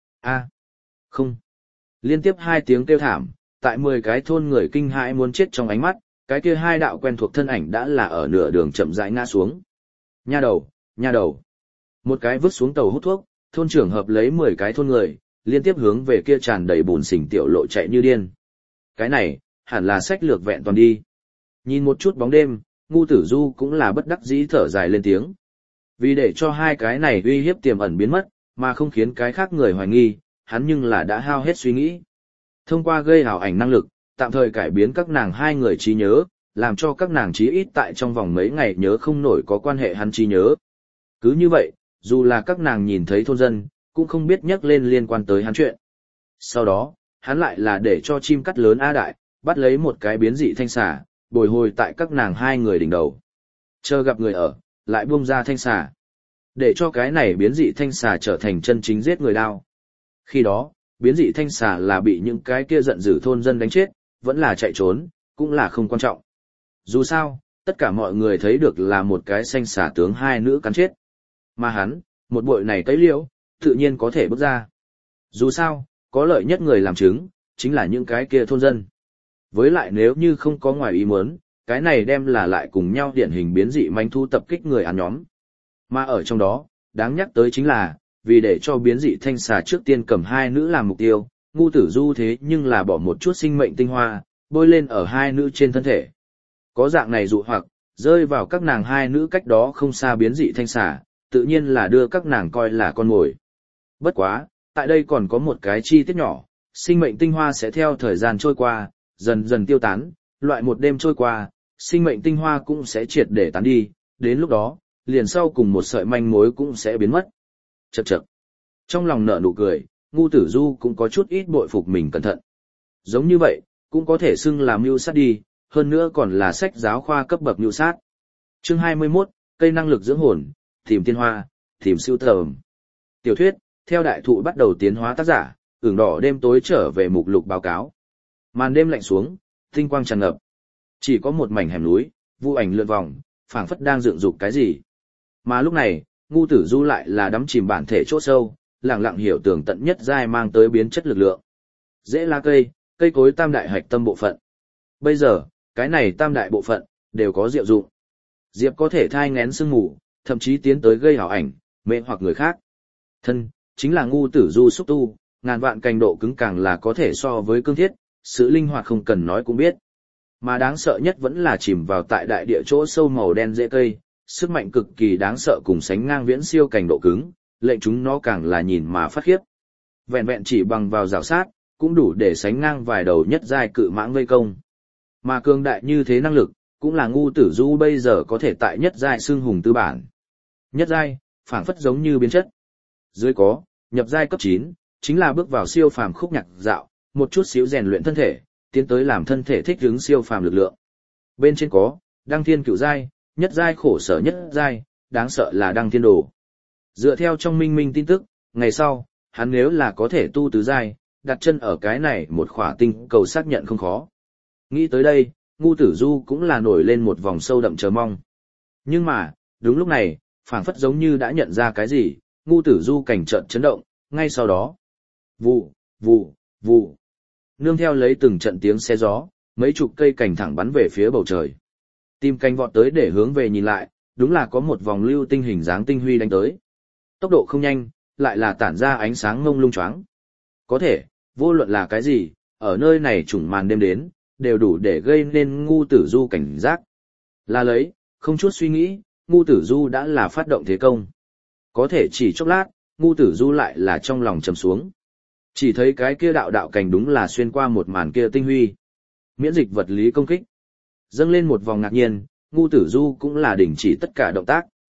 Không. Liên tiếp 2 tiếng kêu thảm, tại 10 cái thôn người kinh hãi muốn chết trong ánh mắt, cái kia 2 đạo quen thuộc thân ảnh đã là ở nửa đường chậm rãi ngã xuống. Nha đầu, nha đầu. Một cái vứt xuống tàu hút thuốc, thôn trưởng hợp lấy 10 cái thôn người, liên tiếp hướng về kia tràn đầy bùn xình tiểu lộ chạy như điên. Cái này, hẳn là sách lược vẹn toàn đi. Nhìn một chút bóng đêm, ngu tử du cũng là bất đắc dĩ thở dài lên tiếng. Vì để cho 2 cái này uy hiếp tiềm ẩn biến mất, mà không khiến cái khác người hoài nghi, hắn nhưng là đã hao hết suy nghĩ. Thông qua gây ảo ảnh năng lực, tạm thời cải biến các nàng 2 người trí nhớ, làm cho các nàng chí ít tại trong vòng mấy ngày nhớ không nổi có quan hệ hắn trí nhớ. Cứ như vậy, dù là các nàng nhìn thấy thôn dân, cũng không biết nhắc lên liên quan tới hắn chuyện. Sau đó, hắn lại là để cho chim cắt lớn A Đại, bắt lấy một cái biến dị thanh xà, bồi hồi tại các nàng 2 người đỉnh đầu. Chờ gặp người ở, lại buông ra thanh xà. Để cho cái này biến dị thanh xà trở thành chân chính giết người đao. Khi đó, biến dị thanh xà là bị những cái kia giận dữ thôn dân đánh chết, vẫn là chạy trốn, cũng là không quan trọng. Dù sao, tất cả mọi người thấy được là một cái xanh xà tướng 2 nữ cắn chết. Mà hắn, một bội này cấy liễu, tự nhiên có thể bước ra. Dù sao, có lợi nhất người làm chứng, chính là những cái kia thôn dân. Với lại nếu như không có ngoài ý muốn, cái này đem là lại cùng nhau điển hình biến dị manh thu tập kích người ăn nhóm. Mà ở trong đó, đáng nhắc tới chính là, vì để cho biến dị thanh xà trước tiên cầm 2 nữ làm mục tiêu, ngu tử du thế nhưng là bỏ một chút sinh mệnh tinh hoa, bôi lên ở 2 nữ trên thân thể. Có dạng này dụ hoặc, rơi vào các nàng 2 nữ cách đó không xa biến dị thanh xà, tự nhiên là đưa các nàng coi là con mồi. Bất quá, tại đây còn có một cái chi tiết nhỏ, sinh mệnh tinh hoa sẽ theo thời gian trôi qua, dần dần tiêu tán, loại một đêm trôi qua, sinh mệnh tinh hoa cũng sẽ triệt để tán đi, đến lúc đó, liền sau cùng một sợi manh mối cũng sẽ biến mất. Chậc chậc. Trong lòng nở nụ cười, ngu tử du cũng có chút ít bội phục mình cẩn thận. Giống như vậy, cũng có thể xưng là mưu sát đi, hơn nữa còn là sách giáo khoa cấp bậc mưu sát. Chương 21, cây năng lực dưỡng hồn, tìm tiên hoa, tìm siêu tầm. Tiểu thuyết, theo đại thụ bắt đầu tiến hóa tác giả, ửng đỏ đêm tối trở về mục lục báo cáo. Màn đêm lạnh xuống, tinh quang tràn ngập. Chỉ có một mảnh hẻm núi, vu ảnh lượn vòng, phảng phất đang dựng dục cái gì. Mà lúc này, ngu tử du lại là đắm chìm bản thể chỗ sâu, lặng lặng hiểu tường tận nhất giai mang tới biến chất lực lượng. Dễ lá cây, cây cối tam đại hạch tâm bộ phận. Bây giờ, cái này tam đại bộ phận, đều có diệu dụng. Diệp có thể thai ngén sương mù, thậm chí tiến tới gây ảo ảnh, mê hoặc người khác. Thân, chính là ngu tử du xúc tu, ngàn vạn cành độ cứng càng là có thể so với cương thiết, sự linh hoạt không cần nói cũng biết. Mà đáng sợ nhất vẫn là chìm vào tại đại địa chỗ sâu màu đen rễ cây, sức mạnh cực kỳ đáng sợ cùng sánh ngang viễn siêu cành độ cứng, lệnh chúng nó càng là nhìn mà phát khiếp. Vẹn vẹn chỉ bằng vào rào sát, cũng đủ để sánh ngang vài đầu nhất giai cự mãng vây công. Mà cường đại như thế năng lực, cũng là ngu tử du bây giờ có thể tại nhất giai xương hùng tư bản. Nhất giai, phảng phất giống như biến chất. Dưới có, nhập giai cấp 9, chính là bước vào siêu phàm khúc nhạc dạo, một chút xíu rèn luyện thân thể, tiến tới làm thân thể thích ứng siêu phàm lực lượng. Bên trên có, đăng thiên cửu giai, nhất giai khổ sở nhất giai, đáng sợ là đăng thiên đồ. Dựa theo trong minh minh tin tức, ngày sau, hắn nếu là có thể tu tứ giai, đặt chân ở cái này một khỏa tinh cầu xác nhận không khó. Nghĩ tới đây, ngu tử du cũng là nổi lên một vòng sâu đậm chờ mong. Nhưng mà, đúng lúc này, phảng phất giống như đã nhận ra cái gì, ngu tử du cảnh trận chấn động, ngay sau đó. Vù, vù, vù. Nương theo lấy từng trận tiếng xe gió, mấy chục cây cành thẳng bắn về phía bầu trời. Tìm cành vọt tới để hướng về nhìn lại, đúng là có một vòng lưu tinh hình dáng tinh huy đánh tới. Tốc độ không nhanh, lại là tản ra ánh sáng ngông lung choáng. Có thể, vô luận là cái gì, ở nơi này trùng màn đêm đến, đều đủ để gây nên ngu tử du cảnh giác. Là lấy, không chút suy nghĩ, ngu tử du đã là phát động thế công. Có thể chỉ chốc lát, ngu tử du lại là trong lòng trầm xuống. Chỉ thấy cái kia đạo đạo cành đúng là xuyên qua một màn kia tinh huy. Miễn dịch vật lý công kích. Dâng lên một vòng ngạc nhiên, ngu tử du cũng là đình chỉ tất cả động tác.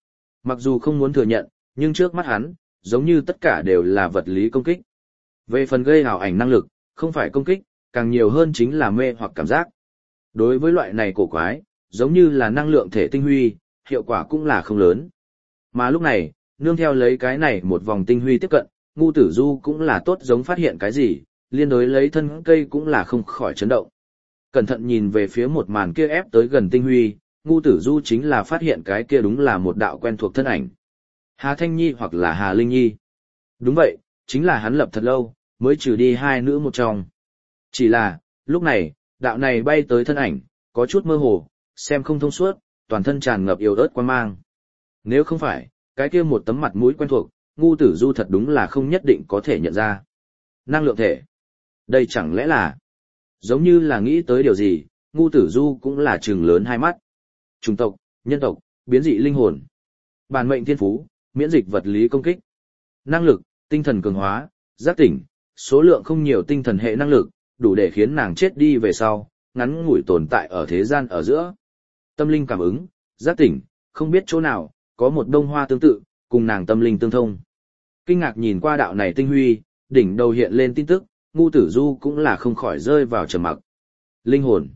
Mặc dù không muốn thừa nhận, nhưng trước mắt hắn, giống như tất cả đều là vật lý công kích. Về phần gây ảo ảnh năng lực, không phải công kích, càng nhiều hơn chính là mê hoặc cảm giác. Đối với loại này cổ quái, giống như là năng lượng thể tinh huy, hiệu quả cũng là không lớn. Mà lúc này, nương theo lấy cái này một vòng tinh huy tiếp cận, Ngu Tử Du cũng là tốt giống phát hiện cái gì, liên đối lấy thân cây cũng là không khỏi chấn động. Cẩn thận nhìn về phía một màn kia ép tới gần tinh huy, Ngu Tử Du chính là phát hiện cái kia đúng là một đạo quen thuộc thân ảnh. Hà Thanh Nhi hoặc là Hà Linh Nhi. Đúng vậy, chính là hắn lập thật lâu, mới trừ đi hai nữ một trong. Chỉ là, lúc này, đạo này bay tới thân ảnh, có chút mơ hồ, xem không thông suốt, toàn thân tràn ngập yếu ớt quan mang. Nếu không phải, cái kia một tấm mặt mũi quen thuộc, Ngu Tử Du thật đúng là không nhất định có thể nhận ra. Năng lượng thể. Đây chẳng lẽ là... Giống như là nghĩ tới điều gì, Ngu Tử Du cũng là trừng lớn hai mắt. Chủng tộc, nhân tộc, biến dị linh hồn. Bản mệnh thiên phú, miễn dịch vật lý công kích. Năng lực, tinh thần cường hóa, giác tỉnh, số lượng không nhiều tinh thần hệ năng lực, đủ để khiến nàng chết đi về sau, ngắn ngủi tồn tại ở thế gian ở giữa. Tâm linh cảm ứng, giác tỉnh, không biết chỗ nào, có một đông hoa tương tự, cùng nàng tâm linh tương thông. Kinh ngạc nhìn qua đạo này tinh huy, đỉnh đầu hiện lên tin tức, Ngu Tử Du cũng là không khỏi rơi vào trầm mặc. Linh hồn.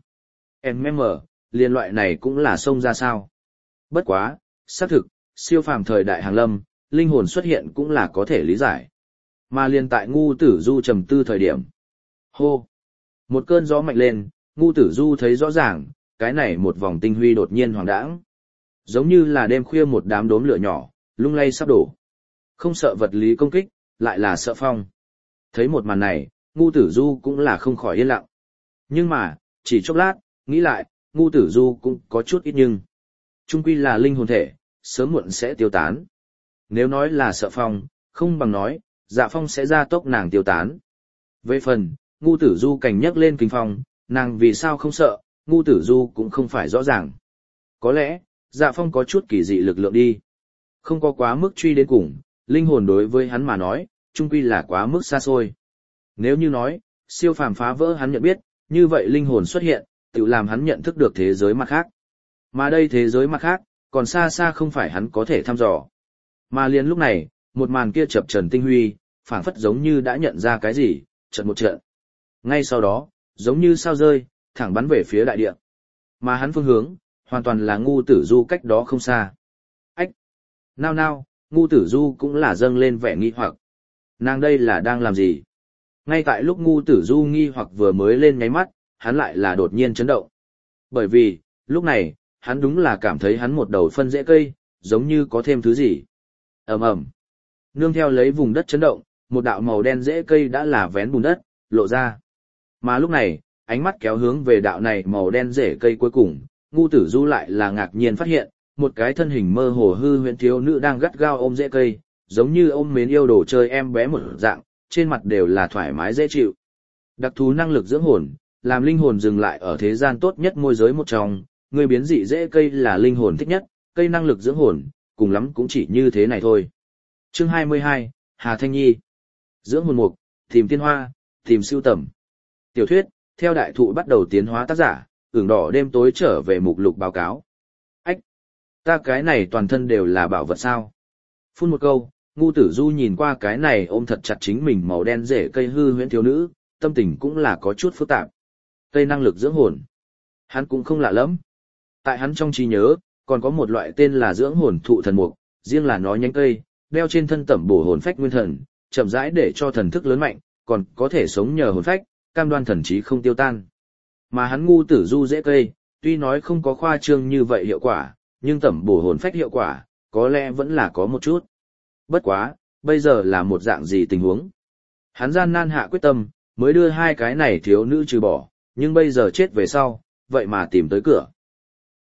MM, liên loại này cũng là xông ra sao. Bất quá, xác thực, siêu phàm thời đại hàng lâm, linh hồn xuất hiện cũng là có thể lý giải. Mà liên tại Ngu Tử Du trầm tư thời điểm. Hô! Một cơn gió mạnh lên, Ngu Tử Du thấy rõ ràng, cái này một vòng tinh huy đột nhiên hoàng đãng. Giống như là đêm khuya một đám đốm lửa nhỏ, lung lay sắp đổ. Không sợ vật lý công kích, lại là sợ phong. Thấy một màn này, Ngu Tử Du cũng là không khỏi yên lặng. Nhưng mà, chỉ chốc lát, nghĩ lại, Ngu Tử Du cũng có chút ít nhưng. Chung quy là linh hồn thể, sớm muộn sẽ tiêu tán. Nếu nói là sợ phong, không bằng nói, dạ phong sẽ ra tốc nàng tiêu tán. Về phần, Ngu Tử Du cảnh nhắc lên kinh phong, nàng vì sao không sợ, Ngu Tử Du cũng không phải rõ ràng. Có lẽ, dạ phong có chút kỳ dị lực lượng đi. Không có quá mức truy đến cùng, linh hồn đối với hắn mà nói, chung quy là quá mức xa xôi. Nếu như nói, siêu phàm phá vỡ hắn nhận biết, như vậy linh hồn xuất hiện, tự làm hắn nhận thức được thế giới mặt khác. Mà đây thế giới mặt khác, còn xa xa không phải hắn có thể thăm dò. Mà liền lúc này, một màn kia chập trần tinh huy, phảng phất giống như đã nhận ra cái gì, trận một trận. Ngay sau đó, giống như sao rơi, thẳng bắn về phía đại địa. Mà hắn phương hướng, hoàn toàn là Ngu Tử Du cách đó không xa. Ách! Nao nao, Ngu Tử Du cũng là dâng lên vẻ nghi hoặc. Nàng đây là đang làm gì? Ngay tại lúc Ngu Tử Du nghi hoặc vừa mới lên nháy mắt, hắn lại là đột nhiên chấn động. Bởi vì, lúc này, hắn đúng là cảm thấy hắn một đầu phân rễ cây, giống như có thêm thứ gì. Ầm ầm. Nương theo lấy vùng đất chấn động, một đạo màu đen rễ cây đã là vén bùn đất, lộ ra. Mà lúc này, ánh mắt kéo hướng về đạo này màu đen rễ cây cuối cùng, Ngu Tử Du lại là ngạc nhiên phát hiện, một cái thân hình mơ hồ hư huyễn thiếu nữ đang gắt gao ôm rễ cây, giống như ôm mến yêu đồ chơi em bé một dạng, trên mặt đều là thoải mái dễ chịu. Đặc thú năng lực dưỡng hồn, làm linh hồn dừng lại ở thế gian tốt nhất môi giới một trong, người biến dị rễ cây là linh hồn thích nhất, cây năng lực dưỡng hồn, cùng lắm cũng chỉ như thế này thôi. Chương 22, Hà Thanh Nhi. Dưỡng hồn mục, tìm tiên hoa, tìm siêu tầm. Tiểu thuyết, theo đại thụ bắt đầu tiến hóa tác giả, ửng đỏ đêm tối trở về mục lục báo cáo. Ách! Ta cái này toàn thân đều là bảo vật sao? Phun một câu, Ngu Tử Du nhìn qua cái này ôm thật chặt chính mình màu đen rễ cây hư huyễn thiếu nữ, tâm tình cũng là có chút phức tạp. Cây năng lực dưỡng hồn. Hắn cũng không lạ lắm. Tại hắn trong trí nhớ, còn có một loại tên là dưỡng hồn thụ thần mục, riêng là nó nhánh cây, đeo trên thân tẩm bổ hồn phách nguyên thần, chậm rãi để cho thần thức lớn mạnh, còn có thể sống nhờ hồn phách, cam đoan thần trí không tiêu tan. Mà hắn Ngu Tử Du rễ cây, tuy nói không có khoa trương như vậy hiệu quả, nhưng tẩm bổ hồn phách hiệu quả, có lẽ vẫn là có một chút. Bất quá, bây giờ là một dạng gì tình huống? Hắn gian nan hạ quyết tâm, mới đưa hai cái này thiếu nữ trừ bỏ, nhưng bây giờ chết về sau, vậy mà tìm tới cửa.